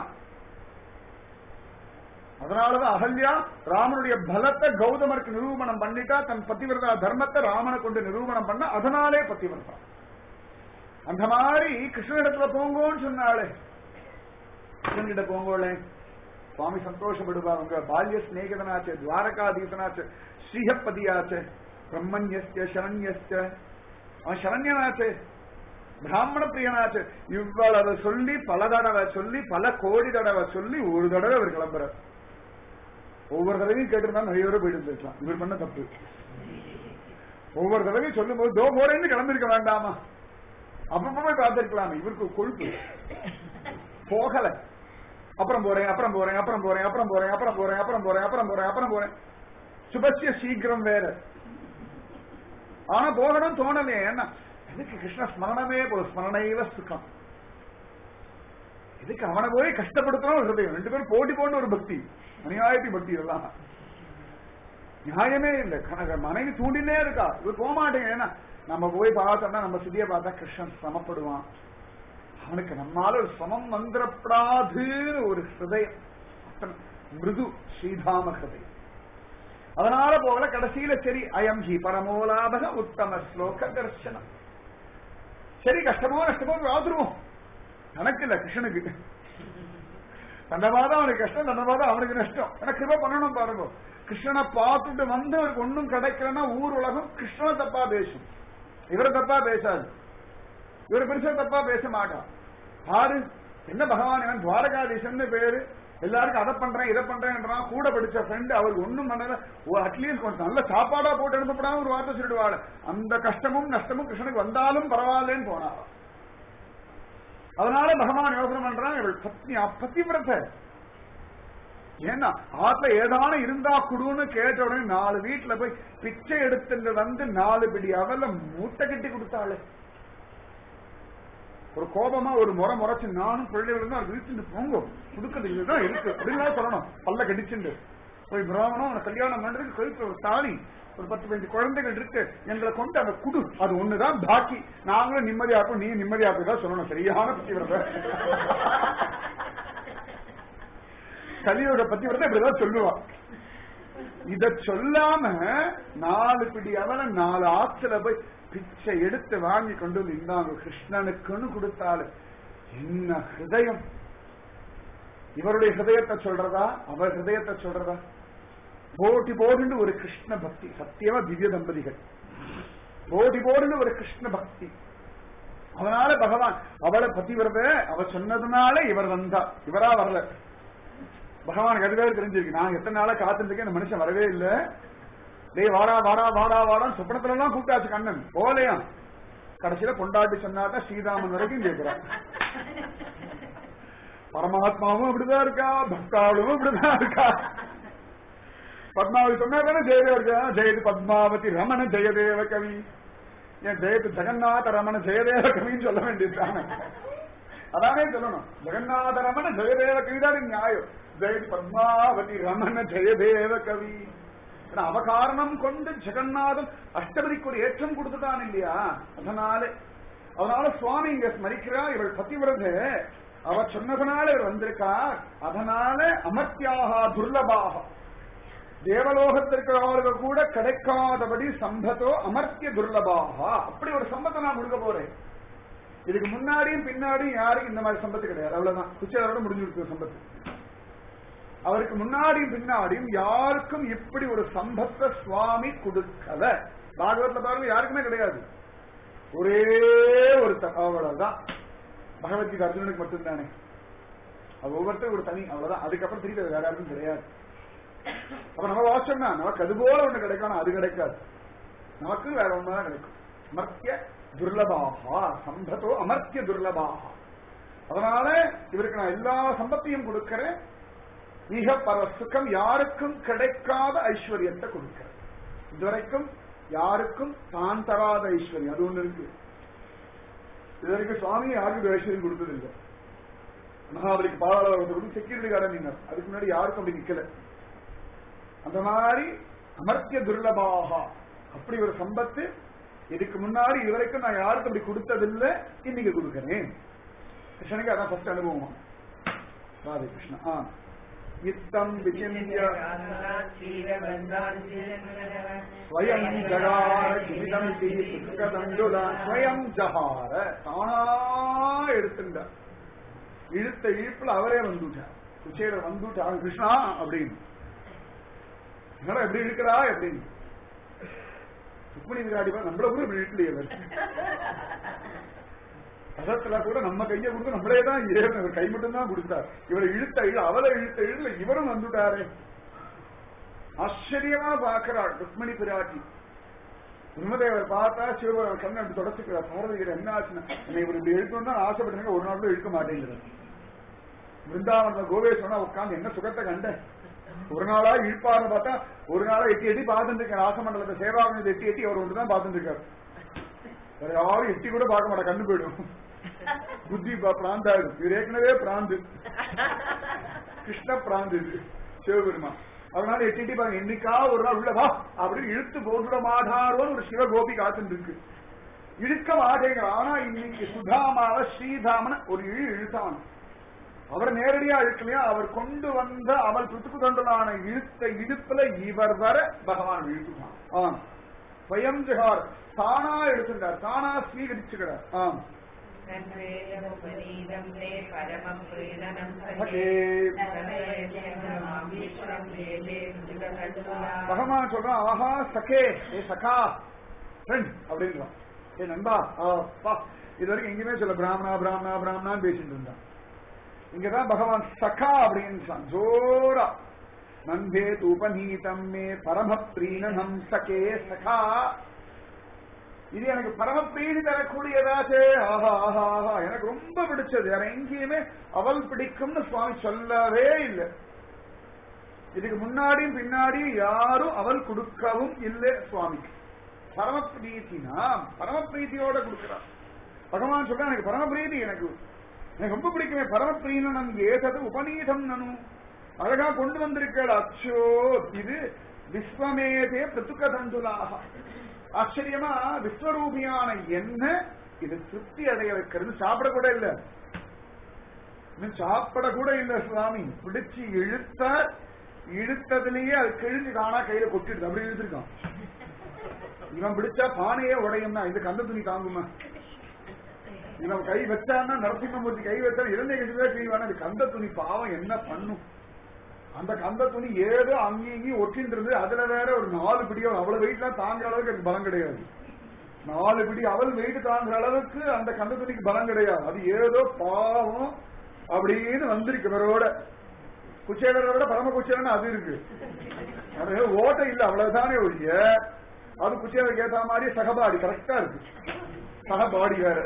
அதனாலதான் அகல்யா ராமனுடைய பலத்தை கௌதமருக்கு நிரூபணம் பண்ணிட்டா, தன் பத்திவிரதா தர்மத்தை ராமனை கொண்டு நிரூபணம் பண்ண, அதனாலே பத்திவிரதா. அந்த மாதிரி கிருஷ்ணனிடத்துல போங்கோன்னு சொன்னாலே, கிருஷ்ணன்கிட்ட போங்கோளே சுவாமி சந்தோஷப்படுவார். உங்க பால்ய ஸ்நேகிதனாச்சு, துவாரகாதீசனாச்சு, ஸ்ரீஹப்பதியாச்சு, பிரம்மண்யஸ்ய சரண்யஸ்ய, அவன் சரண்யனாச்சு, பிராமண பிரியனாச்சு. இவ்வளவு சொல்லி பல தடவை சொல்லி பல கோடி தடவை சொல்லி ஒரு தடவை அவர் கிளம்புறார். ஒவ்வொரு தடவையும் கேட்டிருந்தா நிறைய பேர் போயிட்டு இருந்திருக்கலாம். இவர் பண்ண தப்பு. ஒவ்வொரு தடவையும் சொல்லும் போது தோ போறேன்னு கிளம்பிருக்க வேண்டாமா, அப்புறமா போய் பார்த்திருக்கலாமே. இவருக்கு கொழுப்பு போகல. அப்புறம் போறேன் அப்புறம் போறேன் அப்புறம் போறேன் அப்புறம் போறேன் அப்புறம் போறேன் அப்புறம் போறேன் அப்புறம் போறேன் அப்புறம் போறேன் சுபசிய சீக்கிரம் வேற. ஆனா போகணும் தோணலையே. ஏன்னா இதுக்கு கிருஷ்ண ஸ்மரணமே போதும். ஸ்மரணையில சுகம். இதுக்கு அவனை போய் கஷ்டப்படுத்தணும் ஒரு ஹிருதயம். ரெண்டு பேரும் போட்டி போட்டு ஒரு பக்தி, அநியாயத்தி பக்தி. இதெல்லாம் நியாயமே இல்லை. மனைவி தூண்டினே இருக்கா, இவர் போக மாட்டேங்க. ஏன்னா நம்ம போய் பார்த்தோம்னா நம்ம சிதிய பார்த்தா கிருஷ்ணன் சமப்படுவான். அவனுக்கு நம்மால ஒரு சமம் வந்துடப்படாதுன்னு ஒரு ஹிருதயம், மிருது ஸ்ரீதாம ஹிருதயம். அதனால போகல. கடைசியில சரி அயம் ஹி பரமோலாபக உத்தம ஸ்லோக தர்சனம். சரி கஷ்டமோ நஷ்டமோ வாதுருவோம், கணக்கு இல்ல கிருஷ்ணனுக்கு. தண்டவாதம் அவனுக்கு கஷ்டம், தண்டவாதம் அவனுக்கு நஷ்டம். எனக்கு கிருபை பண்ணணும் பாருங்க. கிருஷ்ணனை பார்த்துட்டு வந்து அவருக்கு ஒன்னும் கிடைக்கலன்னா ஊர் உலகம் கிருஷ்ணனை தப்பா பேசும், இவரை தப்பா பேசாது. இவர் பெருசா தப்பா பேச மாட்டான். ஆறு என்ன பகவான் இவன் துவாரகாதீசன் பேரு, எல்லாருக்கும் அதை பண்றேன் இதை பண்றேன்றான். கூட படிச்ச ஃப்ரெண்ட் அவருக்கு ஒண்ணும் பண்ணல, அட்லீஸ்ட் கொஞ்சம் நல்ல சாப்பாடா போட்டு எடுத்துப்படாம ஒரு வார்த்தை சொல்லிடுவாள். அந்த கஷ்டமும் நஷ்டமும் கிருஷ்ணனுக்கு வந்தாலும் பரவாயில்லன்னு போனாள். அதனால பகவான் யோசனை பண்றான், இவள் பத்னி பத்திவிரத. ஏன்னா ஆத்துல ஏதான இருந்தா குடுன்னு கேட்ட உடனே நாலு வீட்டுல போய் பிச்சை எடுத்துட்டு வந்து நாலு பிடி அவல மூட்டை கட்டி கொடுத்தாள். ஒரு கோபமா ஒரு முறை முறைச்சு நானும் பிள்ளைகள் தான் விழிச்சுட்டு போங்க புதுக்கது இதுதான் இருக்கு அப்படின்னு சொல்லணும். பல்ல கடிச்சுண்டு போய் பிராமணம் அவனை கல்யாணம் பண்றதுக்கு கழுத்து ஒரு தாலி ஒரு பத்து பதினஞ்சு குழந்தைகள் இருக்கு எங்களை கொண்டு அந்த குடு அது ஒண்ணுதான் பாக்கி, நாங்களும் நிம்மதியாக்கும் நீ நிம்மதியாக்குதான் சொல்லணும். சரியான பத்திவிரத. கலியோட பத்திவிரத இப்படிதான் சொல்லுவா. இத சொல்லாம நாலு பிடி அவன நாலு ஆத்துல போய் பிச்சை எடுத்து வாங்கி கொண்டு வந்து இந்தாங்க கிருஷ்ணனுக்குன்னு கொடுத்தாள். என்ன ஹிருதயம்! இவருடைய ஹிருதயத்தை சொல்றதா அவர் ஹிருதயத்தை சொல்றதா? போட்டி போடுன்னு ஒரு கிருஷ்ண பக்தி. சத்தியமா திவ்ய தம்பதிகள் போட்டி போடுன்னு ஒரு கிருஷ்ண பக்தி. அதனால பகவான் அவளை பத்திவிரத அவ சொன்னதுனால இவர் வந்தா, இவரா வரல. பகவானுக்கு அதுவே தெரிஞ்சிருக்கு, நான் எத்தனை நாளா காத்துருக்கேன், இந்த மனுஷன் வரவே இல்லை. டேய் வாடா வாடா வாடா வாடா சொப்பனத்துல எல்லாம் கூப்பிட்டாச்சு கண்ணன் போலையா. கடைசியில கொண்டாட்டி சொன்னாதான் ஸ்ரீராமன் வரைக்கும் கேட்கிறான். பரமாத்மாவும் இப்படிதான் இருக்கா, பக்தாளும் இப்படிதான் இருக்கா. பத்மாவதி சொன்னா தானே ஜெயதேவ இருக்கா. ஜெயது பத்மாவதி ரமண ஜெயதேவ கவி. ஏன் ஜெயது ஜெகநாத ரமண ஜெயதேவ கவின்னு சொல்ல வேண்டியதுதானே. அதானே சொல்லணும். ஜெகநாத ரமண ஜெயதேவ கவி தான் நியாயம். ஜெயது பத்மாவதி ரமண ஜெயதேவ கவி. அவகாரணம் கொண்டு ஜெகநாதன் அஷ்டபதிக்கு ஒரு ஏற்றம் கொடுத்துட்டான் இல்லையா. அதனால அதனால சுவாமி இங்க ஸ்மரிக்கிறா, இவள் பத்திவிரத அவ சொன்னதுனால இவர் வந்திருக்கா. அதனால அமர்த்தியாக துர்லபாக தேவலோகத்திற்கு கூட கிடைக்காதபடி சம்பத்தோ அமர்த்திய துர்லபாக. அப்படி ஒரு சம்பத்தை நான் கொடுக்க போறேன். இதுக்கு முன்னாடியும் பின்னாடியும் யாருக்கும் இந்த மாதிரி சம்பத்து கிடையாது. அவ்வளவுதான், குச்சரோட முடிஞ்சிருக்கு சம்பத்து. அவருக்கு முன்னாடியும் பின்னாடியும் யாருக்கும் இப்படி ஒரு சம்பத்தை சுவாமி கொடுக்கல. பாகவத்ல பாருங்க யாருக்குமே கிடையாது. ஒரே ஒரு அவ்வளவுதான். பகவத்கீதை அர்ஜுனனுக்கு மட்டும்தானே, அது ஒவ்வொருத்தரும் ஒரு தனி, அவ்வளவுதான். அதுக்கப்புறம் திருப்பி அது வேற யாருக்கும் கிடையாது. அப்ப நம்ம வாசம்னா நமக்கு அது போல ஒண்ணு கிடைக்கும், அது கிடைக்காது. நமக்கு வேற ஒண்ணுதான் கிடைக்கும். அமர்த்திய துர்லபாகா சம்பதோ அமர்த்திய துர்லபாகா. அதனால இவருக்கு நான் எல்லா சம்பத்தையும் கொடுக்கிறேன். மிக பர சுகம், யாருக்கும் கிடைக்காத ஐஸ்வர்யத்தை கொடுக்கிறேன். இதுவரைக்கும் யாருக்கும் தான் தராத ஐஸ்வர்யம் அது ஒண்ணு இருக்கு. இதுவரைக்கும் சுவாமி யாருக்கும் ஐஸ்வர்யம் கொடுத்ததில்லை. மகாபலிக்கு பாதாள செக்யூரிட்டி கார்டன் நின்னார், அதுக்கு முன்னாடி யாருக்கும் அப்படி நிக்கல. அந்த மாதிரி அமர்த்திய துர்லபாகா அப்படி ஒரு சம்பத்து இதுக்கு முன்னாடி இதுவரைக்கும் நான் யாருக்கும் அப்படி கொடுத்ததில்லை, இன்னைக்கு கொடுக்கிறேன். கிருஷ்ணனுக்கு அதான் ஃபர்ஸ்ட் அனுபவம். ராதே கிருஷ்ணா. ஆ இத்தம் விசிந்திய ஸ்வயம் ஜகார கிமிதம் சுகதண்டுல ஸ்வயம் ஜகார தானா எடுத்துங்க. இழுத்த இழுப்புல அவரே வந்துட்டார். குச்சேரர் வந்துட்டார் கிருஷ்ணா அப்படின்னு. எப்படி இருக்கிறா அப்படின்னு சுக்மணி விராடிப்பா நம்மள கூட இப்படி இழுக்கலையே. ரசத்துல கூட நம்ம கையை கொடுத்து நம்மளே தான் ஏறினவர், கை மட்டும் தான் கொடுத்தார். இவரை இழுத்த இழு அவளை இழுத்த இழுல இவரும் வந்துட்டாரு. ஆச்சரியமா பாக்குறாள் ருக்மணி பிராட்டி. பிரம்மதேவர் பார்த்தா சிவபெருமான் கண்ணை அப்படி தொடச்சுக்கிறார். பாரதிகர் என்ன ஆச்சுன்னா, என்னை இவர் இப்படி இழுக்கணும்னு ஆசைப்பட்டீங்க, ஒரு நாள் கூட இழுக்க மாட்டேங்கிறார். பிருந்தாவன கோவேஸ்வரனா உட்காந்து என்ன சுகத்தை கண்ட. ஒரு நாளா இழுப்பாருன்னு பார்த்தா ஒரு நாளா எட்டி எட்டி பார்த்துட்டு இருக்காரு. ராசமண்டலத்தை சேவாவினது எட்டி எட்டி அவர் ஒன்றுதான் பார்த்துட்டு இருக்காரு. வேற யாரும் எட்டி கூட பார்க்க மாட்டா, கண்ணு போயிடும். புத்தி பிராந்தா இருக்கு. இவர் ஏற்கனவே பிராந்து, கிருஷ்ண பிராந்து இது சிவபெருமா. அதனால எட்டி எட்டி பாருங்க, என்னைக்கா ஒரு நாள் உள்ள வா அப்படின்னு இழுத்து போட்டுட மாட்டாரோன்னு ஒரு சிவகோபி காத்துட்டு இருக்கு. இழுக்க மாட்டேங்கிற. ஆனா இன்னைக்கு சுதாமாவ ஸ்ரீதாமன ஒரு இழு இழுத்தான். அவர் நேரடியா இழுக்கலையா, அவர் கொண்டு வந்த அவள் துத்துக்கு தொண்டலான இழுத்த இழுப்புல இவர் வர பகவான் இழுத்துட்டான். ஆம் ஸ்வயம் ஜகார் தானா எடுத்துட்டார், தானா ஸ்வீகரிச்சுக்கிறார். ஆம் பகவான் சொல்றான், ஆஹா சகே ஏ சகா ஃப்ரெண்ட் அப்படின்றான். ஏ நண்பா அப்பா. இது வரைக்கும் எங்கேயுமே சொல்ல பிராமணா பிராமணா பிராமணான்னு பேசிட்டு இருந்தான். இங்கதான் பகவான் சகா அப்படின்னு ஜோரா. நந்தே தூபநீதம் மே பரம பிரீணனம் சகே சகா. இது எனக்கு பரம பிரீணி தரக்கூடியதாச்சே. ஆஹா ஆஹா ஆஹா எனக்கு ரொம்ப பிடிச்சது. வேற எங்கேயுமே அவள் பிடிக்கும்னு சுவாமி சொல்லவே இல்லை. இதுக்கு முன்னாடியும் பின்னாடி யாரும் அவள் கொடுக்கவும் இல்லை சுவாமிக்கு. பரம பிரீத்தினா பரம பிரீத்தியோட கொடுக்கிறான். பகவான் சொல்ற எனக்கு பரம பிரீதி, எனக்கு எனக்கு ரொம்ப பிடிக்குமே. பரமப்பிரீணனம் ஏதது உபநீதம் நனு. அழகா கொண்டு வந்திருக்கள். அச்சோ இது விஸ்வமேதே பிரதுக்க தந்துலாக. ஆச்சரியமா விஸ்வரூபியான என்ன இது திருப்தி அடைய வைக்கிறது. சாப்பிட கூட இல்ல, சாப்பிட கூட இல்ல. சுவாமி பிடிச்சு இழுத்த இழுத்ததுலயே அது கிழிஞ்சு தானா கையில கொட்டிடுது. அப்படி இழுத்துருக்கான். இவன் பிடிச்சா பானையே உடையும்னா இந்த கந்த துணி தாங்குமா? இவன் கை வச்சான்னா நரசிம்மமூர்த்தி கை வச்சா இறந்தை கட்சிதான் செய்வான. அது கந்த துணி பாவம் என்ன பண்ணும்? அந்த கந்த துணி ஏதோ அங்கேயும் ஒட்டின்னு இருந்து அதுல வேற ஒரு நாலு பிடியோ அவ்வளவு வெயிட்லாம் தாங்குற அளவுக்கு எனக்கு பலம் கிடையாது. நாலு பிடி அவள் வெயிட் தாங்குற அளவுக்கு அந்த கந்த துணிக்கு பலம் கிடையாது. அது ஏதோ பாவம் அப்படின்னு வந்திருக்கு. இவரோட குச்சேலரோட பரம குச்சேலன்னு அது இருக்கு. அது ஓட்டை இல்லை அவ்வளவுதானே ஒழிய அது குச்சேலருக்கு ஏற்ற மாதிரி சகபாடி கரெக்டா இருக்கு. சகபாடி வேற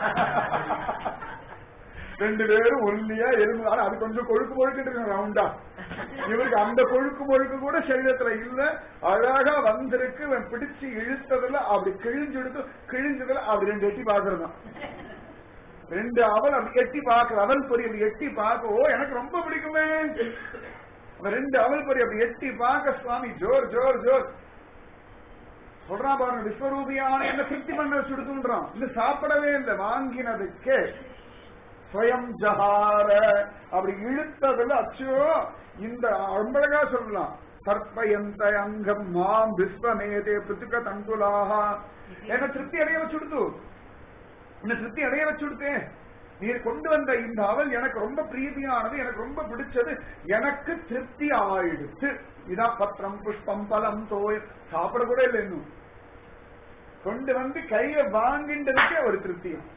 ரெண்டு பேரும் ஒல்லியா எலும்பு. அது கொஞ்சம் கொழுக்கு கொழுக்கிட்டு இருக்கு ரவுண்டா. இவருக்கு அந்த கொழுக்கு கொழுக்கு கூட சரீரத்துல இல்ல. அழகா வந்திருக்கு. பிடிச்சு இழுத்ததுல அப்படி கிழிஞ்சு எடுத்து கிழிஞ்சதுல அப்படி ரெண்டு எட்டி பாக்குறதான். ரெண்டு அவள் அப்படி எட்டி பாக்குற அவள் பொறி அப்படி எட்டி பார்க்க. ஓ எனக்கு ரொம்ப பிடிக்குமே. ரெண்டு அவள் பொறி அப்படி எட்டி பார்க்க சுவாமி ஜோர் ஜோர் ஜோர் சொல்றான் பாருங்க. விஸ்வரூபியான என்ன திருப்தி பண்ண சுடுத்துன்றான். இன்னும் சாப்பிடவே இல்லை. வாங்கினதுக்கே ஸ்வயம் ஜஹார அப்படி இழுத்ததுல அச்சோ இந்த அம்பழகா சொல்லலாம். கற்பயந்த அங்கம் மாம் விஸ்வமேதே பிருத்துக்க தண்டுலாக. என்ன திருப்தி அடைய வச்சுடுத்து. என்ன திருப்தி அடைய வச்சுடுத்தேன். நீர் கொண்டு வந்த இந்த அவள் எனக்கு ரொம்ப பிரீதியானது, எனக்கு ரொம்ப பிடிச்சது, எனக்கு திருப்தி ஆயிடுச்சு. இதான் பத்திரம் புஷ்பம் பலம் தோய். சாப்பிட கூட இல்லை இன்னும். கொண்டு வந்து கையில வாங்கின்றதுக்கே ஒரு திருப்தியும்.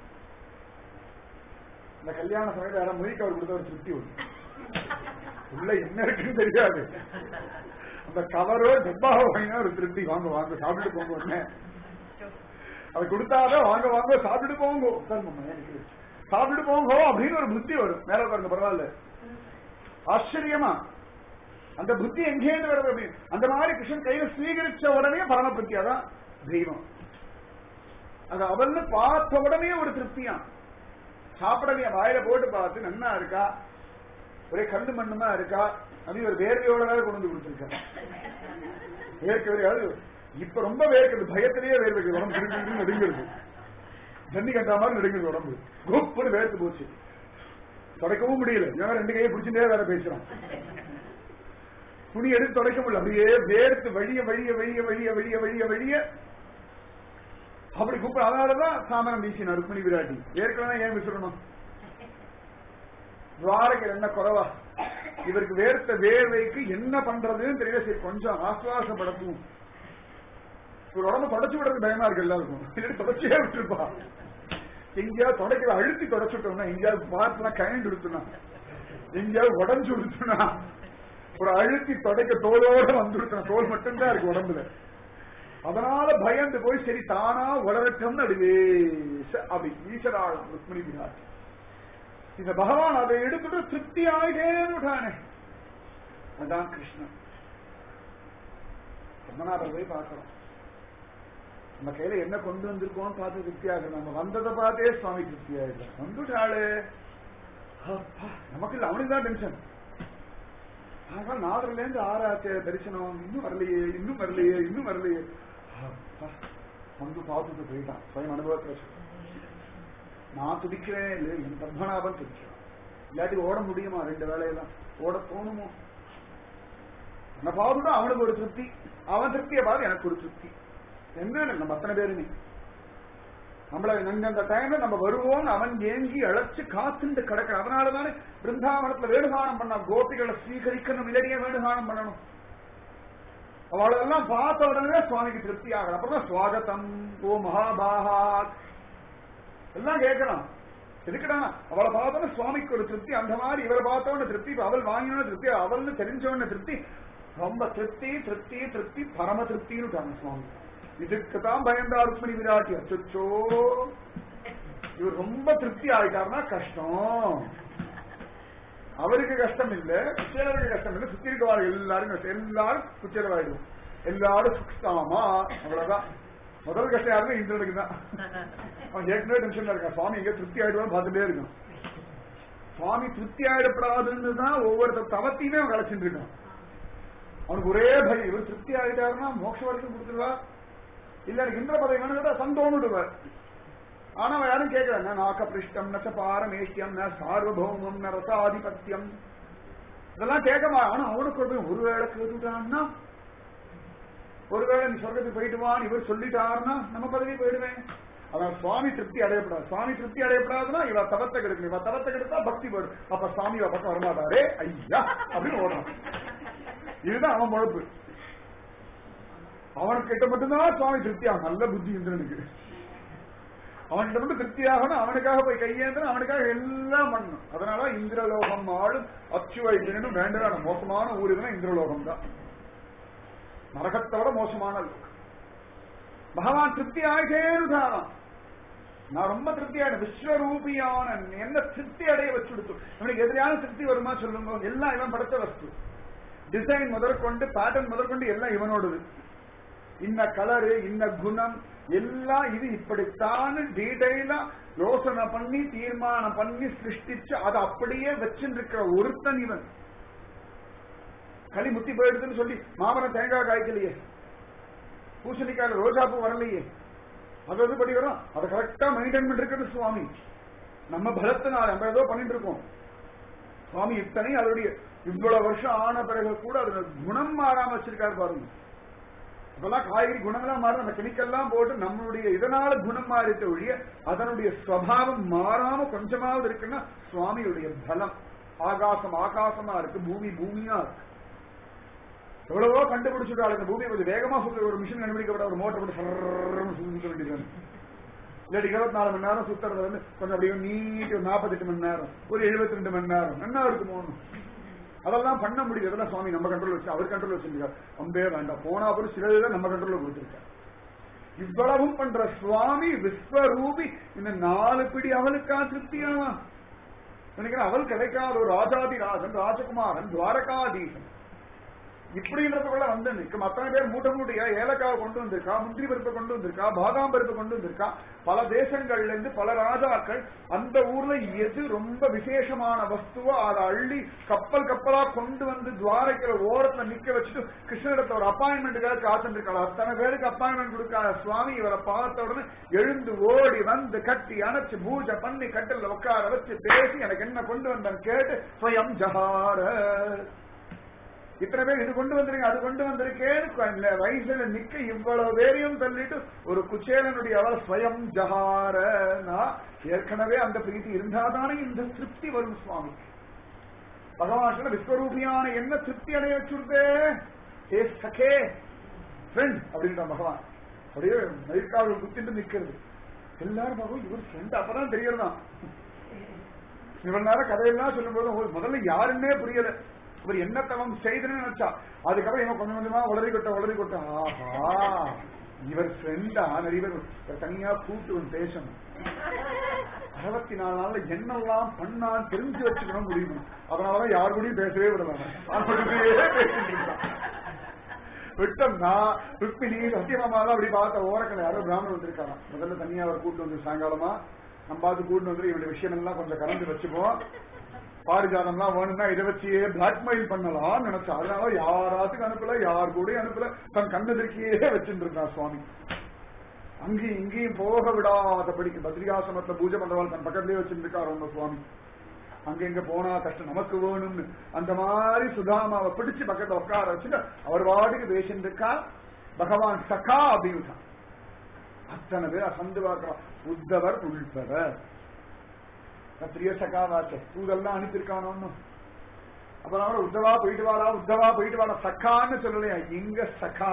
இந்த கல்யாண சமயத்துல யாரும் மொழிக்கு அவர் கொடுத்த ஒரு திருப்தி ஒண்ணு உள்ள என்ன இருக்குன்னு தெரியாது. அந்த கவரோ டப்பாவோ வாங்கினா ஒரு திருப்தி. வாங்க வாங்க சாப்பிட்டு போங்க உடனே அதை கொடுத்தாதான் வாங்க வாங்க சாப்பிட்டு போங்க சாப்பிட்டு போங்க அப்படின்னு ஒரு புத்தி வரும். மேல பாருங்க பரவாயில்ல ஆச்சரியமா அந்த புத்தி எங்கேருந்து வருது அப்படின்னு. அந்த மாதிரி கிருஷ்ணன் கையில ஸ்வீகரிச்ச உடனே பரமபுத்தியா தான் தெய்வம். அது அவள்னு பார்த்த உடனே ஒரு திருப்தியா. சாப்பிடலையா வாயில போட்டு பார்த்து நன்னா இருக்கா, ஒரே கண்டு மண்ணுமா இருக்கா, அது ஒரு வேர்வையோட கொண்டு வந்து கொடுத்துருக்கா. வேர்க்க இப்ப ரொம்ப வேர்க்குது, பயத்திலேயே வேர்வைக்கு உடம்பு திருப்பி நெடுங்கிறது, தண்ணி கட்டா மாதிரி நெடுங்குது உடம்பு. குப்புன்னு வேர்த்து போச்சு, தொடக்கவும் முடியல. இவன் ரெண்டு கையை பிடிச்சுட்டே வேற பேசுறான். துணி எடுத்து தொடக்க முடியல, அப்படியே வேர்த்து வழிய வழிய வழிய வழிய வழிய வழிய வழிய அப்படி கூப்பிட. அதனாலதான் சாமரம் வீசினா ருக்மிணி விராட்டி. ஏற்கனவே ஏன் விசிறணும்? துவாரகர் என்ன குறவா, இவருக்கு வேர்த்த வேர்வைக்கு என்ன பண்றதுன்னு தெரியல, சரி கொஞ்சம் ஆசுவாசப்படுத்தும். ஒரு உடம்பு தொடச்சு விடுறது பயமா இருக்கு எல்லாருக்கும், இல்லாட்டி தொடச்சே விட்டுருப்பா. எங்கேயாவது தொடக்கிற அழுத்தி தொடச்சுட்டோம்னா, எங்கேயாவது பார்த்துனா கயண்டு விடுத்துனா, எங்கேயாவது உடஞ்சு விடுத்துனா, ஒரு அழுத்தி தொடக்க தோலோட வந்துடுச்சுனா, தோல் மட்டும்தான் இருக்கு உடம்புல. அதனால பயந்து போய் சரி தானா வளரட்டும் நடுவே அப்படி ஈஸ்வராளம் ருக்மிணி விராட்டி. இந்த பகவான் அதை எடுத்துட்டு திருப்தி ஆகிட்டேன்னு. அதான் கிருஷ்ணன். பத்மநாபர் போய் பார்க்கிறோம், நம்ம கையில என்ன கொண்டு வந்திருக்கோம் பார்த்து திருப்தியாக, நம்ம வந்ததை பார்த்தே சுவாமி திருப்தியாக வந்துட்டாளு. நமக்கு இல்ல, அவனுக்கு தான் டென்ஷன். அதனால நாலுல இருந்து ஆறாச்சு தரிசனம், இன்னும் வரலையே இன்னும் வரலையே இன்னும் வரலையே. வந்து பார்த்துட்டு போயிட்டான். சுயம் அனுபவத்துல நான் துடிக்கிறேன் இல்லை, என் பத்மநாபன் துடிக்கிறான். இல்லாட்டி ஓட முடியுமா? ரெண்டு வேலையெல்லாம் ஓட தோணுமோ? நம்ம பார்த்துட்டா அவனுக்கு ஒரு திருப்தி, அவன் திருப்தியை பார்த்து எனக்கு ஒரு திருப்தி. என்ன நம்ம அத்தனை பேருமே நம்மள அந்த டைம்ல நம்ம வருவோம் அவன் ஏங்கி அழைச்சு காத்துட்டு கிடக்கிற. அதனாலதானே பிருந்தாவனத்துல வேணுகானம் பண்ண கோபிகளை ஸ்வீகரிக்கணும், இல்லடியே வேணுகானம் பண்ணணும். அவளெல்லாம் பார்த்த உடனே சுவாமிக்கு திருப்தி ஆகணும். அப்புறம் சுவாகத்தம் ஓ மகாபாகா எல்லாம் கேட்கலாம். எதுக்குடா அவளை பார்த்தோன்னு சுவாமிக்கு ஒரு திருப்தி. அந்த மாதிரி இவரை பார்த்தவன திருப்தி, அவள் வாங்கின திருப்தி, அவள்னு தெரிஞ்சவன திருப்தி, ரொம்ப திருப்தி திருப்தி திருப்தி பரம திருப்தின்னு சுவாமி. இதுக்குதான் பயந்தா ருக்மிணி விராட்டி. அச்சோ இவர் ரொம்ப திருப்தி ஆயிட்டாருன்னா கஷ்டம். அவருக்கு கஷ்டம் இல்ல, குச்சேலருக்கு கஷ்டம் இல்ல, சுத்தி இருக்கவாரு எல்லாரும் எல்லாரும் குச்சேலவாயிடும், எல்லாரும் சுக்ஸ்தாமா. அவ்வளவுதான். முதல் கஷ்டம் யாருமே இந்திரனுக்கு தான். அவன் ஏற்கனவே டென்ஷன்ல இருக்கான், சுவாமி எங்க திருப்தி ஆயிடுவான்னு பார்த்துட்டே இருக்கான். சுவாமி திருப்தி ஆயிடப்படாதுன்னு தான் ஒவ்வொருத்தர் தவத்தையுமே அவன் கலைச்சிட்டு இருக்கான். அவனுக்கு ஒரே பயம், இவர் திருப்தி ஆயிட்டாருன்னா மோட்ச வரைக்கும் கொடுத்துருவா, இல்ல எனக்கு இந்திர பதவி வேணும் சந்தோன்னுடுவார். ஆனா அவன் யாரும் கேட்கிறாங்க, நாக்க பிருஷ்டம் நச்ச பாரமேஷ்யம் ந சார்வபௌமம் ந ரசாதிபத்தியம் இதெல்லாம் கேட்கமா. ஆனா அவனுக்கு ஒரு ஒருவேளை கேட்டுட்டான்னா, ஒருவேளை நீ சொர்க்கத்துக்கு போயிட்டு வான்னு இவர் சொல்லிட்டாருன்னா நம்ம பதவி போயிடுவேன். அதான் சுவாமி திருப்தி அடையப்படாது. சுவாமி திருப்தி அடையப்படாதுன்னா இவ தவத்தை கெடுக்கணும், இவ தவத்தை கெடுத்தா பக்தி போயிடும். அப்ப சுவாமி இவ பக்கம் வரமாட்டாரே ஐயா அப்படின்னு ஓடுறான். இதுதான் அவன் பொழப்பு. அவனுக்கு கிட்ட மட்டும்தான் சுவாமி திருப்தியாகும். நல்ல புத்தி இந்திரனுக்கு. அவன்கிட்ட மட்டும் திருப்தியாகணும், அவனுக்காக போய் கையேந்தணும், அவனுக்காக எல்லாம் பண்ணணும். அதனால இந்திரலோகம் ஆளும் அச்சுவைத்தனும் வேண்டாம். மோசமான ஊர் இதுனா இந்திரலோகம் தான், நரகத்தோட மோசமான லோகம். பகவான் திருப்தி ஆகிட்டேன்னு நான் ரொம்ப திருப்தியான விஸ்வரூபியான என்ன திருப்தி அடைய வச்சு கொடுத்து. இவனுக்கு எதிரான திருப்தி வருமா சொல்லுங்க? எல்லாம் இவன் படைத்த வஸ்து. டிசைன் முதற்கொண்டு பேட்டர்ன் முதற்கொண்டு எல்லாம் இவனோடது. இன்ன கலரு இன்ன குணம் எல்லாம் இது இப்படித்தான் டீடைலா யோசனை பண்ணி தீர்மானம் பண்ணி சிருஷ்டிச்சு அதை அப்படியே வச்சுருக்கிற ஒருத்தன் இவன். களி முத்தி போயிடுதுன்னு சொல்லி மாமரம் தேங்காய் காய்க்கலையே, பூசணிக்காய் ரோஜாப்பூ வரலையே, அது படி வரும். அதை கரெக்டா மெயின்டைன் பண்ணிருக்கிறது சுவாமி. நம்ம பலத்தினால நம்ம ஏதோ பண்ணிட்டு இருக்கோம். சுவாமி இத்தனை அதோடைய இவ்வளவு வருஷம் ஆன பிறகு கூட அதோட குணம் மாறாம வச்சிருக்காரு பாருங்க. அதெல்லாம் காய்கறி குணங்கள்லாம் மாறும், அந்த கெமிக்கல்லாம் போட்டு நம்மளுடைய இதனால குணம் மாறிட்ட ஒழிய அதனுடைய ஸ்வபாவம் மாறாம கொஞ்சமாவது இருக்குன்னா சுவாமியுடைய பலம். ஆகாசம் ஆகாசமா இருக்கு, பூமி பூமியா இருக்கு. எவ்வளவோ கண்டுபிடிச்சுட்டாள் இந்த பூமியை கொஞ்சம் வேகமா சுத்த ஒரு மிஷின் கண்டுபிடிக்கப்பட ஒரு மோட்டர் போட்டு சுத்த வேண்டியது இல்லாட்டி இருபத்தி நாலு மணி நேரம் சுத்துறது வந்து கொஞ்சம் அப்படியே நீட்டு நாற்பத்தெட்டு மணி நேரம் ஒரு எழுபத்தி ரெண்டு மணி நேரம் என்ன இருக்குமோ அதெல்லாம் பண்ண முடியுது. அதெல்லாம் சுவாமி நம்ம கண்ட்ரோல் வச்சு அவர் கண்ட்ரோல் வச்சிருக்காரு. ரொம்பவே வேண்டாம் போனா அப்புறம் சிலதான் நம்ம கண்ட்ரோல் கொடுத்திருக்காரு. இவ்வளவும் பண்ற சுவாமி விஸ்வரூபி இந்த நாலு பிடி அவளுக்கா திருப்தியாவா நினைக்கிறேன். அவள் கிடைக்காத ஒரு ராஜாதிராஜன் ராஜகுமாரன் துவாரகாதீசன் இப்படின்றதுக்குள்ள வந்து நிற்கும். அத்தனை பேர் மூட்டை மூட்டையா ஏலக்காவை கொண்டு வந்திருக்கா, முந்திரி பருப்பை கொண்டு வந்திருக்கா, பாதாம் பருப்பை கொண்டு வந்திருக்கா. பல தேசங்கள்ல இருந்து பல ராஜாக்கள் அந்த ஊர்ல எது ரொம்ப விசேஷமான வஸ்துவோ அதை அள்ளி கப்பல் கப்பலா கொண்டு வந்து துவாரக்கிற ஓரத்துல நிக்க வச்சுட்டு கிருஷ்ணனிடத்துல ஒரு அப்பாயின்மெண்ட்டுக்காக காத்துருக்காள். அத்தனை பேருக்கு அப்பாயின்மெண்ட் கொடுக்காத சுவாமி இவரை பார்த்த உடனே எழுந்து ஓடி வந்து கட்டி அணைச்சு பூஜை பண்ணி கட்டில உட்கார வச்சு பேசி எனக்கு என்ன கொண்டு வந்தேன் கேட்டு ஸ்வயம் ஜஹார இத்தனை பேர் இது கொண்டு வந்திருக்க அது கொண்டு வந்திருக்கேன்னு வயசுல நிக்க இவ்வளவு பேரையும் தள்ளிட்டு ஒரு குச்சேலனுடைய அவள் ஸ்வயம் ஜஹாரனா ஏற்கனவே அந்த பிரீத்தி இருந்தாதானே இந்த திருப்தி வரும் சுவாமி. பகவான் விஸ்வரூபியான என்ன திருப்தி அடைய வச்சுருதே ஏ சகே ஃப்ரெண்ட் அப்படின்ற பகவான் அப்படியே மயிர்காவல் குத்திட்டு நிக்கிறது. எல்லாரும் பகவான் இவர் ஃப்ரெண்ட் அப்பதான் தெரியறதான். இவன் நேரம் கதையெல்லாம் சொல்லும் போது முதல்ல யாருன்னே புரியல. இவர் என்ன தவம் செய்துன்னு நினைச்சா அதுக்கப்புறம் இவன் கொஞ்சம் கொஞ்சமா உளறி கொட்ட உளறி கொட்ட ஆஹா இவர் ஃப்ரெண்டா நிறைய பேர் தனியா கூட்டு பேசணும். அறுபத்தி நாலு நாள்ல என்னெல்லாம் பண்ணா தெரிஞ்சு வச்சுக்கணும் முடியும். அதனாலதான் யாரு கூடயும் பேசவே விடலாம். விட்டோம்னா ருக்மிணி சத்தியமாமா தான் அப்படி பார்த்த ஓரக்கலை யாரோ பிராமணன் வந்திருக்காராம். முதல்ல தனியா அவர் கூட்டு வந்து சாயங்காலமா நம்ம பார்த்து கூட்டு வந்து இவருடைய விஷயம் எல்லாம் கொஞ்சம் கலந்து வச்சுப்போம். பாரிஜாதம்லாம் வேணும்னா இதை வச்சியே பிளாக்மெயில் பண்ணலாம் நினைச்சா. அதனால யாராத்துக்கு அனுப்பல யாரு கூட அனுப்பல தன் கண்ணெதிர்க்கியே வச்சுட்டு இருக்கான் சுவாமி. அங்கேயும் இங்கேயும் போக விடாதபடிக்கு பத்ரிகாசிரமத்துல பூஜை பண்றவாள் தன் பக்கத்திலேயே வச்சுட்டு இருக்காரு உங்க சுவாமி. அங்க எங்க போனா கஷ்டம் நமக்கு வேணும்னு அந்த மாதிரி சுதாமாவை பிடிச்சு பக்கத்துல உட்கார வச்சுட்டு அவர் வாட்டுக்கு பேசிட்டு இருக்கா. பகவான் சகா அப்படின்னு அத்தனை பேர் அசந்து பார்க்கிறான். உத்தவர் உள்பவர் பிரிய சகாவாச்ச தூதெல்லாம் அனுப்பியிருக்கானு. அப்புறம் உத்தவா போயிட்டு வாடா உத்தவா போயிட்டு வாடா சக்கான்னு சொல்லலையா. எங்க சகா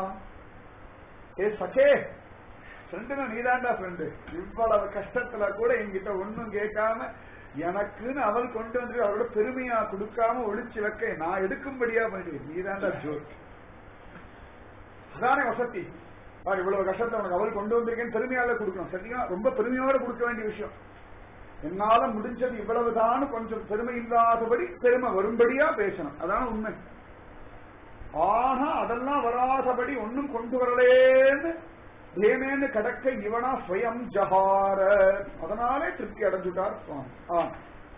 ஏ சகே ஃப்ரெண்டுனா நீதாண்டா ஃப்ரெண்டு. இவ்வளவு கஷ்டத்துல கூட என்கிட்ட ஒன்னும் கேட்காம எனக்குன்னு அவள் கொண்டு வந்து அவரோட பெருமையா கொடுக்காம ஒழிச்சு வைக்க நான் எடுக்கும்படியா பண்ணிடுவேன். நீதாண்டா ஜோர் அதானே வசதி. இவ்வளவு கஷ்டத்தை உனக்கு அவள் கொண்டு வந்திருக்கேன்னு பெருமையால கொடுக்கணும். சரியா ரொம்ப பெருமையோட கொடுக்க வேண்டிய விஷயம். என்னால முடிஞ்சது இவ்வளவுதான் கொஞ்சம் பெருமை இல்லாதபடி பெருமை வரும்படியா பேசணும். அதான உண்மை. ஆனா அதெல்லாம் வராதபடி ஒன்னும் கொண்டு வரலேன்னு தேமேன்னு கடக்க இவனா ஸ்வயம் ஜஹார அதனாலே திருப்தி அடைஞ்சுட்டார் சுவாமி.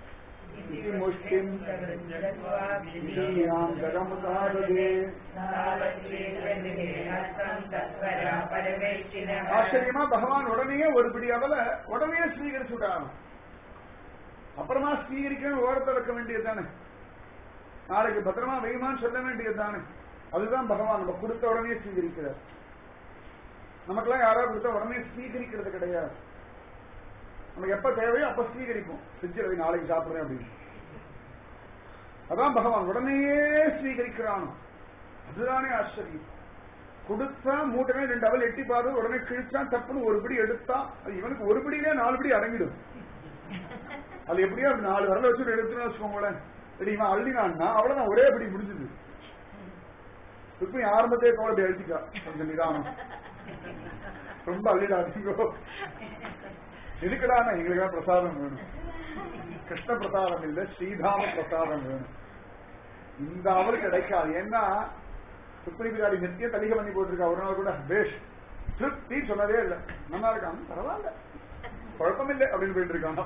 ஆச்சரியமா பகவான் உடனே ஒரு பிடி அவல உடனே ஸ்வீகரிச்சுட்டான். அப்புறமா ஸ்வீகரிக்கணும் ஓரத்தை வைக்க வேண்டியது தானே. நாளைக்கு பத்திரமா வைமான்னு சொல்ல வேண்டியது தானே. அதுதான் பகவான் நம்ம கொடுத்த உடனே ஸ்வீகரிக்கிறார். நமக்கெல்லாம் யாராவது கொடுத்த உடனே ஸ்வீகரிக்கிறது கிடையாது. நமக்கு எப்ப தேவையோ அப்ப ஸ்வீகரிப்போம். ஃப்ரிட்ஜில் நாளைக்கு சாப்பிடுறேன் அப்படின்னு. அதான் பகவான் உடனேயே ஸ்வீகரிக்கிறான். அதுதானே ஆச்சரியம். கொடுத்தா மூட்டமே ரெண்டு அவள் எட்டி பார்த்து உடனே கிழிச்சான் தப்புன்னு ஒரு படி எடுத்தா அது இவனுக்கு ஒரு படியிலே நாலு படி அடங்கிடும். அது எப்படியோ நாலு வரல வச்சு எடுத்துன்னு வச்சுக்கோங்களேன். இவன் அள்ளினான்னா அவ்வளவுதான் ஒரே படி முடிஞ்சது. இப்ப ஆரம்பத்தையே போல அப்படி அழிச்சிக்கா கொஞ்சம் நிதானம். ரொம்ப அள்ளிடாதீங்கோ. எதுக்கடானா எங்களுக்கெல்லாம் பிரசாதம் வேணும். கிருஷ்ண பிரசாதம் இல்ல ஸ்ரீதாம பிரசாதம் வேணும். இந்த அவள் கிடைக்காது. ஏன்னா சுப்ரீம் பிராடி நித்தியம் தலிகை பண்ணி போட்டிருக்கா. ஒரு நாள் கூட பேஷ் திருப்தி சொன்னதே இல்லை. நல்லா இருக்கான் பரவாயில்ல குழப்பம் இல்லை அப்படின்னு போயிட்டு இருக்காங்க.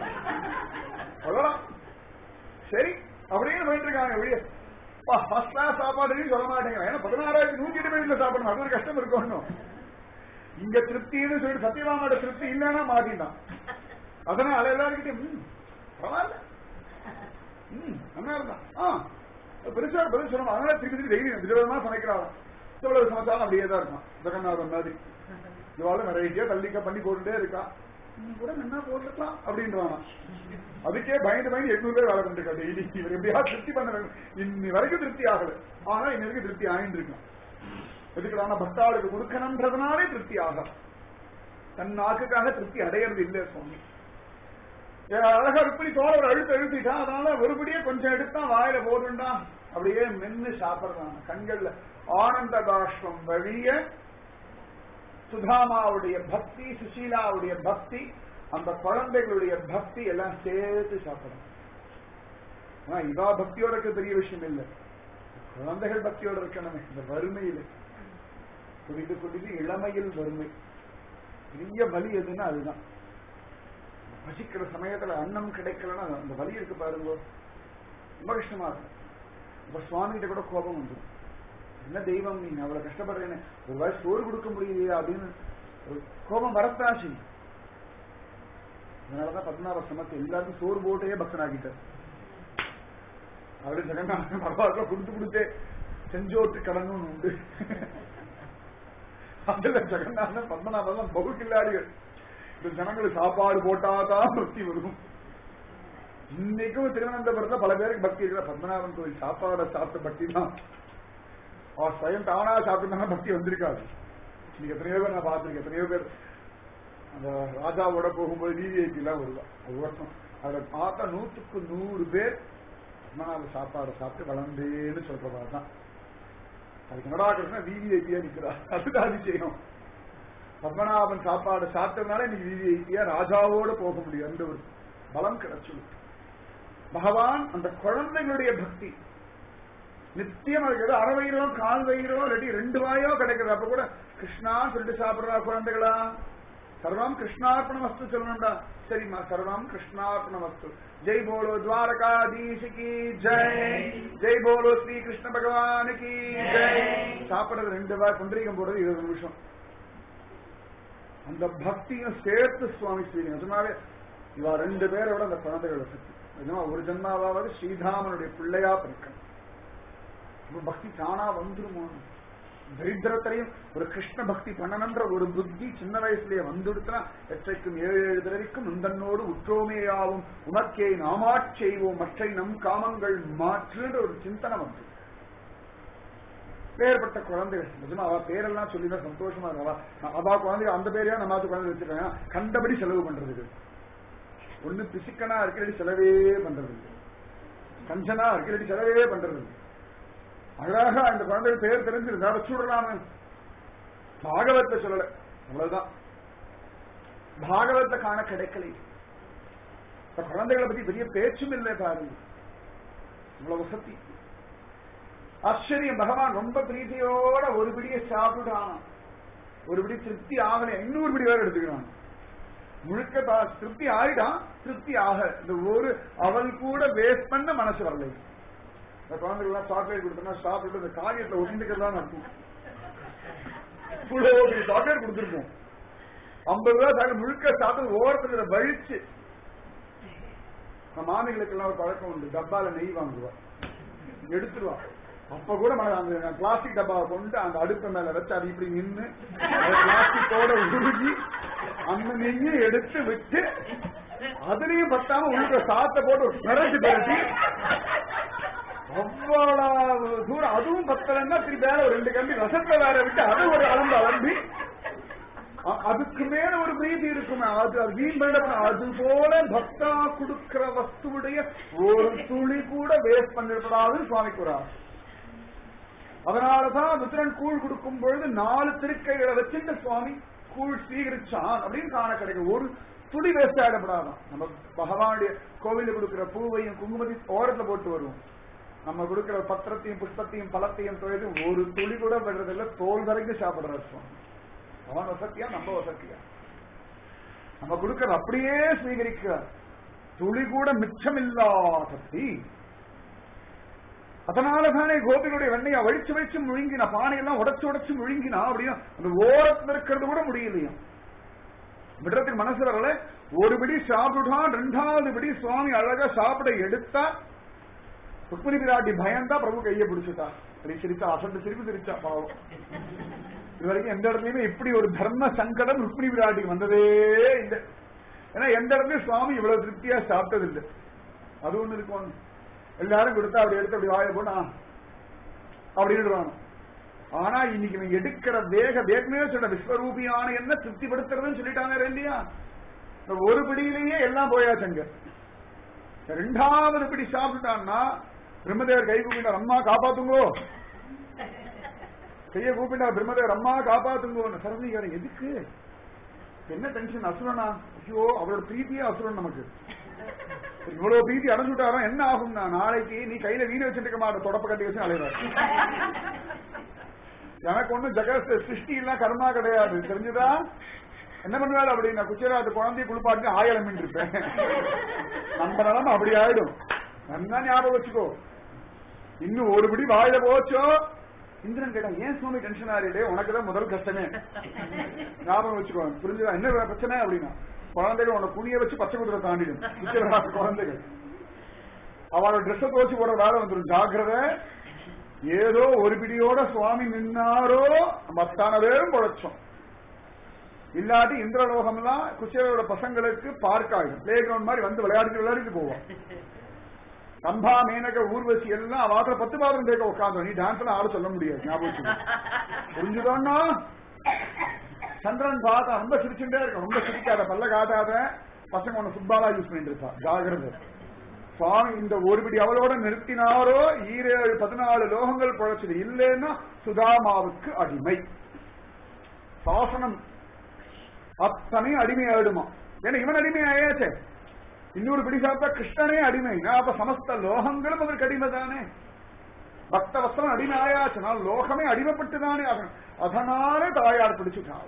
சரி அப்படின்னு போயிட்டு இருக்காங்க. வெளியே ஃபர்ஸ்ட் கிளாஸ் சாப்பாடு சொல்ல மாட்டேங்கிறான். ஏன்னா பதினாறாயிரத்தி நூத்தி எட்டு பேர்ல சாப்பிடணும். அது ஒரு கஷ்டம் இருக்கணும். இங்க திருப்தின்னு சொல்லிட்டு சத்தியவாமோட திருப்தி இல்லைன்னா மாட்டிட்டான். அதனால எல்லாருக்கிட்டையும் பரவாயில்ல ம் நல்லா இருந்தான் ஆஹ் பெருசா பதில் சொல்லணும். அதனால திருப்பி திருப்பி டெய்லி விதவிதமா சமைக்கிறாங்க. எவ்வளவு சமைச்சாலும் அப்படியே தான் இருக்கான். ஜெகநாதன் மாதிரி இவாளும் வெரைட்டியா தள்ளிக்க பண்ணி போட்டுட்டே இருக்கான். நீ கூட என்ன போட்டுக்கலாம் அப்படின்றானா. அதுக்கே பயந்து பயந்து எட்நூறு பேர் வேலை பண்ணிருக்கா டெய்லி. இவர் எப்படியாவது திருப்தி பண்ண வேண்டும். இன்னி வரைக்கும் திருப்தி ஆகல. ஆனா இன்னைக்கு திருப்தி ஆயிட்டு இருக்கான். எதுக்குறான பக்தாளுக்கு கொடுக்கணும்ன்றதுனாலே திருப்தி ஆக, தன் நாக்குக்காக திருப்தி அடையிறது இல்லை சுவாமி. அழகா இப்படி தோழர் அழுத்து அழுத்திட்டான். அதனால ஒருபடியே கொஞ்சம் எடுத்தா வாயில போடுண்டா அப்படியே மென்னு சாப்பிடுறான். கண்கள்ல ஆனந்த பாஷ்பம் வழிய சுதாமாவுடைய பக்தி, சுசீலாவுடைய பக்தி, அந்த குழந்தைகளுடைய பக்தி எல்லாம் சேர்த்து சாப்பிடணும். ஆனா இதா பக்தியோட இருக்க பெரிய விஷயம் இல்லை, குழந்தைகள் பக்தியோட இருக்கணுமே. இந்த வறுமையில குடித்து குடித்து இளமையில் வறுமை பெரிய வலி எதுன்னா அதுதான். பசிக்கிற சமயத்துல அன்னம் கிடைக்கலன்னா அந்த வலி இருக்கு பாருங்க, ரொம்ப கஷ்டமா இருக்கு. இப்ப சுவாமி கிட்ட கூட கோபம் வந்துடும். என்ன தெய்வம் நீங்க அவ்வளவு கஷ்டப்படுறேன்னு ஒரு வயசு சோறு கொடுக்க முடியலையா அப்படின்னு ஒரு கோபம் வரத்தாச்சு. அதனாலதான் பத்மநாப சமத்தை எல்லாருக்கும் சோறு போட்டே பக்தனாக்கிட்டார். அவரு ஜெகநாதன் பரவாயில்ல கொடுத்து கொடுத்தே செஞ்சோட்டு கடனும் உண்டு. அதுல ஜெகநாதன் பத்மநாபன் பகு கில்லாடிகள். இந்த ஜனங்களுக்கு சாப்பாடு போட்டாதான் பக்தி வரும். இன்னைக்கும் திருவனந்தபுரத்துல பல பேருக்கு பக்தி இருக்கிற பத்மநாபன் கோயில் சாப்பாட சாப்பிட்ட பக்தி தான். அவர் ஸ்வயம் தானா சாப்பிட்டு பக்தி வந்திருக்காது. இன்னைக்கு எத்தனையோ பேர் நான் பார்த்திருக்கேன். எத்தனையோ பேர் அந்த ராஜாவோட போகும்போது விவிஐபி எல்லாம் வருவா ஒரு வருஷம். அதுல பார்த்தா நூற்றுக்கு நூறு பேர் பத்மநாப சாப்பாடு சாப்பிட்டு வளர்ந்தேன்னு சொல்றதா தான். அதுக்கு என்னடா கிருஷ்ணன் விவிஐபியா நிற்கிறார். அதுதான் அதிசயம். பத்மநாபன் சாப்பாடு சாப்பிட்டதுனால இன்னைக்கு விவிஐபியா ராஜாவோட போக முடியும். அந்த ஒரு பலம் கிடைச்சு பகவான் அந்த குழந்தைகளுடைய பக்தி நித்தியம் இருக்கிறது. அரை வயிறோ கால் வயிறோ இல்லாட்டி ரெண்டு வாயோ கிடைக்கிறது. அப்ப கூட கிருஷ்ணா சொல்லிட்டு சாப்பிடுறா குழந்தைகளா. சர்வம் கிருஷ்ணார்ப்பண வஸ்து சொல்லணும்டா. சரிம்மா சர்வம் கிருஷ்ணார்ப்பண வஸ்து. ஜெய் போலோ துவாரகாதீஷுக்கு ஜெய், ஜெய் போலோ ஸ்ரீ கிருஷ்ண பகவானுக்கு ஜெய். சாப்பிடுறது ரெண்டு வாய், குண்டரீகம் போடுறது இருபது நிமிஷம். அந்த பக்தியும் சேர்த்து சுவாமி ஸ்ரீ நிஜமாவே இவா ரெண்டு பேரோட அந்த குழந்தைகளோட சக்தி நிஜமா ஒரு ஜன்மாவது ஸ்ரீதாமனுடைய பிள்ளையா பிறக்கணும். பக்தி தானா வந்துருமோ? தரித்திரத்தையும் ஒரு கிருஷ்ண பக்தி பண்ணணுன்ற ஒரு புத்தி சின்ன வயசுலயே வந்துடுத்தா எற்றைக்கும் ஏழு ஏழு தடவைக்கும் நந்தன்னோடு உற்றோமேயாவும் உமக்கே நாமாச் செய்வோம் மற்றை நம் காமங்கள் மாற்றுன்ற ஒரு சிந்தனை வந்து பேர்பட்ட குழந்தைகள். நிஜமா அவ பேரெல்லாம் சொல்லிதான் சந்தோஷமா இருக்கா. அவா குழந்தைகள் அந்த பேரையா நம்ம குழந்தை வச்சிருக்காங்க. கண்டபடி செலவு பண்றதுக்கு ஒண்ணு பிசிக்கனா இருக்கிறடி செலவே பண்றது, கஞ்சனா இருக்கிறடி செலவே பண்றது. அழகா இந்த குழந்தைகள் பேர் தெரிஞ்சிருந்தா வச்சுடலாம. பாகவத்தை சொல்லல, அவ்வளவுதான். பாகவத்தை காண கிடைக்கல. குழந்தைகளை பத்தி பெரிய பேச்சும் இல்லை பாருங்க. இவ்வளவு சக்தி ஆச்சரியம். பகவான் ரொம்ப பிரீதியோட ஒரு பிடியை சாப்பிடுறான். ஒரு பிடி திருப்தி ஆகல, இன்னொரு பிடி வேற எடுத்துக்கிறான். முழுக்க திருப்தி ஆயிடான். திருப்தி ஆக இந்த ஒரு அவள் கூட வேஸ்ட் பண்ண மனசு வரலை. இந்த குழந்தைகள் சாக்லேட் கொடுத்தோம்னா சாப்பிட்டு இந்த காரியத்துல ஒட்டிக்கிறதா நடக்கும். சாக்லேட் கொடுத்துருப்போம் ஐம்பது ரூபாய் சாப்பிட்டு முழுக்க சாப்பிட்டு ஓரத்துல வழிச்சு. மாமிகளுக்கு எல்லாம் ஒரு பழக்கம் உண்டு. டப்பால நெய் வாங்குவா, எடுத்துருவா. அப்ப கூட அந்த பிளாஸ்டிக் டப்பாவை கொண்டு அந்த அடுப்பு மேல வச்சு அது இப்படி நின்று பிளாஸ்டிக்கோட உருகி அந்த நெய்யை எடுத்து விட்டு அதுலயும் பத்தாம உள்ள சாத்த போட்டு நிறச்சு பேசி அவ்வளவு தூரம். அதுவும் பத்தலன்னா திருப்பி வேற ஒரு ரெண்டு கம்பி ரசத்தை வேற விட்டு அது ஒரு அளந்து அலம்பி அதுக்கு மேல ஒரு பிரீதி இருக்குமே. அது அது வீண் பண்ண அது போல பக்தா கொடுக்கிற வஸ்துடைய ஒரு துளி கூட வேஸ்ட் பண்ணிருப்படாதுன்னு சுவாமி கூறார். அதனாலதான் மித்திரன் கூழ் கொடுக்கும் பொழுது நாலு திருக்கைகளை வச்சுட்டு சுவாமி கூழ் சீகரிச்சான் அப்படின்னு காண கிடைக்கும். ஒரு துளி வேஸ்ட் ஆயிடப்படாதான். நம்ம பகவானுடைய கோவில கொடுக்கிற பூவையும் குங்குமத்தையும் ஓரத்துல போட்டு வருவோம். நம்ம கொடுக்கிற பத்திரத்தையும் புஷ்பத்தையும் பழத்தையும் தொழிலும் ஒரு துளி கூட விடுறதில்ல. தோல் வரைக்கும் சாப்பிடுற சுவாமி. அவன் வசத்தியா நம்ம வசத்தியா? நம்ம கொடுக்கறது அப்படியே ஸ்வீகரிக்க துளி கூட மிச்சமில்லாதபடி. அதனாலதானே கோபிகளுடைய வெண்ணையா வழிச்சு வழிச்சு முழுங்கினா, பானையெல்லாம் உடச்சு உடச்சு முழுங்கினா அப்படின்னா அந்த ஓரத்துல இருக்கிறது கூட முடியலையா. விடுறதுக்கு மனசு வரல. ஒரு பிடி சாப்பிட்டான், ரெண்டாவது பிடி சுவாமி அழகா சாப்பிட எடுத்தா ருக்மிணி பிராட்டி பயந்தா பிரபு கையை பிடிச்சுட்டா. அப்படி சிரிச்சா, அசட்டு சிரிப்பு சிரிச்சா. பாவம், இது வரைக்கும் எந்த இடத்துலயுமே இப்படி ஒரு தர்ம சங்கடம் ருக்மிணி பிராட்டிக்கு வந்ததே இல்லை. ஏன்னா எந்த இடத்துலயும் சுவாமி இவ்வளவு திருப்தியா சாப்பிட்டது இல்லை. அது ஒண்ணு இருக்கும். எல்லாரும் கொடுத்தா அப்படி எடுத்து அப்படி வாயில போனா அப்படின்னு. ஆனா இன்னைக்கு நீங்க எடுக்கிற வேக வேகமே சொல்ற விஸ்வரூபியான என்ன திருப்திப்படுத்துறதுன்னு சொல்லிட்டாங்க இல்லையா? ஒரு பிடியிலேயே எல்லாம் போயாச்சுங்க. ரெண்டாவது பிடி சாப்பிட்டான்னா பிரம்மதேவர் கை கூப்பிட்டார், அம்மா காப்பாத்துங்கோ. கைய கூப்பிட்டார் பிரம்மதேவர், அம்மா காப்பாத்துங்கோ. சரஸ்வதி எதுக்கு என்ன டென்ஷன்? அசுரனா? ஐயோ அவரோட பிரீத்தியே அசுரன். நமக்கு இவ்வளவு பிரீத்தி அடைஞ்சுட்டாரோ என்ன ஆகும்னா, நாளைக்கு நீ கையில வீடு வச்சுருக்க மாட்ட, தொடப்ப கட்டி வச்சு அலைவார். எனக்கு ஒண்ணும் ஜெகத் சிருஷ்டி இல்ல கர்மா கிடையாது, தெரிஞ்சுதா? என்ன பண்ணுவாரு அப்படின்னா, குச்சராத்து குழந்தைய குளிப்பாட்டு ஆயிரம் மீன் இருப்பேன். நம்ம நிலைமை அப்படி ஆயிடும். நல்லா ஞாபகம் வச்சுக்கோ. இன்னும் ஒரு படி வாயில போச்சோ, இந்திரன் கேட்டா ஏன் சுவாமி டென்ஷன் ஆறிடே, உனக்குதான் முதல் கஷ்டமே. ஞாபகம் வச்சுக்கோ. புரிஞ்சுதா என்ன பிரச்சனை அப்படின்னா, குழந்தைகள் உன்னை புனிய வச்சு பச்சை குதிரை தாண்டிடும். குச்சராத்து குழந்தைகள் அவளோட ட்ரெஸ்ஸை துவச்சு போட வேலை வந்துடும். ஜாக்கிரதை. ஏதோ ஒரு பிடியோட சுவாமி நின்னாரோ மத்தான பேரும் பொழைச்சோம். இல்லாட்டி இந்திரலோகம் எல்லாம் குச்சேரோட பசங்களுக்கு பார்க் ஆகும், பிளே கிரவுண்ட் மாதிரி வந்து விளையாடி விளையாடிட்டு போவோம். கம்பா மேனக ஊர்வசி எல்லாம் வாத்திர பத்து பாத்திரம் தேக்க உட்காந்து நீ டான்ஸ் ஆட சொல்ல முடியாது. ஞாபகம் புரிஞ்சுதோன்னா? சந்திரன் பார்த்தா ரொம்ப சிரிச்சுட்டே இருக்கும். ரொம்ப சிரிக்காத, பல்ல காட்டாத, பசங்க ஒன்னு ஃபுட்பாலா யூஸ் பண்ணிட்டு இருக்கா. ஜாகிரதை. சுவாமி இந்த ஒரு பிடி அவளோட நிறுத்தினாரோ ஈரேழு பதினாலு லோகங்கள் பொழைச்சது. இல்லைன்னா சுதாமாவுக்கு அடிமை. சாசனம் அத்தனையும் அடிமை ஆயிடுமா? ஏன்னா இவன் அடிமை ஆயாச்சே. இன்னொரு பிடி சாப்பிட்டா கிருஷ்ணனே அடிமை. அப்ப சமஸ்த லோகங்களும் அதற்கு அடிமை தானே. பக்த வஸ்திரம் அடிமை ஆயாச்சுனா லோகமே அடிமைப்பட்டுதானே ஆகணும். அதனாலே தாயார் பிடிச்சுட்டாள்.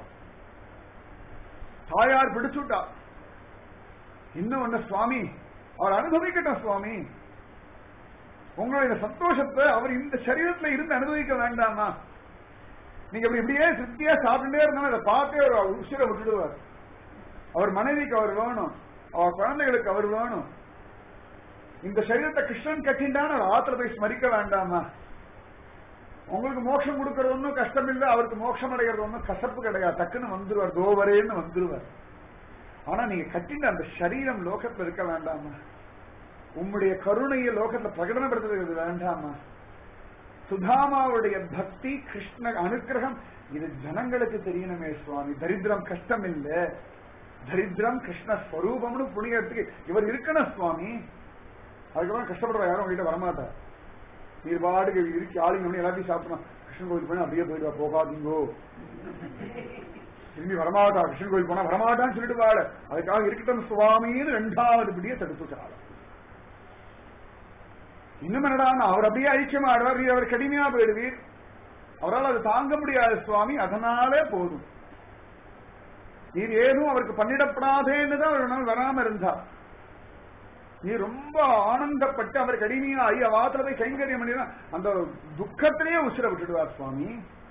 தாயார் பிடிச்சுட்டா. இன்னும் ஒண்ணு, சுவாமி அவர் அனுபவிக்கட்டும். சுவாமி உங்களுடைய சந்தோஷத்தை அவர் இந்த சரீரத்துல இருந்து அனுபவிக்க வேண்டாமா? நீங்க இப்படி இப்படியே திருப்தியா சாப்பிட்டுட்டே இருந்தாலும் அதை பார்த்தே ஒரு உசிரை விட்டுடுவார். அவர் மனைவிக்கு அவர் வேணும், அவர் குழந்தைகளுக்கு அவர் வேணும். இந்த சரீரத்தை கிருஷ்ணன் கட்டின்டான ஆத்திர போய் ஸ்மரிக்க வேண்டாமா? உங்களுக்கு மோட்சம் கொடுக்கறது ஒன்றும் கஷ்டம் இல்லை, அவருக்கு மோட்சம் அடைகிறது ஒன்றும் கசப்பு கிடையாது. டக்குன்னு வந்துருவார், தோவரேன்னு வந்துருவார். ஆனா நீங்க கட்டின அந்த சரீரம் லோகத்துல இருக்க வேண்டாமா? உம்முடைய கருணையை லோகத்துல பிரகடனப்படுத்துறது வேண்டாமா? சுதாமாவுடைய பக்தி, கிருஷ்ண அனுக்கிரகம் இது ஜனங்களுக்கு தெரியணுமே சுவாமி. தரித்திரம் கஷ்டம் இல்ல, தரித்திரம் கிருஷ்ண ஸ்வரூபம்னு புனியத்துக்கு இவர் இருக்கணும் சுவாமி. அதுக்கப்புறம் கஷ்டப்படுற யாரும் உங்ககிட்ட வரமாட்டார். நீர் பாட்டுக்கு இருக்கு ஆளுங்க எல்லாத்தையும் சாப்பிடணும். கிருஷ்ணன் கோயில் போய் அப்படியே போயிடுவா, போகாதீங்கோ, திரும்பி வரமாட்டா. கிருஷ்ணன் கோயில் போனா வரமாட்டான்னு சொல்லிட்டு வாழ. அதுக்காக இருக்கட்டும் சுவாமின்னு ரெண்டாவது பிடியை தடுத்துட்டாள். இன்னும் என்னடா, அவர் அப்படியே ஐக்கியமாடுவார், அவர் கடுமையா போயிடுவீர், அவரால் அது தாங்க முடியாது சுவாமி. அதனாலே போதும், நீர் ஏதும் அவருக்கு பண்ணிடப்படாதேன்னு தான் ஒரு நாள் வராம இருந்தா. நீ ரொம்ப ஆனந்தப்பட்டு அவர் கடுமையாகி அவாத்துல போய் கைங்கரியம் பண்ணினா அந்த துக்கத்திலேயே உசிர விட்டுடுவார் சுவாமி.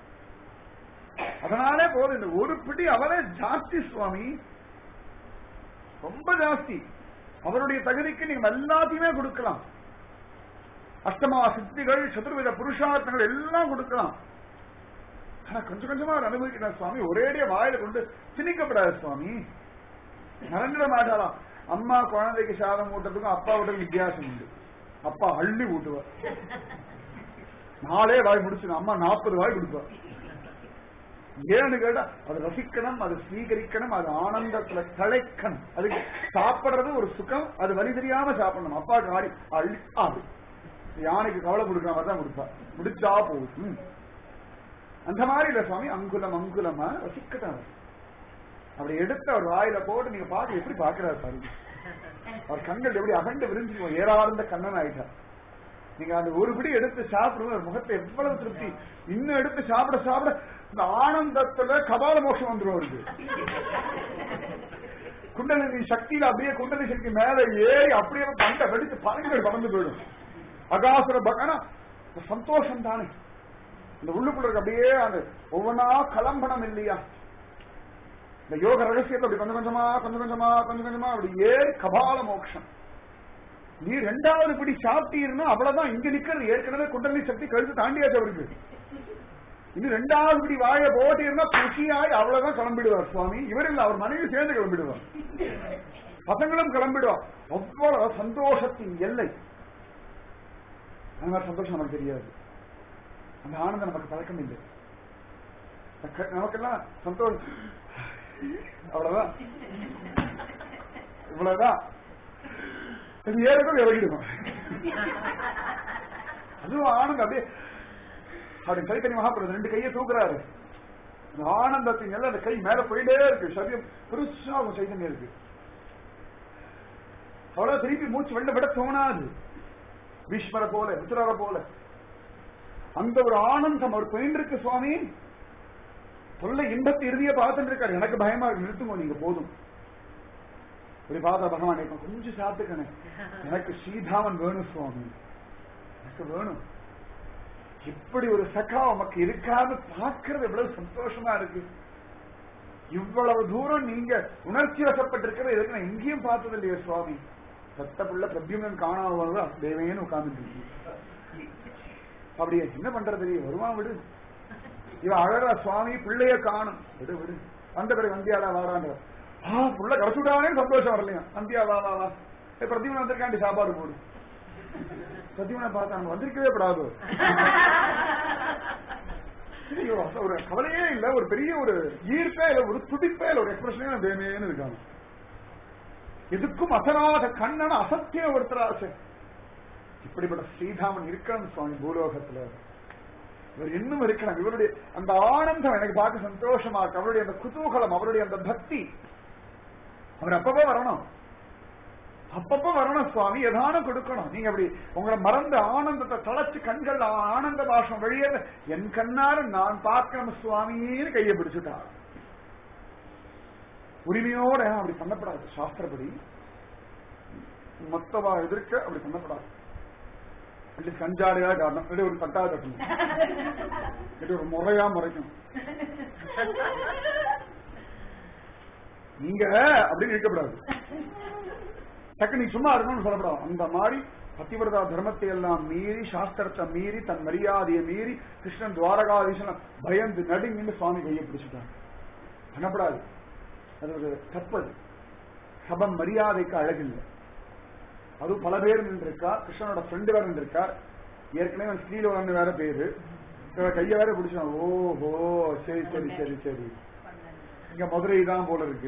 அதனாலே போதும். இந்த ஒரு பிடி அவரே ஜாஸ்தி சுவாமி, ரொம்ப ஜாஸ்தி. அவருடைய தகுதிக்கு நீங்க எல்லாத்தையுமே கொடுக்கலாம். அஷ்டமா சித்திகள், சதுர்வித புருஷார்த்தங்கள் எல்லாம் கொடுக்கலாம். ஆனா கொஞ்சம் கொஞ்சமா அவர் அனுபவிக்கிறார் சுவாமி. ஒரேடிய வாயில கொண்டு திணிக்கப்படாது சுவாமி. நடந்துட மாட்டாராம். அம்மா குழந்தைக்கு சாதம் ஊட்டுறதுக்கும் அப்பா ஊட்டுறதுக்கும் வித்தியாசம் உண்டு. அப்பா அள்ளி ஊட்டுவார், நாலே வாய் முடிச்சு, அம்மா நாற்பது வாய் கொடுப்பார். ஏன்னு கேட்டா அது ரசிக்கணும், அது ஸ்வீகரிக்கணும், அது ஆனந்தத்துல தலைக்கணும். அதுக்கு சாப்பிடுறது ஒரு சுகம், அது வலி தெரியாம சாப்பிடணும். அப்பாவுக்கு ஆடி அள்ளி ஆடு, யானைக்கு கவலை கொடுக்குற மாதிரி தான் கொடுப்பா, முடிச்சா போகும். அந்த மாதிரி இல்ல சுவாமி, அங்குலம் அங்குலமா ரசிக்கட்டும். அப்படி எடுத்து அவர் வாயில போட்டு நீங்க பாத்து எப்படி பாக்குறாரு பாருங்க. அவர் கண்கள் எப்படி அகண்டு விரிஞ்சுக்கோ, ஏறார்ந்த கண்ணன் ஆயிட்டார். நீங்க அந்த ஒரு பிடி எடுத்து சாப்பிடுவோம், ஒரு முகத்தை எவ்வளவு திருப்தி. இன்னும் எடுத்து சாப்பிட சாப்பிட இந்த ஆனந்தத்துல கபால மோட்சம் வந்துடும் அவருக்கு. குண்டலினி சக்தியில அப்படியே குண்டலினி சக்தி மேல ஏறி அப்படியே பண்ட வெடித்து பறந்து பறந்து போயிடும். அகாசுர பகனா சந்தோஷம் தானே இந்த உள்ளுக்குள்ள அப்படியே அந்த ஒவ்வொன்னா கலம்பனம் இல்லையா? இந்த யோக ரகசியத்தை அப்படி கொஞ்சம் கொஞ்சமா கொஞ்சம் கொஞ்சமா கொஞ்சம் கொஞ்சமா அப்படி ஏறி கபால மோட்சம். நீ ரெண்டாவது பிடி சாப்பிட்டீர்னா அவ்வளவுதான். இங்க நிக்கிறது ஏற்கனவே குண்டலினி சக்தி கழுத்து தாண்டியாச்சு அவருக்கு. இன்னும் ரெண்டாவது இப்படி வாய போட்டு இருந்தா குஷியாய் அவ்வளவுதான் கிளம்பிடுவார் சுவாமி. இவர் இல்ல, அவர் மனைவி சேர்ந்து கிளம்பிடுவார், பசங்களும் கிளம்பிடுவார். அவ்வளவு சந்தோஷத்தின் எல்லை. அந்த மாதிரி சந்தோஷம் நமக்கு தெரியாது, அந்த ஆனந்தம் நமக்கு பழக்கம் இல்லை. நமக்கெல்லாம் சந்தோஷம் அவ்வளவுதான், இவ்வளவுதான், இது ஏறக்கும் இறங்கிடுவோம். அதுவும் ஆனந்தம் அப்படியே அப்படி சைத்தன்ய மகாபிரபு ரெண்டு கையை தூக்குறாரு, அந்த ஆனந்தத்தின் எல்லாம் அந்த கை மேல போயிட்டே இருக்கு, சரீரம் பெருசா சைத்தன்யம் இருக்கு. அவ்வளவு திருப்பி மூச்சு வெள்ள விட தோணாது, பீஷ்மரை போல உத்தரவ போல அந்த ஒரு ஆனந்தம் அவர் போயிருக்கு. சுவாமி சொல்ல இன்பத்தை இறுதிய பார்த்துட்டு இருக்காரு. எனக்கு பயமா இருக்கு, நிறுத்துங்க நீங்க போதும். இப்படி பார்த்தா பகவான் கொஞ்சம் சாப்பிட்டுக்கணே, எனக்கு ஸ்ரீதாமன் வேணும் சுவாமி, எனக்கு வேணும். இப்படி ஒரு சகா நமக்கு இருக்காது பார்க்கறது எவ்வளவு சந்தோஷமா இருக்கு. இவ்வளவு தூரம் நீங்க உணர்ச்சி வசப்பட்டிருக்கிறது எதுக்கு நான் எங்கேயும் பார்த்தது இல்லையா சுவாமி. சத்த பிள்ளை பிரத்யும்னன் காணாம தேவையேன்னு உட்கார்ந்துட்டு இருக்கு. அப்படியே என்ன பண்றது, வருவான் விடு. இவன் அழகா சுவாமி பிள்ளைய காணும், விடு விடு. அந்த பிறகு வந்தியாடா வாடான்ற ஆஹ் புள்ள கடைச்சுட்டானே சந்தோஷம் வரலையா. வந்தியா வா வா வா, பிரத்யுமன் வந்திருக்காண்டி சாப்பாடு போடு. பிரத்யுமனை பார்த்தா வந்திருக்கவே கூடாது, ஒரு கவலையே இல்ல, ஒரு பெரிய ஒரு ஈர்ப்பே இல்ல, ஒரு துடிப்பே இல்ல, ஒரு எக்ஸ்பிரஷனே வேமேன்னு இருக்காங்க. எதுக்கும் அசராத கண்ணன் அசத்திய ஒருத்தராச. இப்படிப்பட்ட ஸ்ரீதாமன் இருக்கான்னு சுவாமி பூலோகத்துல. இவர் இன்னும் இருக்கிறாங்க. இவருடைய அந்த ஆனந்தம் எனக்கு பார்க்க சந்தோஷமா இருக்கு. அவருடைய அந்த குதூகலம், அவருடைய அந்த பக்தி, அவர் அப்பப்போ வரணும், அப்பப்ப வரணும் சுவாமி, எதானும் கொடுக்கணும். நீங்க அப்படி உங்களை மறந்த ஆனந்தத்தை தளச்சு கண்கள் ஆனந்த பாஷம் வெளியே என் கண்ணார நான் பார்க்கணும் சுவாமின்னு கையை பிடிச்சுட்டார். உரிமையோட அப்படி பண்ணப்படாது, சாஸ்திரப்படி மொத்தவா எதிர்க்க அப்படி பண்ணப்படாது. கஞ்சாடையா காரணம், இல்லை ஒரு தட்டா கட்டணும், இல்லை ஒரு முறையா முறைக்கணும். நீங்க அப்படின்னு இருக்கக்கூடாது, டக்கு நீ சும்மா இருக்கணும்னு சொல்லப்படாது. அந்த மாதிரி பத்திவிரதா தர்மத்தை எல்லாம் மீறி, சாஸ்திரத்தை மீறி, தன் மரியாதையை மீறி, கிருஷ்ணன் துவாரகாதீசன் பயந்து நடுங்கின்னு சுவாமி கையை பிடிச்சுட்டாங்க. பண்ணப்படாது, அது ஒரு தப்பது. சபம் மரியாதைக்கு அழகில்லை. அதுவும் பல பேர் நின்றுருக்கா, கிருஷ்ணனோட ஃப்ரெண்டு வேற நின்றுருக்கார், ஏற்கனவே ஸ்ரீலோகன் வேற பேரு, கைய வேற பிடிச்சான். ஓஹோ சரி சரி சரி சரி, இங்க மதுரை தான் போல இருக்கு,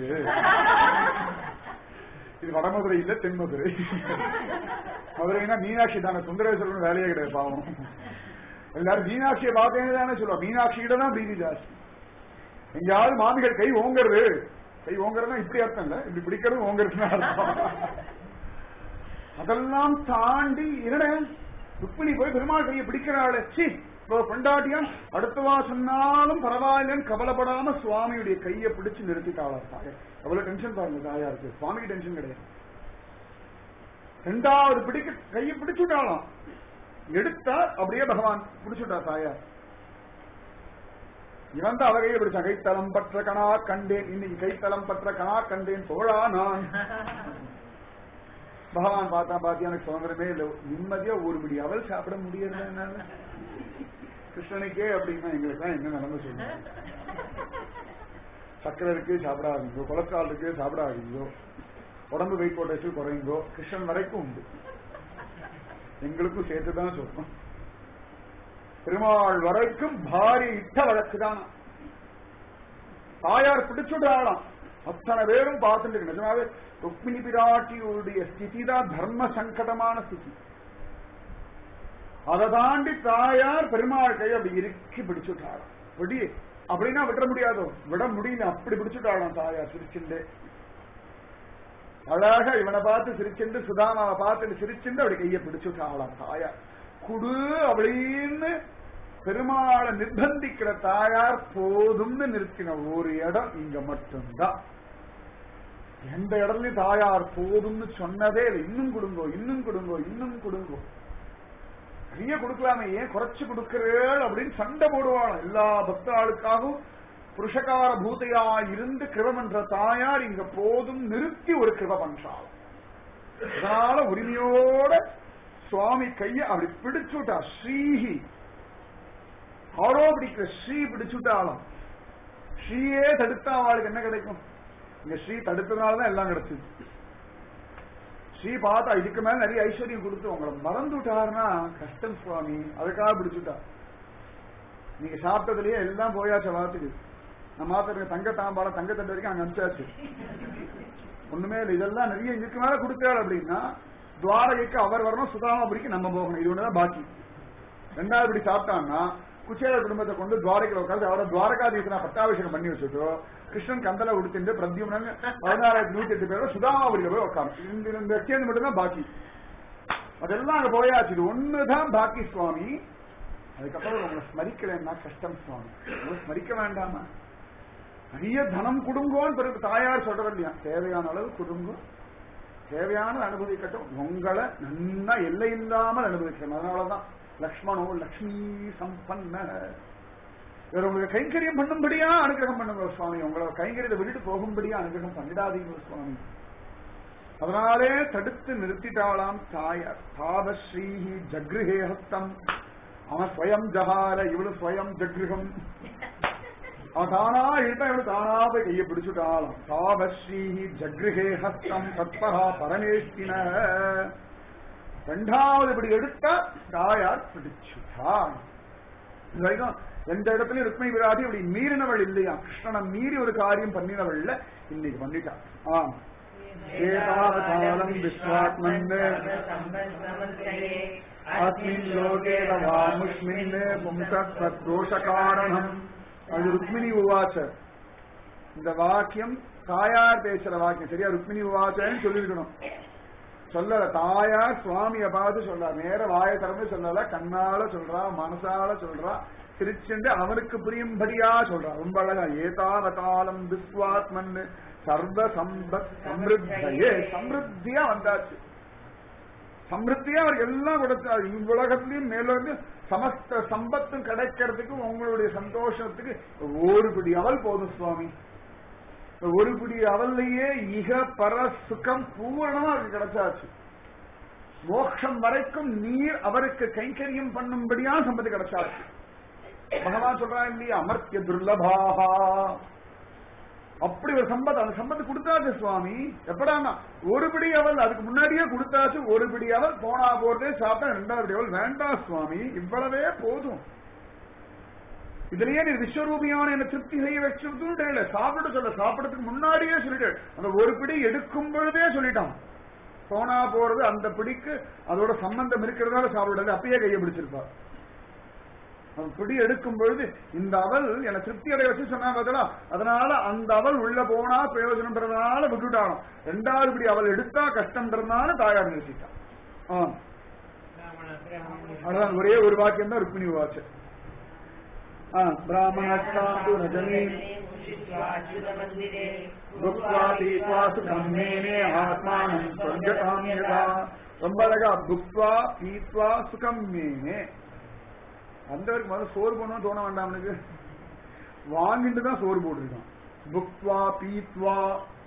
இது வடமதுரை இல்ல தென்மதுரை. மதுரைனா மீனாட்சி தானே, சுந்தரேஸ்வரன் வேலையே கிடையாது பாவம். எல்லாரும் மீனாட்சியை பார்த்தேன்னு தானே சொல்லுவா, மீனாட்சி கிட்ட தான் பீதி ஜாஸ்தி. எங்கேயாவது மாமிகள் கை ஓங்கிறது, கை ஓங்கிறதுனா இப்படி அர்த்தம் இல்ல, இப்படி பிடிக்கிறது ஓங்கிறதுன்னு அர்த்தம். அதெல்லாம் தாண்டி என்னடா ருக்மிணி போய் பெருமாள் கையை பிடிக்கிறாள், சி பெண்டாட்டியான் அடுத்தவா சொன்னாலும் பரவாயில்லன்னு கவலைப்படாம சுவாமியுடைய கையை பிடிச்சு நிறுத்திட்டாளா தாயார். அவ்வளவு டென்ஷன் பாருங்க தாயாருக்கு, சுவாமிக்கு டென்ஷன் கிடையாது. ரெண்டாவது பிடிக்க கையை பிடிச்சுட்டாலாம், எடுத்தா அப்படியே பகவான் பிடிச்சுட்டா தாயார். இவன் தான் அவ கையை பிடிச்சா, கைத்தலம் பற்ற கணா கண்டேன், இன்னைக்கு கைத்தலம் பற்ற கணா கண்டேன் தோழா நான். பகவான் பார்த்தா பாத்தியா எனக்கு சுதந்திரமே இல்லை, நிம்மதியா ஒரு பிடி அவள் சாப்பிட முடியல. என்னால கிருஷ்ணனுக்கே அப்படின்னா எங்களுக்கு என்ன நடந்து சொல்லுங்க. சக்கரை இருக்கு சாப்பிடாதீங்கோ, கொலஸ்ட்ரால் இருக்கு சாப்பிடாதீங்கோ, உடம்பு வெயிட் போட்டு வச்சு குறையுங்கோ, கிருஷ்ணன் வரைக்கும் உண்டு, எங்களுக்கும் சேர்த்துதான் சொல்றோம். பெருமாள் வரைக்கும் பாரி இட்ட வழக்குதான். தாயார் பிடிச்சுட்டாலாம், அத்தனை பேரும் பார்த்துட்டு இருக்கு. நிஜமாவே ருக்மிணி பிராட்டியுடைய ஸ்திதி தான் தர்ம சங்கடமான ஸ்திதி. அதை தாண்டி தாயார் பெருமாள் கை அப்படி இறுக்கி பிடிச்சுட்டாளாம். விடி அப்படின்னா விட முடியாதோ, விட முடியல, அப்படி பிடிச்சுட்டாளாம் தாயார் சிரிச்சுண்டு. அழகா இவனை பார்த்து சிரிச்சுண்டு, சுதாமாவை பார்த்துட்டு சிரிச்சுண்டு அப்படி கையை பிடிச்சுட்டாளாம் தாயார். குடு அப்படின்னு பெருமாளை நிர்பந்திக்கிற தாயார் போதும்னு நிறுத்தின ஒரு இடம் இங்க மட்டும்தான். எந்த இடத்துலயும் தாயார் போதும்னு சொன்னதே இல்லை. இன்னும் கொடுங்கோ, இன்னும் கொடுங்கோ, இன்னும் கொடுங்கோ, நிறைய கொடுக்கலாமே, ஏன் குறைச்சு கொடுக்கிறேள் அப்படின்னு சண்டை போடுவாள். எல்லா பக்தாளுக்காகவும் புருஷகார பூதையா இருந்து கிருபமன்ற தாயார் இங்க போதும் நிறுத்தி ஒரு கிருப பண்றாள். அதனால உரிமையோட சுவாமி கைய அப்படி பிடிச்சுட்டா. ஸ்ரீஹி அவரோ பிடிக்கிற ஸ்ரீ பிடிச்சுட்டாலும் ஸ்ரீயே தடுத்தா அவளுக்கு என்ன கிடைக்கும்? இங்க ஸ்ரீ தடுத்ததுனாலதான் எல்லாம் கிடைச்சது. ஸ்ரீ பார்த்தா இதுக்கு மேல நிறைய ஐஸ்வர்யம் கொடுத்து உங்களை மறந்துட்டாருன்னா கஷ்டம் சுவாமி, அதுக்காக பிடிச்சுட்டா. நீங்க சாப்பிட்டதுலயே எல்லாம் போயாச்ச வாத்துக்கு. நம்ம மாத்திர தங்க தாம்பாள தங்க தண்டு வரைக்கும் அங்க அனுப்பிச்சாச்சு, ஒண்ணுமே இல்லை. இதெல்லாம் நிறைய இதுக்கு மேல கொடுத்தாள் அப்படின்னா துவாரகைக்கு அவர் வரணும், சுதாமாபுரிக்கு நம்ம போகணும். இது ஒண்ணுதான் பாக்கி. ரெண்டாவது இப்படி சாப்பிட்டான்னா குச்சேல குடும்பத்தை கொண்டு துவாரகையில் உட்காந்து அவரை துவாரகாதீசனா பட்டாபிஷேகம் பண்ணி வச்சுட்டோ கிருஷ்ணன் கந்தலை உடுத்திட்டு பிரத்யும்னன் பதினாறாயிரத்தி நூத்தி எட்டு பேரோட சுதாமாபுரியில போய் உட்காந்து இந்த இந்த எக்ஸ்சேஞ்ச் மட்டும் தான் பாக்கி. அதெல்லாம் அங்க போயாச்சு. இது ஒண்ணுதான் பாக்கி சுவாமி. அதுக்கப்புறம் உங்களை ஸ்மரிக்கலன்னா கஷ்டம் சுவாமி. உங்களை ஸ்மரிக்க வேண்டாமா? நிறைய தனம் கொடுங்கோன்னு பிறகு தாயார் சொல்றது இல்லையா? தேவையான அளவு கொடுங்கோ, தேவையான அனுபவிக்கட்டும், உங்களை நன்னா எல்லை இல்லாமல் அனுபவிக்கணும். அதனாலதான் லக்ஷ்மணோ லக்ஷ்மி சம்பன்ன. உங்களுக்கு கைங்கரியம் பண்ணும்படியா அனுகிரகம் பண்ணுங்க சுவாமி, உங்களை கைங்கரியத்தை விட்டுட்டு போகும்படியா அனுகிரகம் பண்ணிடாதீங்க சுவாமி. அதனாலே தடுத்து நிறுத்திட்டாளாம் தாயார். தாவஸ்ரீ ஜக்ருஹே ஹஸ்தம். அவன் ஸ்வயம் ஜஹார, இவளு ஸ்வயம் ஜக்ருகம். அவன் தானா இழுத்தா இவளு தானா போய் கையை பிடிச்சுட்டாளாம். தாவஸ்ரீ ஜக்ருஹே ஹஸ்தம் தத்பரா பரமேஷ்டின. ரெண்டாவது இப்படி எடுத்தா தாயார் பிடிச்சுட்டான். இது வரைக்கும் எந்த இடத்துலயும் ருக்மிணி விராட்டி இப்படி மீறினவள் இல்லையா? கிருஷ்ணனை மீறி ஒரு காரியம் பண்ணினவள் இல்ல, இன்னைக்கு பண்ணிட்டான். ஆம் ஏதாவதாலம் விஸ்வாத்மன் அஸ்மின் லோகே வாமுஷ்மின் பும்சத் தோஷ காரணம். அது ருக்மிணி உவாச்ச. இந்த வாக்கியம் தாயார் பேசுற வாக்கியம் சரியா? ருக்மிணி உவாச்சன்னு சொல்லிருக்கணும். சொல்லல, தாயார் சுவாமிய பார்த்து சொல்றா. நேர வாய திறந்து சொல்லல, கண்ணால சொல்றா, மனசால சொல்றா, திருச்சென்று அவருக்கு புரியும்படியா சொல்றா. ரொம்ப அழகா. ஏதாவதாலம் விஸ்வாத்மன் சர்வ சம்பத் சம்ருத்தையே. சம்ருத்தியா வந்தாச்சு. சம்ருத்தியா அவருக்கு எல்லாம் கொடுத்தாரு. இவ்வுலகத்திலையும் மேலிருந்து சமஸ்த சம்பத்தும் கிடைக்கிறதுக்கு உங்களுடைய சந்தோஷத்துக்கு ஒரு பிடி அவள் போதும் சுவாமி. ஒரு பிடி அவல்லையே இக பர சுகம் பூரணமா அவருக்கு கிடைச்சாச்சு. மோட்சம் வரைக்கும் நீர் அவருக்கு கைங்கரியம் பண்ணும்படியா சம்பத்து கிடைச்சாச்சு. பகவான் சொல்றா இல்லையா? அமர்த்திய துர்லபாகா. அப்படி ஒரு சம்பத், அந்த சம்பத்து கொடுத்தாச்சு சுவாமி. எப்படானா ஒரு பிடி அவள் அதுக்கு முன்னாடியே கொடுத்தாச்சு. ஒரு பிடி அவள் போனா போறதே சாப்பிட்டா ரெண்டாவது பிடி அவள் வேண்டாம் சுவாமி, இவ்வளவே போதும். இதுலயே நீ விஸ்வரூபியான என்ன திருப்தி செய்ய வச்சிருந்தே சாப்பிட சொல்ல, சாப்பிடறதுக்கு முன்னாடியே சொல்லிட்டு அந்த ஒரு பிடி எடுக்கும் பொழுதே சொல்லிட்டான். போனா போறது அந்த பிடிக்கு அதோட சம்பந்தம் இருக்கிறதால சாப்பிடாது, அப்பயே கையை பிடிச்சிருப்பா. பிடி எடுக்கும் பொழுது இந்த அவள் என்ன திருப்தி அடைய வச்சு சொன்னா பார்த்தா, அதனால அந்த அவள் உள்ள போனா பிரயோஜனம்ன்றதுனால விட்டுட்டாலும், ரெண்டாவது பிடி அவள் எடுத்தா கஷ்டம்ன்றதுனால தாயார் நிறுத்திட்டான். அதான் ஒரே ஒரு வாக்கியம் தான் ருக்மிணி வாச்சு. பிராமணாஸ்து ரஜனி ஆத்மானம் சொர்க்ககாமியதா. ரொம்ப அழகா புக்வா பீத்வா சுகம் மேனே. அந்தவருக்கு முதல்ல சோறு போடணும் தோண வேண்டாம். அவனுக்கு வாங்கிட்டு தான் சோறு போட்டிருக்கான். புக்வா பீத்வா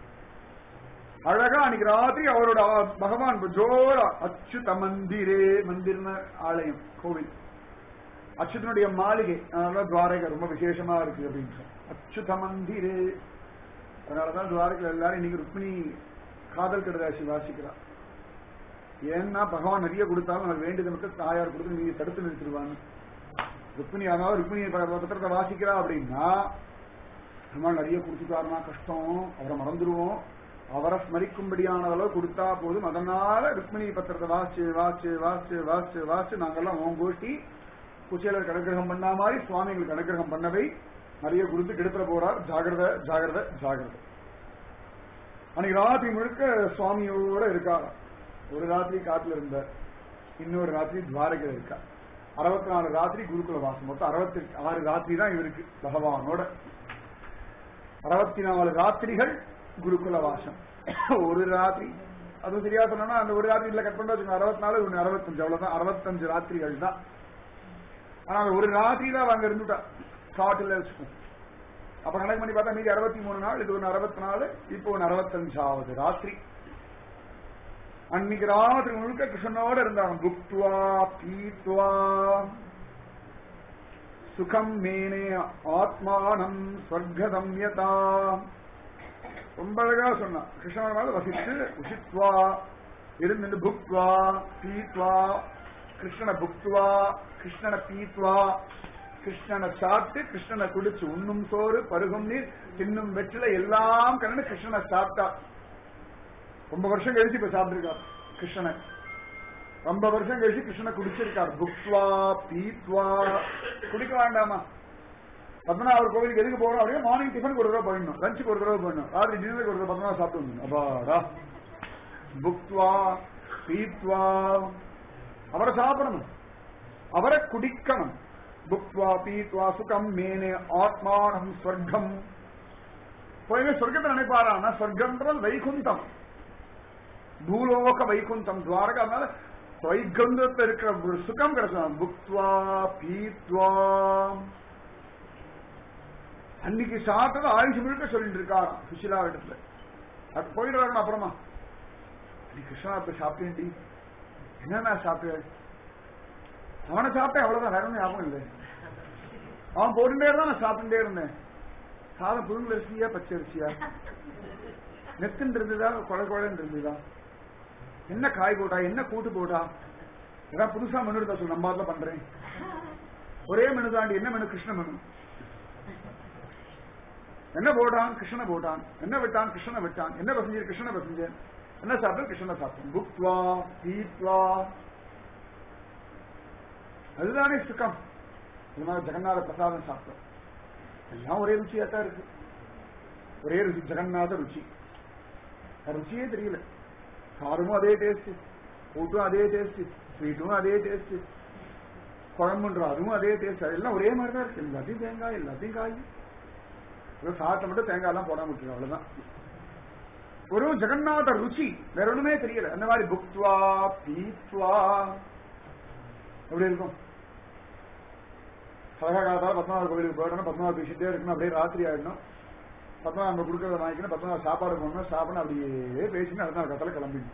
அழகா அன்னைக்கு ராத்திரி அவரோட பகவான் ஜோரா அச்சுத மந்திரே. மந்திர்ன ஆலயம், கோவில், அச்சுதனுடைய மாளிகை. அதனால துவாரகை ரொம்ப விசேஷமா இருக்கு அப்படின்னு சொல்லி அச்சுத மந்திரே. அதனாலதான் துவாரகையில் எல்லாரும் இன்னைக்கு ருக்மிணி காதல் கடுதாசி வாசிக்கிறார். ஏன்னா பகவான் நிறைய கொடுத்தாலும் அவர் வேண்டியதை மட்டும் தாயார் கொடுத்து நீங்க தடுத்து நிறுத்திடுவாங்க. ருக்மிணி அதாவது ருக்மிணி பத்திரத்தை வாசிக்கிறா அப்படின்னா நம்ம நிறைய கொடுத்துட்டாருன்னா கஷ்டம், அவரை மறந்துடுவோம். அவரை ஸ்மரிக்கும்படியான அளவு கொடுத்தா போதும். அதனால ருக்மிணி பத்திரத்தை வாசி வாசி வாசி வாசி வாசி நாங்கெல்லாம் ஓங்கோட்டி குச்சேலர் அனுகிரகம் பண்ணா மாதிரி சுவாமிகளுக்கு அனுகிரகம் பண்ணவை நிறைய கொடுத்து கெடுத்துட போறார். ஜாகிரத ஜாகிரத ஜாகிரத. அன்னைக்கு ராத்திரி முழுக்க சுவாமியோட இருக்கார். ஒரு ராத்திரி காட்டுல இருந்தார், இன்னொரு ராத்திரி துவாரகையில் இருக்கார். அறுபத்தி நாலு ராத்திரி குருகுல வாசம். மொத்தம் அறுபத்தி ஆறு ராத்திரி தான் இவருக்கு பகவானோட. அறுபத்தி நாலு ராத்திரிகள் குருகுல வாசம். ஒரு ராத்திரி அது சரியா சொன்னா அந்த ஒரு ராத்திரி இல்ல கட் பண்ண வச்சுக்கோங்க. அறுபத்தி நாலு ஒன்னு அறுபத்தஞ்சு, அவ்வளவுதான். அறுபத்தஞ்சு ராத்திரிகள் தான். ஆனா ஒரு ராத்திரி தான் அங்க இருந்துட்டா காட்டுல வச்சுக்கோம். அப்ப கணக்கு பண்ணி பார்த்தா மீதி அறுபத்தி மூணு நாள், இது ஒன்னு அறுபத்தி நாலு, இப்போ ஒன்னு அறுபத்தஞ்சாவது ராத்திரி. அன்னைக்கு ராத்திரி முழுக்க கிருஷ்ணனோட இருந்தாங்க. புக்துவா பீத்வா சுகம் மேனே ஆத்மானம் ஸ்வர்கதம் யதா. ரொம்ப அழகா சொன்னா. கிருஷ்ணனால வசித்து உஷித்வா இருந்து புக்வா பீத்வா, கிருஷ்ணனை புக்துவா கிருஷ்ணனை பீத்வா, கிருஷ்ணனை சாப்பிட்டு கிருஷ்ணனை குடிச்சு உண்ணும் சோறு பருகும் நீர் தின்னும் வெற்றில எல்லாம் கலந்து கிருஷ்ணனை சாப்பிட்டா. ரொம்ப வருஷம் கழிச்சு இப்ப சாப்பிட்டிருக்கார் கிருஷ்ணனை. ரொம்ப வருஷம் கழிச்சு கிருஷ்ணனை குடிச்சிருக்கார். புக்வா பீத்வா. குடிக்க வேண்டாமா? பத்மநாபர் கோவிலுக்கு எதுக்கு போறோம் அப்படின்னா மார்னிங் டிஃபனுக்கு ஒரு தடவை போயிடணும், லஞ்சுக்கு ஒரு தடவை போயிடணும், ராத்திரி டின்னருக்கு ஒரு தடவை பத்மநாபர் சாப்பிட்டு வந்துடணும். அப்பாடா. புக்வா பீத்வா. அவரை சாப்பிடணும், அவரை குடிக்கணும். புக்வா பீத்வா சுகம் மேனே ஆத்மானம் ஸ்வர்க்கம். போய் சொர்க்கத்தை நினைப்பாரான்னா சொர்க்கம்ன்றது வைகுந்தம், பூலோக வைகுந்தம் துவாரகா. அதனால வைகுந்தத்தில் இருக்கிற ஒரு சுகம் கிடைச்சா. புக்வா பீத்வா. அன்னைக்கு சாப்பிட்டது ஆயுஷ் முழுக்க சொல்லிட்டு இருக்காராம் சுஷிலா இடத்துல. அது போயிடுறாங்க. அப்புறமா நீ கிருஷ்ணா இப்ப சாப்பிட்டேன்டி, என்ன சாப்பிட்டேன்? அவனை சாப்பிட்டேன், அவ்வளவுதான், வேற ஒன்றும் ஞாபகம் இல்லை. அவன் போட்டுட்டே இருந்தான், நான் சாப்பிட்டுட்டே இருந்தேன். சாதம் புதுங்குல அரிசியா பச்சை அரிசியா, நெத்துன்னு இருந்ததா கொலை கொலைன்னு இருந்ததா, என்ன காய் போட்டா என்ன கூட்டு போட்டா, ஏதாவது புதுசா மெனு இருந்தா சொல்லு, நம்ம தான் பண்றேன். ஒரே மெனு தாண்டி. என்ன மெனு? கிருஷ்ண மெனு. என்ன போட்டான்? கிருஷ்ணனை போட்டான். என்ன விட்டான்? கிருஷ்ணனை விட்டான். என்ன பசஞ்சு? கிருஷ்ணனை பசஞ்சேன். என்ன சாப்பிட்டு? கிருஷ்ணனை சாப்பிட்டேன். புக்வா பீத்வா. அதுதானே சுகம். இது மாதிரி ஜெகநாத பிரசாதம் சாப்பிட்டோம். எல்லாம் ஒரே ருச்சியாத்தான் இருக்கு. ஒரே ருச்சி, ஜெகநாத ருச்சி. ருச்சியே தெரியல. காரமும் அதே டேஸ்ட், கூட்டும் அதே டேஸ்ட், ஸ்வீட்டும் அதே டேஸ்ட், குழம்புன்ற அதுவும் அதே டேஸ்ட். எல்லாம் ஒரே மாதிரி தான் இருக்கு. எல்லாத்தையும் தேங்காய், எல்லாத்தையும் காய். சாதத்தை மட்டும் தேங்காய் எல்லாம் போடாம விட்டுருக்கோம், அவ்வளவுதான். ஒரு ஜெகநாத ருச்சி, வேற ஒண்ணுமே தெரியல. அந்த மாதிரி புக்வா பீத்வா எப்படி இருக்கும்? சகா காலத்தால பத்மநாபர் கோவிலுக்கு போயிடணும், பத்மநாபர் பேசிட்டே இருக்கணும், அப்படியே ராத்திரி ஆயிடணும். பத்மநாபர் நம்ம கொடுக்கறத வாங்கிக்கணும், பத்மநாபர் சாப்பாடு போடணும், சாப்பிடணும், அப்படியே பேசினா அடுத்த நாள் கத்தால கிளம்பிடணும்.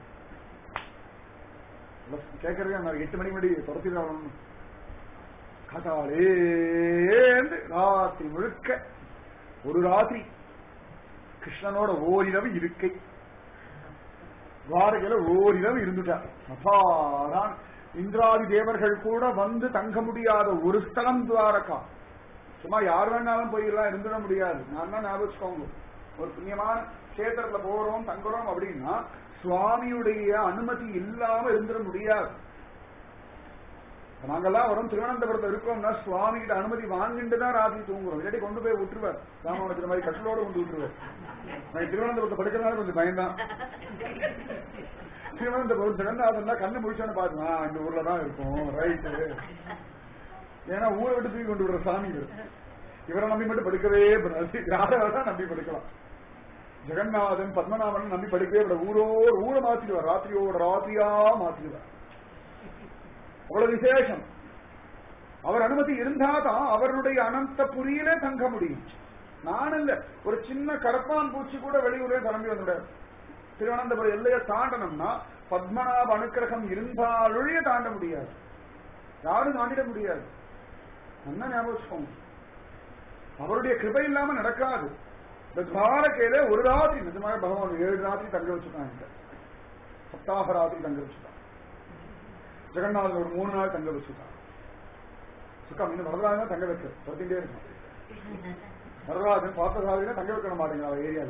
கேட்கறதுக்கு நான் எட்டு மணிக்கு முன்னாடி துரத்திட்டு வரணும். கதாலே ராத்திரி முழுக்க ஒரு ராத்திரி கிருஷ்ணனோட ஓரிரவு இருக்கை. துவாரகையில ஓரிரவு இருந்துட்டார். அபாரான். இந்திராதி தேவர்கள் கூட வந்து தங்க முடியாத ஒரு ஸ்தலம் துவாரகா. சும்மா யார் வேணாலும் போயிடலாம், இருந்துட முடியாது. நான் தான் ஞாபகம் வச்சுக்கோங்க. ஒரு புண்ணியமான கஷேத்திரத்துல போறோம் தங்குறோம் அப்படின்னா சுவாமியுடைய அனுமதி இல்லாம இருந்துட முடியாது. நாங்கெல்லாம் வரும் திருவனந்தபுரத்துல இருக்கோம்னா சுவாமி கிட்ட அனுமதி வாங்கிட்டு தான் ராத்திரி தூங்குறோம். இல்லாட்டி கொண்டு போய் விட்டுருவார். ராமாவணத்துல மாதிரி கட்டலோட கொண்டு விட்டுருவார். நான் திருவனந்தபுரத்தை படுக்கிறதுனால கொஞ்சம் பயம்தான். திருவனந்தபுரம் ஜெகநாதன் தான் கண்ணு முடிச்சான்னு பாருங்க, இந்த ஊர்ல தான் இருக்கும், ரைட்டு. ஏன்னா ஊரை விட்டு தூக்கி கொண்டு விடுற சாமி இவரை நம்பி மட்டும் படுக்கவே கூடாது. யாராவது நம்பி படுக்கலாம். ஜெகநாதன் பத்மநாபன் நம்பி படுக்கவே கூடாது. ஊரோட ஊரை மாத்திடுவார், ராத்திரியோட ராத்திரியா மாத்திடுவார். அவ்வளவு விசேஷம். அவர் அனுமதி இருந்தாதான் அவருடைய அனந்த புரியிலே தங்க முடியும். நான் இல்ல, ஒரு சின்ன கரப்பான் பூச்சி கூட வெளியூரே கிளம்பி வந்துடாது. திருவனந்தபுரம் எல்லையை தாண்டணும்னா பத்மநாப அனுக்கிரகம் இருந்தாலொழிய தாண்ட முடியாது. யாரும் தாண்டிட முடியாது. என்ன ஞாபகம் வச்சுக்கோங்க. அவருடைய கிருபை இல்லாம நடக்காது. இந்த துவாரகையில ஒரு ராத்திரி நிஜமாக பகவான் ஏழு ராத்திரி தங்க வச்சுட்டாங்க. சப்தாக ராத்திரி தங்க வச்சுட்டான். ஜெகநாதன் ஒரு மூணு நாள் தங்க வச்சுட்டான். சுக்கம் இன்னும் வரதராஜன் தங்க வைக்க சொல்லிட்டே இருக்கும். வரதராஜன் பார்த்ததாதினா தங்க வைக்க மாட்டேங்க அவ ஏரியால.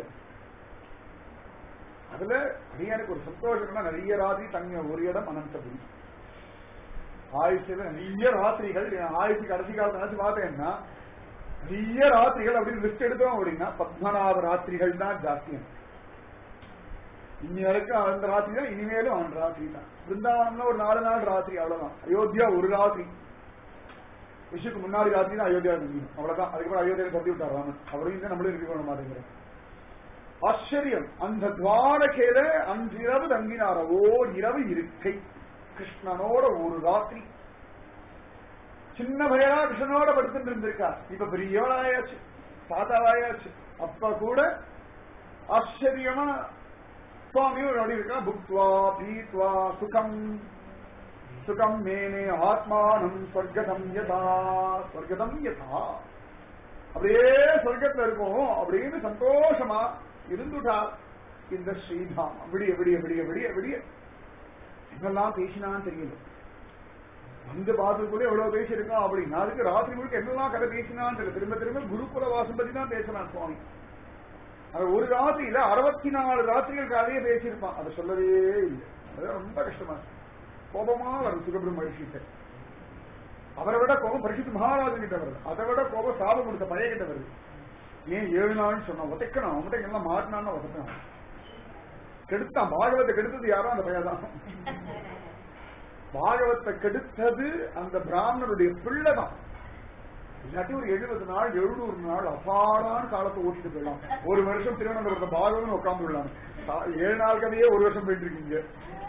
அதுல அடியானுக்கு ஒரு சந்தோஷம்னா நிறைய ராத்திரி தங்க ஒரு இடம் அனந்தபுரி. ஆயுஷ்ல நிறைய ராத்திரிகள். ஆயுஷு கடைசி காலத்தை நினைச்சு பார்த்தேன்னா நிறைய ராத்திரிகள் அப்படின்னு லிஸ்ட் எடுத்தோம் அப்படின்னா பத்மநாப ராத்திரிகள் தான் ஜாஸ்தியம். இனி வரைக்கும் அந்த ராத்திரி தான், இனிமேலும் அந்த ராத்திரி தான். பிருந்தாவனம்ல ஒரு நாலு நாள் ராத்திரி, அவ்வளவுதான். அயோத்தியா ஒரு ராத்திரி, விஷயத்துக்கு முன்னாடி ராத்திரி தான் அயோத்தியா இருந்தீங்க, அவ்வளவுதான். அதுக்கப்புறம் அயோத்தியா தப்பி விட்டார் ராமன். அவரையும் தான் நம்மளும் இருக்க பண்ண மாட்டேங்கிறோம். ஆச்சரியம். அந்த துவாரகையில அஞ்சு இரவு தங்கினார. ஓர் இரவு இருக்கை கிருஷ்ணனோட ஒரு ராத்திரி. சின்ன பையனா கிருஷ்ணனோட படுத்துட்டு இருந்திருக்கார். இப்ப பெரியவனாயாச்சு, தாத்தாவாயாச்சு. அப்ப கூட ஆச்சரியமா சுவாமியும் அப்படி இருக்கா. புக்வா பீத்வா சுகம். சுகம் மேனே ஆத்மானம் சொர்க்கதம் யதா சொர்க்கதம் யதா அப்படியே சொர்க்கத்துல இருக்கும் அப்படின்னு சந்தோஷமா இருந்துட்டா இந்த ஸ்ரீதாம். விடிய விடிய விடிய விடிய விடிய என்னெல்லாம் பேசினான்னு தெரியல. அந்த பாத்துக்குள்ள எவ்வளவு பேசியிருக்கான் அப்படின்னா அதுக்கு ராத்திரி முழுக்க என்னெல்லாம் கதை பேசினான்னு தெரியல. திரும்ப திரும்ப குருகுல வாசம் பத்தி தான் பேசினான் சுவாமி. அது ஒரு ராத்திரியில அறுபத்தி நாலு ராத்திரிகள் கதையை பேசியிருப்பான். அதை சொல்லவே இல்லை. அது ரொம்ப கஷ்டமா கோபமா வரும் சுகபிரம் மகிழ்ச்சிட்ட. அவரை விட கோபம் பரிசுத்த மகாராஜன் கிட்ட வருது. அதை விட கோபம் சாபம் கொடுத்த பழைய கிட்ட வருது. ஏன் ஏழு நாள்னு சொன்னா உதைக்கணும், அவங்ககிட்ட எல்லாம் மாட்டினான்னு உதைக்கணும். கெடுத்தான் பாகவத்தை கெடுத்தது யாரோ அந்த பையதான். பாகவத்தை கெடுத்தது அந்த பிராமணருடைய பிள்ளைதான். இல்லாட்டி ஒரு எழுபது நாள் எழுநூறு நாள் அபாரான காலத்தை ஓட்டிட்டு போயிடலாம். ஒரு வருஷம் திருவனந்தபுரத்தை பாகவன் உட்கார்ந்து விடலாம். ஏழு நாள் கதையே ஒரு வருஷம் போயிட்டு இருக்கீங்க.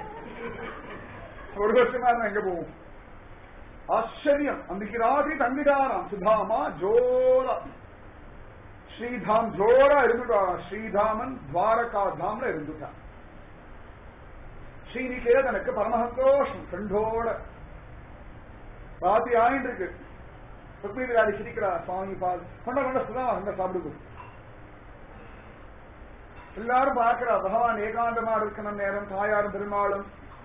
ஒரு வருஷமா இருந்தா எங்க போவோம்? ஆச்சரியம். அன்னைக்கு ராத்திரி தங்கிடாராம் சுதாமா ஜோரா. ஸ்ரீதாம் ஜோரா இருந்துட்டா. ஸ்ரீதாமன் துவாரகா தாம்ல இருந்துட்டா. ஸ்ரீநிகேதனுக்கு பரமசந்தோஷம். ஃப்ரெண்டோட ராத்திரி ஆயிட்டு இருக்கு. ருக்மீராடி சிரிக்கிறா. சுவாமி பால் கொண்ட கொண்ட சுதாமா அங்க சாப்பிடுது. எல்லாரும் பார்க்கிறா. பகவான் ஏகாந்தமா இருக்கணும் நேரம். தாயாரும் பெருமாளும்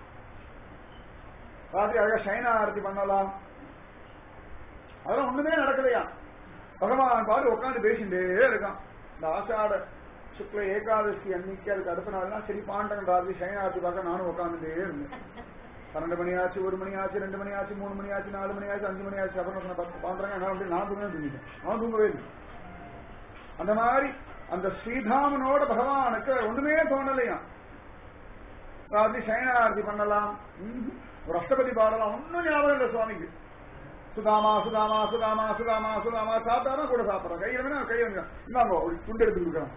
ராத்திரி அழகா சைனா ஆரத்தி பண்ணலாம். அதெல்லாம் ஒண்ணுமே நடக்கலையா. பகவான் பாரு உட்காந்து பேசிட்டே இருக்கான். இந்த ஆஷாட சுக்ல ஏகாதசி அன்னைக்கு அதுக்கு அடுத்த நாள்லாம் சரி பாண்டகன் ராத்திரி சைனாரத்தி பார்க்க நானும் உட்காந்துட்டே இருந்தேன். பன்னெண்டு மணி ஆச்சு, ஒரு மணி ஆச்சு, ரெண்டு மணி ஆச்சு, மூணு மணி ஆச்சு, நாலு மணி ஆச்சு, அஞ்சு மணி ஆச்சு. அப்புறம் பாண்டகன் என்ன நான் தூங்க தூங்கிட்டேன். நான் தூங்கவே இல்லை. அந்த மாதிரி அந்த ஸ்ரீதாமனோட பகவானுக்கு ஒண்ணுமே தோணலையா. ராத்திரி சைனாரத்தி பண்ணலாம், ஒரு அஷ்டபதி பாடலாம், ஒன்னும் ஞாபகம் இல்லை சுவாமிக்கு. சுதாமா சுதாமா சுதாமா சுதாமா சுதாமா சாப்பிட்டாதான் கூட சாப்பிட்றோம். கையில வேணா கையில இந்தாங்க ஒரு துண்டு எடுத்து கொடுக்குறோம்.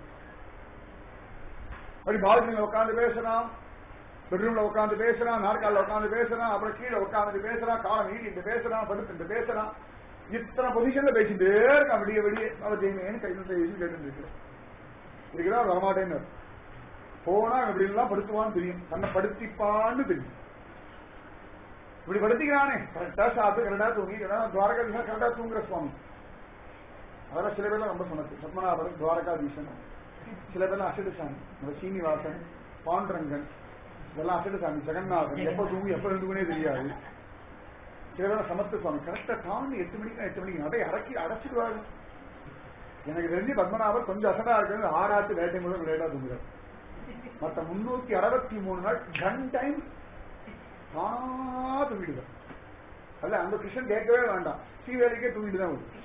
அப்படி பால்கனில உட்காந்து பேசுறான், பெட்ரூம்ல உட்காந்து பேசுறான், நாற்காலில் உட்காந்து பேசுறான், அப்புறம் கீழே உட்காந்து பேசுறான், காலம் நீட்டிட்டு பேசுறான், படுத்துட்டு பேசுறான். இத்தனை பொசிஷன்ல பேசிட்டே இருக்கான். விடிய விடிய அவர் ஜெயிமேன்னு கையில் கேட்டு இருக்கிறேன். இருக்கிறார் வரமாட்டேன்னு போனா இப்படி எல்லாம் படுத்துவான்னு தெரியும். தன்னை படுத்திப்பான்னு தெரியும். இப்படி படுத்திக்கிறானே கரெக்டா சாப்பிட்டு கரெக்டா தூங்கி துவாரகாதீசன் கரெக்டா தூங்குற சுவாமி. அதெல்லாம் சில பேர்லாம் ரொம்ப சொன்னது. பத்மநாபன் துவாரகாதீசன், சில பேர்லாம் அசடுசாமி, சீனிவாசன், பாண்டரங்கன், இதெல்லாம் அசடுசாமி, ஜெகநாதன். எப்ப தூங்கி எப்ப இருந்துக்குனே தெரியாது. சில பேர் சமத்து சுவாமி கரெக்டா தாண்டி எட்டு மணிக்கு எட்டு மணிக்கு நடை அடக்கி அடைச்சிடுவாரு. எனக்கு தெரிஞ்சு பத்மநாபர் கொஞ்சம் அசடா இருக்கிறது ஆறாத்து வேட்டை மூலம் லேட்டா தூங்குறாரு. மற்ற முன்னூத்தி அறுபத்தி மூணு நாள் கன் டைம் தூங்கிடுவார். அல்ல அந்த கிருஷ்ணன் கேட்கவே வேண்டாம், ஸ்ரீவேலிக்கே தூங்கிட்டு தான் வரும்.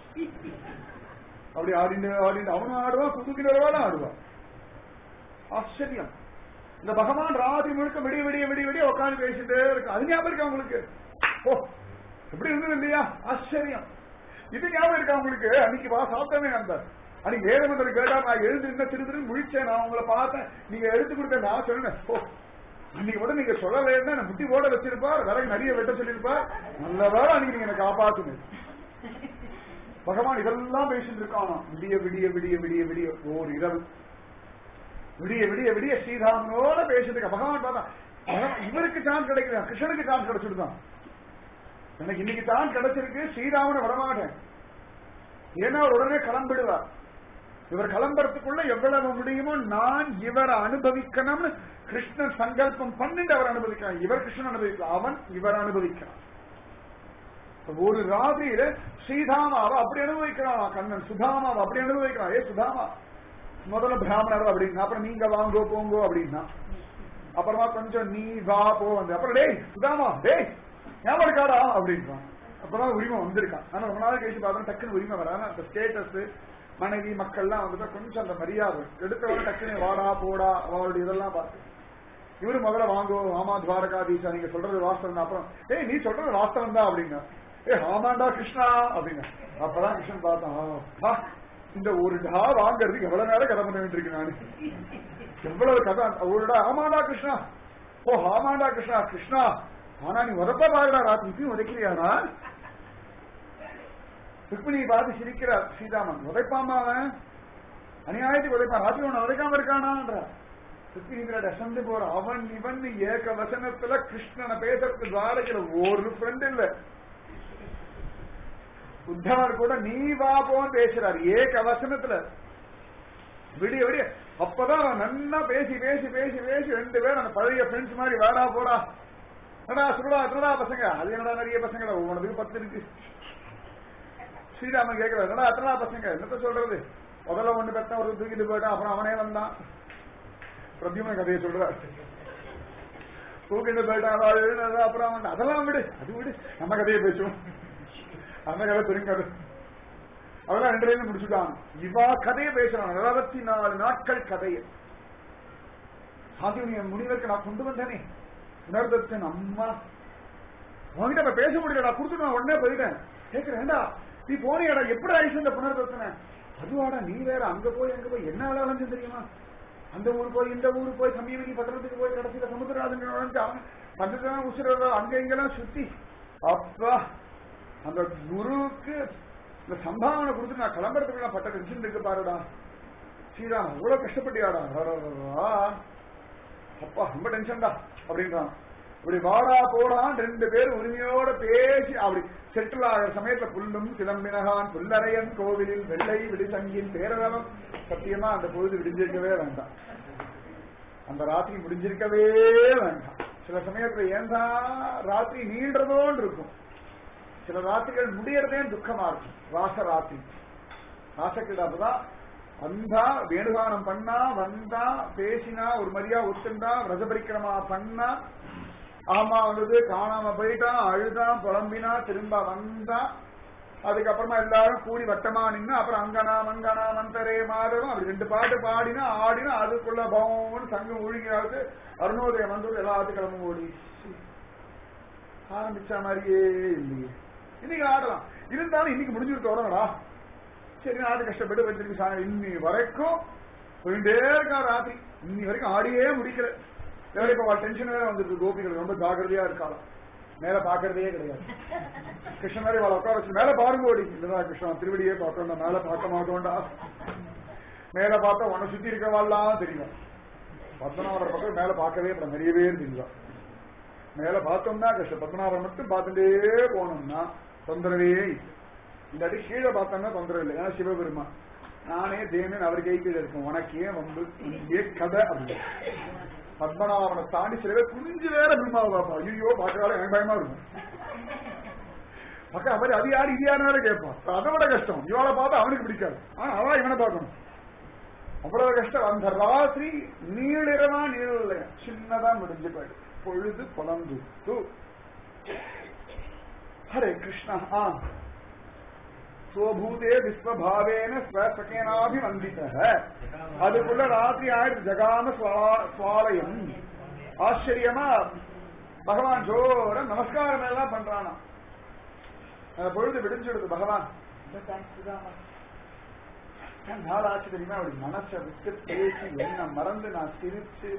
அப்படி ஆடிண்டு ஆடிண்டு அவனும் ஆடுவான், குதுக்கிலவாலும் ஆடுவான். ஆச்சரியம். இந்த பகவான் ராத்திரி முழுக்க விடிய விடிய விடிய விடிய உட்காந்து பேசிட்டே இருக்கு. அது ஞாபகம் இருக்கா உங்களுக்கு? ஓ எப்படி இருந்தது இல்லையா? ஆச்சரியம். இது ஞாபகம் இருக்கா உங்களுக்கு? அன்னைக்கு வா சாப்பிட்டமே அந்த அன்னைக்கு வேதமந்திரம் கேட்டா நான் எழுந்து என்ன திரு திரு முழிச்சேன். நான் உங்களை பார்த்தேன், நீங்க எடுத்து கொடுத்த நான் சொன்னேன். ஓ அன்னைக்கு கூட நீங்க சொல்லலைன்னா முட்டி போட வச்சிருப்பார், விறகு நிறைய வெட்ட சொல்லியிருப்பார். நல்ல வேலை அன்னைக்கு நீங்க எனக்கு காப்பாத்துங்க. பகவான் இதெல்லாம் பேசிட்டு இருக்கானா. விடிய விடிய விடிய விடிய விடிய ஓர் இரவு விடிய விடிய விடிய ஸ்ரீராமனோட பேசிட்டு இருக்க. பகவான் பார்த்தா இவருக்கு சான்ஸ் கிடைக்கல, கிருஷ்ணனுக்கு சான்ஸ் கிடைச்சிருக்கான். எனக்கு இன்னைக்கு தான் கிடைச்சிருக்கு, ஸ்ரீராமனை வரமாட்டேன். ஏன்னா உடனே கிளம்பிடுவார். இவர் கிளம்புறதுக்குள்ள எவ்வளவு முடியுமோ நான் இவரை அனுபவிக்கணும்னு கிருஷ்ணன் சங்கல்பம் பண்ணிட்டு அவர் அனுபவிக்கிறான். இவர் கிருஷ்ணன் அனுபவிக்கிறான், அவன் இவர் அனுபவிக்கிறான். ஒரு ராத்திரியில ஸ்ரீதாமாவை அப்படி அனுபவிக்கிறான் கண்ணன், சுதாமாவை அப்படி அனுபவிக்கிறான். ஏ சுதாமா முதல்ல பிராமணர் அப்படின்னா, அப்புறம் நீங்க வாங்கோ போங்கோ அப்படின்னா, அப்புறமா கொஞ்சம் நீ வா போ வந்து, அப்புறம் டேய் சுதாமா டேய் ஞாபகம் இருக்காடா அப்படின்றான். அப்பதான் உரிமை வந்திருக்கான். ஆனா ரொம்ப நாள் கழிச்சு பார்த்தா டக்குன்னு உரிமை வர. அந்த ஸ்டேட்டஸ் மனைவி மக்கள்லாம் வந்துட்டா கொஞ்சம் அந்த மரியாதை எடுத்தவங்க டக்குன்னு வாடா போடா அவளுடைய இதெல்லாம் பார்த்து இவரு முதல்ல வாங்கோ ஆமா துவாரகாதீசா நீங்க சொல்றது வாஸ்தவம் தான். அப்புறம் ஏய் நீ சொல்றது வாஸ்தவம் தான் அப்படின்னா, ஏ ஆமாண்டா கிருஷ்ணா அப்படின்னா. அப்பதான் கிருஷ்ணன் பார்த்தான், இந்த ஒரு டா வாங்கறதுக்கு எவ்வளவு நேரம் கதை பண்ண வேண்டியிருக்கு நானு, எவ்வளவு கதை. ஒரு டா ஆமாண்டா கிருஷ்ணா, ஓ ஆமாண்டா கிருஷ்ணா கிருஷ்ணா ஆனா நீ உதப்பா பாருடா ராத்திரி உதைக்கிறியானா. ருக்மிணியை பார்த்து சிரிக்கிறார் ஸ்ரீராமன். உதைப்பாமா அவன், அநியாயத்துக்கு உதைப்பான், ராத்திரி ஒண்ணு உதைக்காம இருக்கானான்ற. சுத்தீந்திர அசந்து போற அவன் இவன் ஏக வசனத்துல கிருஷ்ணனை பேசுறதுக்கு துவாரகையில ஒரு ஃப்ரெண்ட் இல்ல. உத்தவர் கூட நீ வா போன்னு பேசுறாரு ஏக வசனத்துல விடிய விடிய. அப்பதான் நன்னா பேசி பேசி பேசி பேசி ரெண்டு பேரும் அந்த பழைய ஃப்ரெண்ட்ஸ் மாதிரி வாடா போடா என்னடா சுடா எத்தனடா பசங்க, அது என்னடா நிறைய பசங்க உனக்கு பத்து இருக்கு. ஸ்ரீராமன் கேட்கிறார் என்னடா எத்தனா பசங்க, என்னத்த சொல்றது, முதல்ல ஒண்ணு பெத்த ஒரு தூக்கிட்டு போயிட்டான், அப்புறம் அவனே வந்தான். பிரத்யுமன் கதையை சொல்றார், தூக்கிட்டு போயிட்டான் அப்புறம் அவன் அதெல்லாம் விடு, அது விடு, நம்ம கதையை பேசுவோம், அந்த கதை பெருங்கதை, அதெல்லாம் ரெண்டு பேரும் முடிச்சுட்டான். இவா கதையை பேசுறான் இருபத்தி நாலு நாட்கள் கதையை. சாந்திவனிய முனிவருக்கு நான் கொண்டு வந்தேனே புனர்தத்தன், அம்மா உங்ககிட்ட நான் பேச முடியல, நான் கொடுத்து நான் உடனே போயிட்டேன். கேட்கிறேன்டா நீ போனியாடா, எப்படி ஆயிடுச்சு இந்த புனர்தத்தனை? அதுவாடா நீ வேற அங்க போய் அங்க போய் என்ன வேலை அலைஞ்சு தெரியுமா, அந்த ஊர் போய் இந்த ஊரு போய் சமீபி பட்டணத்துக்கு போய் கடைசியில சமுத்திரராஜன் நுழைஞ்சு அவன் பஞ்சதான் உசுர அங்க இங்கெல்லாம் சுத்தி. அப்பா அந்த குருவுக்கு இந்த சம்பாவனை கொடுத்து நான் கிளம்புறதுக்கு நான் பட்ட டென்ஷன் இருக்கு பாருடா. ஸ்ரீராம் அவ்வளவு கஷ்டப்பட்டியாடா, அப்பா ரொம்ப டென்ஷன்டா அப்படின்றான். இப்படி வாடா போடான் ரெண்டு பேரும் உரிமையோட பேசி அப்படி செட்டில் ஆகிற சமயத்துல புல்லும் சிலம்பினகான் புல்லரையன் கோவிலில் வெள்ளை விடிசங்கின் பேரளவம். சத்தியமா அந்த பொழுது விடிஞ்சிருக்கவே வேண்டாம், அந்த ராத்திரி முடிஞ்சிருக்கவே வேண்டாம். சில சமயத்துல ஏன்டா ராத்திரி நீள்றதோன்னு இருக்கும், சில ராத்திரிகள் முடியறதே துக்கமா இருக்கும். ராச ராத்திரி ராசக்கிடாப்புதான் வந்தா வேணுகானம் பண்ணா, வந்தா பேசினா, ஒரு மரியா ஒத்துண்டா, ரசபரிக்கிரமா பண்ணா, ஆமா வந்தது காணாம போயிட்டான், அழுதான் புலம்பினா, திரும்ப வந்தா, அதுக்கப்புறமா எல்லாரும் கூடி வட்டமா நின்னா, அப்புறம் அங்கனா மங்கனா மந்தரே மாதவம் அப்படி ரெண்டு பாட்டு பாடினா ஆடினா, அதுக்குள்ள பவன் சங்கம் ஒழுங்காவது அருணோதயம் வந்து எல்லாத்துக்கும் கிளம்பு ஓடி ஆரம்பிச்ச மாதிரியே இல்லையே. இன்னைக்கு ஆடலாம், இருந்தாலும் இன்னைக்கு முடிஞ்சுட்டு வரணும்டா. சரி நாடு கஷ்டப்பட்டு வச்சிருக்கு சாங்க இன்னி வரைக்கும் போயிட்டே இருக்கா ராத்திரி, இன்னி வரைக்கும் ஆடியே முடிக்கல. இப்ப டென்ஷன் வேற வந்துருக்கு, கோபிகள் ரொம்ப ஜாகிரதையா இருக்காளாம், மேல பாக்குறதே கிடையாது. கிருஷ்ணன் மாதிரி அவளை உட்கார வச்சு மேல பாருங்க ஓடி இல்லதா கிருஷ்ணா திருவடியே பார்க்கணும்டா, மேல பார்க்க மாட்டோம்டா, மேல பார்த்தா உன்னை சுத்தி இருக்கவாள்லாம் தெரியும், பத்மநாபர் பக்கம் மேல பார்க்கவே இப்ப நிறைய பேர் தெரியும். மேல பார்த்தோம்னா கிருஷ்ண பத்மநாபர் மட்டும் பார்த்துட்டே போனோம்னா தொந்தரவே இந்த அடி கீழே பார்த்தோம்னா தொந்தரவு இல்லை. ஏன்னா சிவபெருமா நானே தேவன் அவர் கை கீழே இருக்கும், உனக்கே வந்து ஏ கதை அப்படின்னு பத்மநாபனை தாண்டி சில பேர் குஞ்சு வேற பெருமாவை பார்ப்பா, ஐயோ பார்க்கறாலும் எனக்கு பயமா இருக்கும், பக்கம் மாதிரி அது யாரு இது யாரு வேற கேட்பான், அதை விட கஷ்டம் இவளை பார்த்தா அவனுக்கு பிடிக்காது, ஆனா அவன் இவனை பார்க்கணும், அவ்வளவு கஷ்டம். அந்த ராத்திரி நீளிரவா நீள சின்னதா முடிஞ்சு போயிடு, பொழுது புலந்து. ஹரே கிருஷ்ணா. ஆ ஸ்வபூதே விஸ்வபாவேன ஸ்வசகேனாபிவந்தித. அதுக்குள்ள ராத்திரி ஆயிடுச்சு, ஜகாம சுவாலயம். ஆச்சரியமா பகவான் ஜோர நமஸ்காரம் எல்லாம் பண்றானா. அந்த பொழுது விடிஞ்சுடுது, பகவான் நாள் ஆச்சு தெரியுமா, அப்படி மனசை விட்டு பேசி என்ன மறந்து நான் சிரிச்சு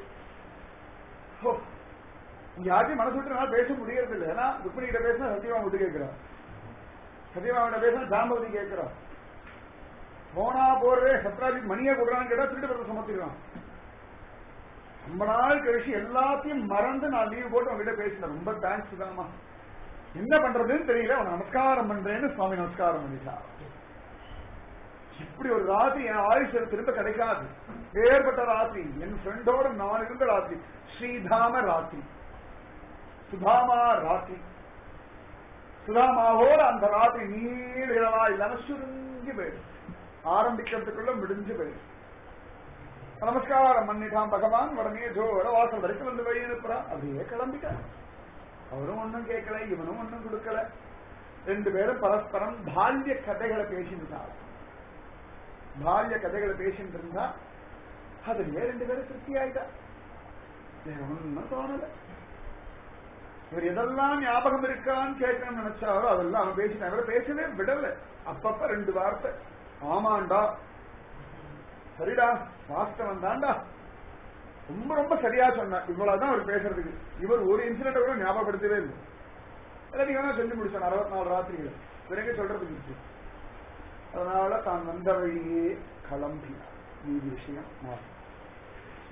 யாரையும் மனசு விட்டு நான் பேச முடியறது இல்லை. ஏன்னா ருக்மிணி கிட்ட பேசினா சத்தியமா விட்டு கேட்கிறான், சத்தியமாவிட பேசினா ஜாம்பவதி கேட்கிறான், போனா போறதே சத்ராஜித் மணியை கொடுறான்னு கேட்டா திருட்டு பிறகு சமர்த்திக்கிறான். ரொம்ப நாள் கழிச்சு எல்லாத்தையும் மறந்து நான் லீவ் போட்டு உங்ககிட்ட பேசினேன், ரொம்ப தேங்க்ஸ் தான்மா, என்ன பண்றதுன்னு தெரியல, உன நமஸ்காரம் பண்றேன்னு சுவாமி நமஸ்காரம் பண்ணிட்டார். இப்படி ஒரு ராத்திரி என் ஆயுஷ் திரும்ப கிடைக்காது, ஏற்பட்ட ராத்திரி என் ஃப்ரெண்டோட நான் இருந்த ராத்திரி, ஸ்ரீதாம ராத்திரி, சுதாமா ராத்திரி, சுதாமாவோட அந்த ராத்திரி நீளவா இல்லாம சுருங்கி போயிடும், ஆரம்பிக்கிறதுக்குள்ள முடிஞ்சு போயிடும். நமஸ்காரம் பண்ணிட்டான் பகவான், உடனே ஜோட வாசல் வரைக்கும் வந்து வழி அனுப்புறான், அப்படியே கிளம்பிட்டான். அவரும் ஒன்னும் கேட்கல, இவனும் ஒன்னும் கொடுக்கல, ரெண்டு பேரும் பரஸ்பரம் பால்ய கதைகளை பேசிட்டாங்க. பால்ய கதைகளை பேசிட்டு இருந்தா அதுலயே ரெண்டு பேரும் திருப்தி ஆயிட்டா, ஒன்னும் தோணல. இவர் எதெல்லாம் ஞாபகம் இருக்கான்னு கேட்கணும்னு நினைச்சாரோ அதெல்லாம் அவன் பேசிட்டான், இவரை பேசவே விடல. அப்பப்ப ரெண்டு வார்த்தை, ஆமாண்டா, சரிடா, வாஸ்தவன் தான்டா, ரொம்ப ரொம்ப சரியா சொன்னார், இவ்வளவுதான் அவர் பேசுறதுக்கு. இவர் ஒரு இன்சிடென்ட் கூட ஞாபகப்படுத்தவே இல்லை, எல்லாத்தையும் செஞ்சு முடிச்சான் அறுபத்தி நாலு ராத்திரிகள், பிறகு சொல்றதுக்கு இருக்கு. அதனால தான் வந்த வழியே கிளம்பினார். நீ விஷயம்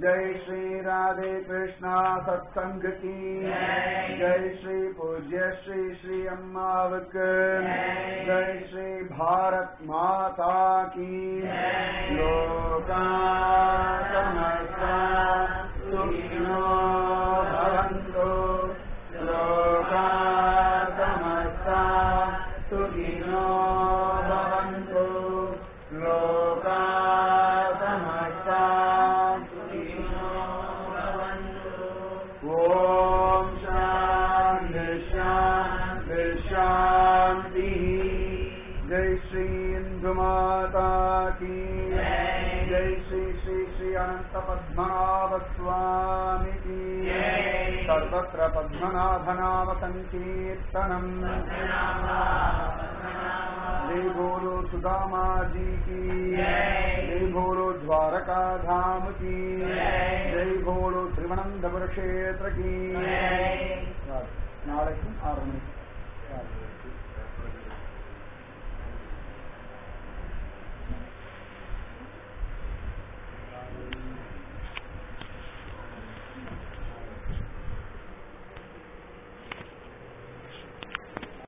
जय श्री राधे कृष्णा सत्संग की जय श्री पूज्य श्री श्री अम्मावक जय श्री भारत माता की लोका समस्ता सुखिनो भवन्तु लोका समस्ता सुखिनो भवन्तु लोका समस्ता सुखिनो भवन्तु ओम शांति शांति शांति जय श्री इंदु माता की जय श्री श्री श्री अनंत पद्मनाभ स्वामी की सर्वत्र पद्मनाभ नाम संकीर्तनम जय बोलो सुदामा जी की जय बोलो द्वारका धाम की जय बोलो त्रिवनंतपुर क्षेत्र की नाளைக்கும் ஆறு மணிக்கு